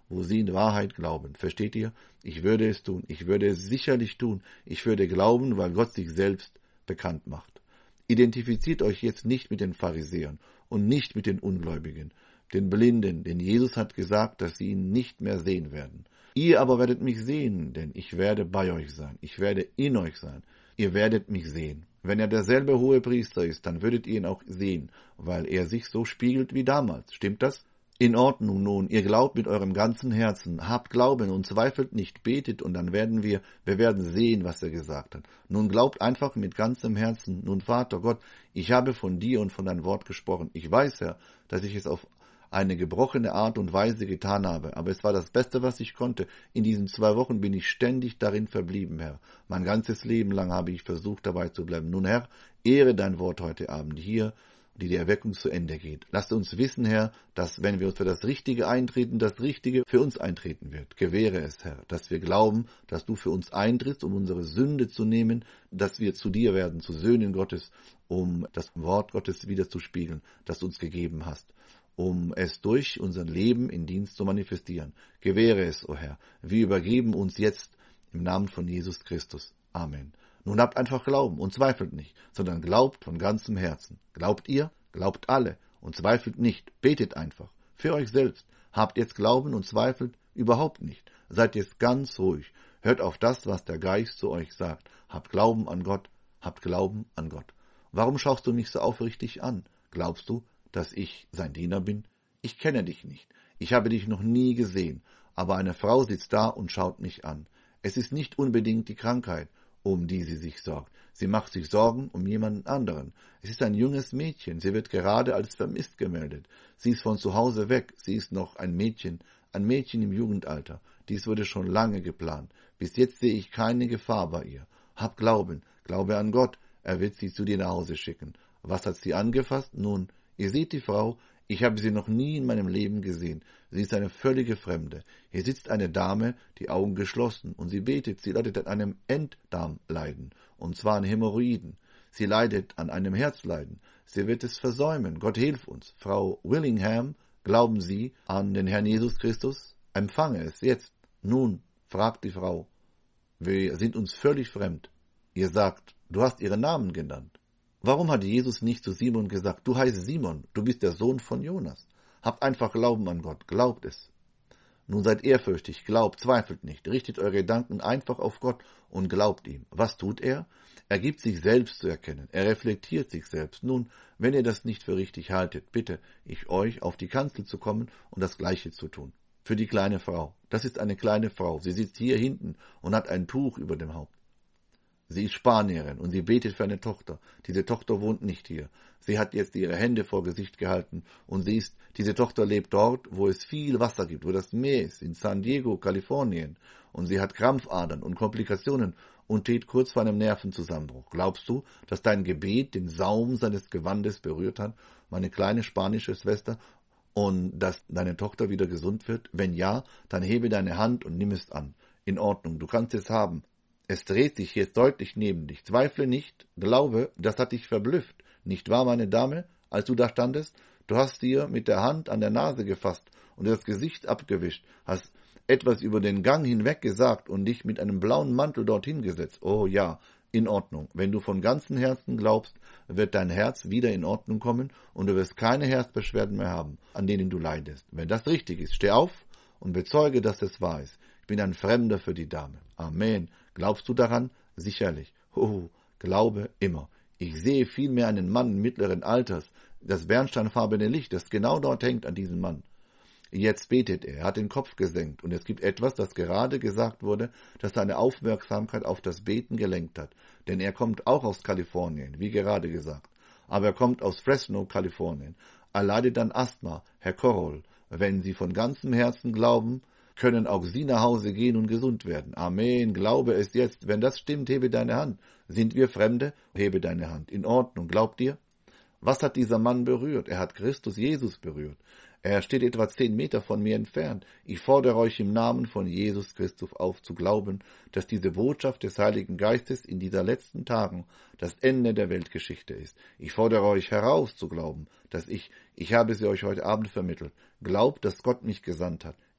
wo sie in Wahrheit glauben. Versteht ihr? Ich würde es tun. Ich würde es sicherlich tun. Ich würde glauben, weil Gott sich selbst bekannt macht. Identifiziert euch jetzt nicht mit den Pharisäern und nicht mit den Ungläubigen, den Blinden, denn Jesus hat gesagt, dass sie ihn nicht mehr sehen werden. Ihr aber werdet mich sehen, denn ich werde bei euch sein. Ich werde in euch sein. Ihr werdet mich sehen. Wenn er derselbe Hohepriester ist, dann würdet ihr ihn auch sehen, weil er sich so spiegelt wie damals. Stimmt das? In Ordnung nun, ihr glaubt mit eurem ganzen Herzen, habt Glauben und zweifelt nicht, betet und dann werden wir, wir werden sehen, was er gesagt hat. Nun glaubt einfach mit ganzem Herzen, nun Vater Gott, ich habe von dir und von deinem Wort gesprochen. Ich weiß, Herr, dass ich es auf eine gebrochene Art und Weise getan habe, aber es war das Beste, was ich konnte. In diesen zwei Wochen bin ich ständig darin verblieben, Herr. Mein ganzes Leben lang habe ich versucht, dabei zu bleiben. Nun, Herr, ehre dein Wort heute Abend hier, die die Erweckung zu Ende geht. Lasst uns wissen, Herr, dass, wenn wir uns für das Richtige eintreten, das Richtige für uns eintreten wird. Gewähre es, Herr, dass wir glauben, dass du für uns eintrittst, um unsere Sünde zu nehmen, dass wir zu dir werden, zu Söhnen Gottes, um das Wort Gottes wieder zu spiegeln, das du uns gegeben hast, um es durch unser Leben in Dienst zu manifestieren. Gewähre es, o Herr. Wir übergeben uns jetzt im Namen von Jesus Christus. Amen. Nun habt einfach Glauben und zweifelt nicht, sondern glaubt von ganzem Herzen. Glaubt ihr? Glaubt alle und zweifelt nicht. Betet einfach. Für euch selbst. Habt jetzt Glauben und zweifelt überhaupt nicht. Seid jetzt ganz ruhig. Hört auf das, was der Geist zu euch sagt. Habt Glauben an Gott. Habt Glauben an Gott. Warum schaust du mich so aufrichtig an? Glaubst du, dass ich sein Diener bin? Ich kenne dich nicht. Ich habe dich noch nie gesehen. Aber eine Frau sitzt da und schaut mich an. Es ist nicht unbedingt die Krankheit, um die sie sich sorgt. Sie macht sich Sorgen um jemanden anderen. Es ist ein junges Mädchen. Sie wird gerade als vermisst gemeldet. Sie ist von zu Hause weg. Sie ist noch ein Mädchen, ein Mädchen im Jugendalter. Dies wurde schon lange geplant. Bis jetzt sehe ich keine Gefahr bei ihr. Hab Glauben. Glaube an Gott. Er wird sie zu dir nach Hause schicken. Was hat sie angefasst? Nun, ihr seht die Frau, ich habe sie noch nie in meinem Leben gesehen. Sie ist eine völlige Fremde. Hier sitzt eine Dame, die Augen geschlossen, und sie betet, sie leidet an einem Enddarmleiden, und zwar an Hämorrhoiden. Sie leidet an einem Herzleiden. Sie wird es versäumen. Gott hilf uns. Frau Willingham, glauben Sie an den Herrn Jesus Christus? Empfange es jetzt. Nun, fragt die Frau. Wir sind uns völlig fremd. Ihr sagt, du hast ihren Namen genannt. Warum hat Jesus nicht zu Simon gesagt, du heißt Simon, du bist der Sohn von Jonas? Habt einfach Glauben an Gott, glaubt es. Nun seid ehrfürchtig, glaubt, zweifelt nicht, richtet eure Gedanken einfach auf Gott und glaubt ihm. Was tut er? Er gibt sich selbst zu erkennen, er reflektiert sich selbst. Nun, wenn ihr das nicht für richtig haltet, bitte ich euch, auf die Kanzel zu kommen und das Gleiche zu tun. Für die kleine Frau. Das ist eine kleine Frau, sie sitzt hier hinten und hat ein Tuch über dem Haupt. Sie ist Spanierin und sie betet für eine Tochter. Diese Tochter wohnt nicht hier. Sie hat jetzt ihre Hände vor Gesicht gehalten und sie ist, diese Tochter lebt dort, wo es viel Wasser gibt, wo das Meer ist, in San Diego, Kalifornien. Und sie hat Krampfadern und Komplikationen und steht kurz vor einem Nervenzusammenbruch. Glaubst du, dass dein Gebet den Saum seines Gewandes berührt hat, meine kleine spanische Schwester, und dass deine Tochter wieder gesund wird? Wenn ja, dann hebe deine Hand und nimm es an. In Ordnung, du kannst es haben. Es dreht sich jetzt deutlich neben dich. Zweifle nicht, glaube, das hat dich verblüfft. Nicht wahr, meine Dame, als du da standest? Du hast dir mit der Hand an der Nase gefasst und das Gesicht abgewischt, hast etwas über den Gang hinweg gesagt und dich mit einem blauen Mantel dorthin gesetzt. Oh ja, in Ordnung. Wenn du von ganzem Herzen glaubst, wird dein Herz wieder in Ordnung kommen und du wirst keine Herzbeschwerden mehr haben, an denen du leidest. Wenn das richtig ist, steh auf und bezeuge, dass es wahr ist. Ich bin ein Fremder für die Dame. Amen. Glaubst du daran? Sicherlich. Oh, glaube immer. Ich sehe vielmehr einen Mann mittleren Alters, das bernsteinfarbene Licht, das genau dort hängt an diesem Mann. Jetzt betet er, er hat den Kopf gesenkt, und es gibt etwas, das gerade gesagt wurde, das seine Aufmerksamkeit auf das Beten gelenkt hat. Denn er kommt auch aus Kalifornien, wie gerade gesagt. Aber er kommt aus Fresno, Kalifornien. Er leidet an Asthma, Herr Korol. Wenn Sie von ganzem Herzen glauben, können auch Sie nach Hause gehen und gesund werden. Amen, glaube es jetzt. Wenn das stimmt, hebe deine Hand. Sind wir Fremde? Hebe deine Hand. In Ordnung, glaubt ihr? Was hat dieser Mann berührt? Er hat Christus Jesus berührt. Er steht etwa zehn Meter von mir entfernt. Ich fordere euch im Namen von Jesus Christus auf, zu glauben, dass diese Botschaft des Heiligen Geistes in dieser letzten Tagen das Ende der Weltgeschichte ist. Ich fordere euch heraus, zu glauben, dass ich, ich habe sie euch heute Abend vermittelt, glaubt, dass Gott mich gesandt hat.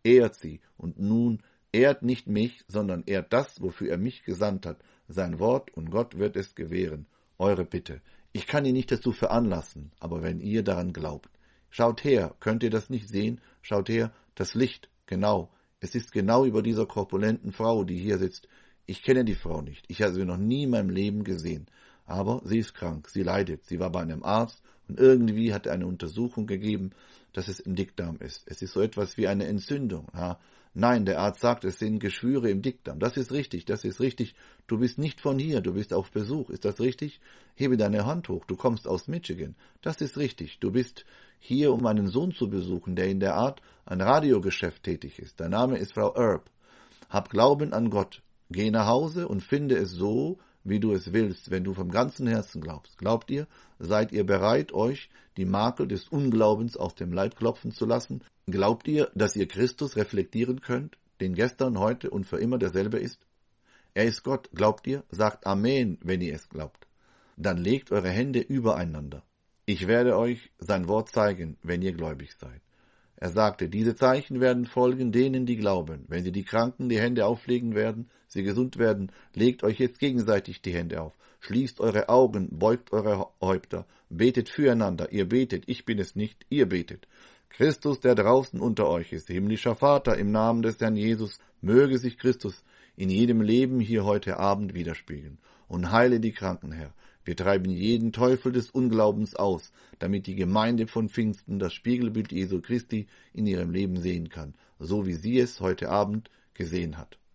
ehrt sie. Und nun ehrt nicht mich, sondern ehrt das, wofür er mich gesandt hat, sein Wort, und Gott wird es gewähren. Eure Bitte. Ich kann ihn nicht dazu veranlassen, aber wenn ihr daran glaubt. Schaut her, könnt ihr das nicht sehen? Schaut her, das Licht, genau. Es ist genau über dieser korpulenten Frau, die hier sitzt. Ich kenne die Frau nicht. Ich habe sie noch nie in meinem Leben gesehen. Aber sie ist krank, sie leidet. Sie war bei einem Arzt und irgendwie hat er eine Untersuchung gegeben, dass es im Dickdarm ist. Es ist so etwas wie eine Entzündung. Ja. Nein, der Arzt sagt, es sind Geschwüre im Dickdarm. Das ist richtig, das ist richtig. Du bist nicht von hier, du bist auf Besuch. Ist das richtig? Hebe deine Hand hoch, du kommst aus Michigan. Das ist richtig. Du bist hier, um einen Sohn zu besuchen, der in der Art ein Radiogeschäft tätig ist. Dein Name ist Frau Erb. Hab Glauben an Gott. Geh nach Hause und finde es so, wie du es willst, wenn du vom ganzen Herzen glaubst. Glaubt ihr? Seid ihr bereit, euch die Makel des Unglaubens auf dem Leib klopfen zu lassen? Glaubt ihr, dass ihr Christus reflektieren könnt, den gestern, heute und für immer derselbe ist? Er ist Gott. Glaubt ihr? Sagt Amen, wenn ihr es glaubt. Dann legt eure Hände übereinander. Ich werde euch sein Wort zeigen, wenn ihr gläubig seid. Er sagte, diese Zeichen werden folgen denen, die glauben. Wenn sie die Kranken die Hände auflegen werden, sie gesund werden, legt euch jetzt gegenseitig die Hände auf. Schließt eure Augen, beugt eure Häupter, betet füreinander. Ihr betet, ich bin es nicht, ihr betet. Christus, der draußen unter euch ist, himmlischer Vater, im Namen des Herrn Jesus, möge sich Christus in jedem Leben hier heute Abend widerspiegeln. Und heile die Kranken, Herr. Wir treiben jeden Teufel des Unglaubens aus, damit die Gemeinde von Pfingsten das Spiegelbild Jesu Christi in ihrem Leben sehen kann, so wie sie es heute Abend gesehen hat.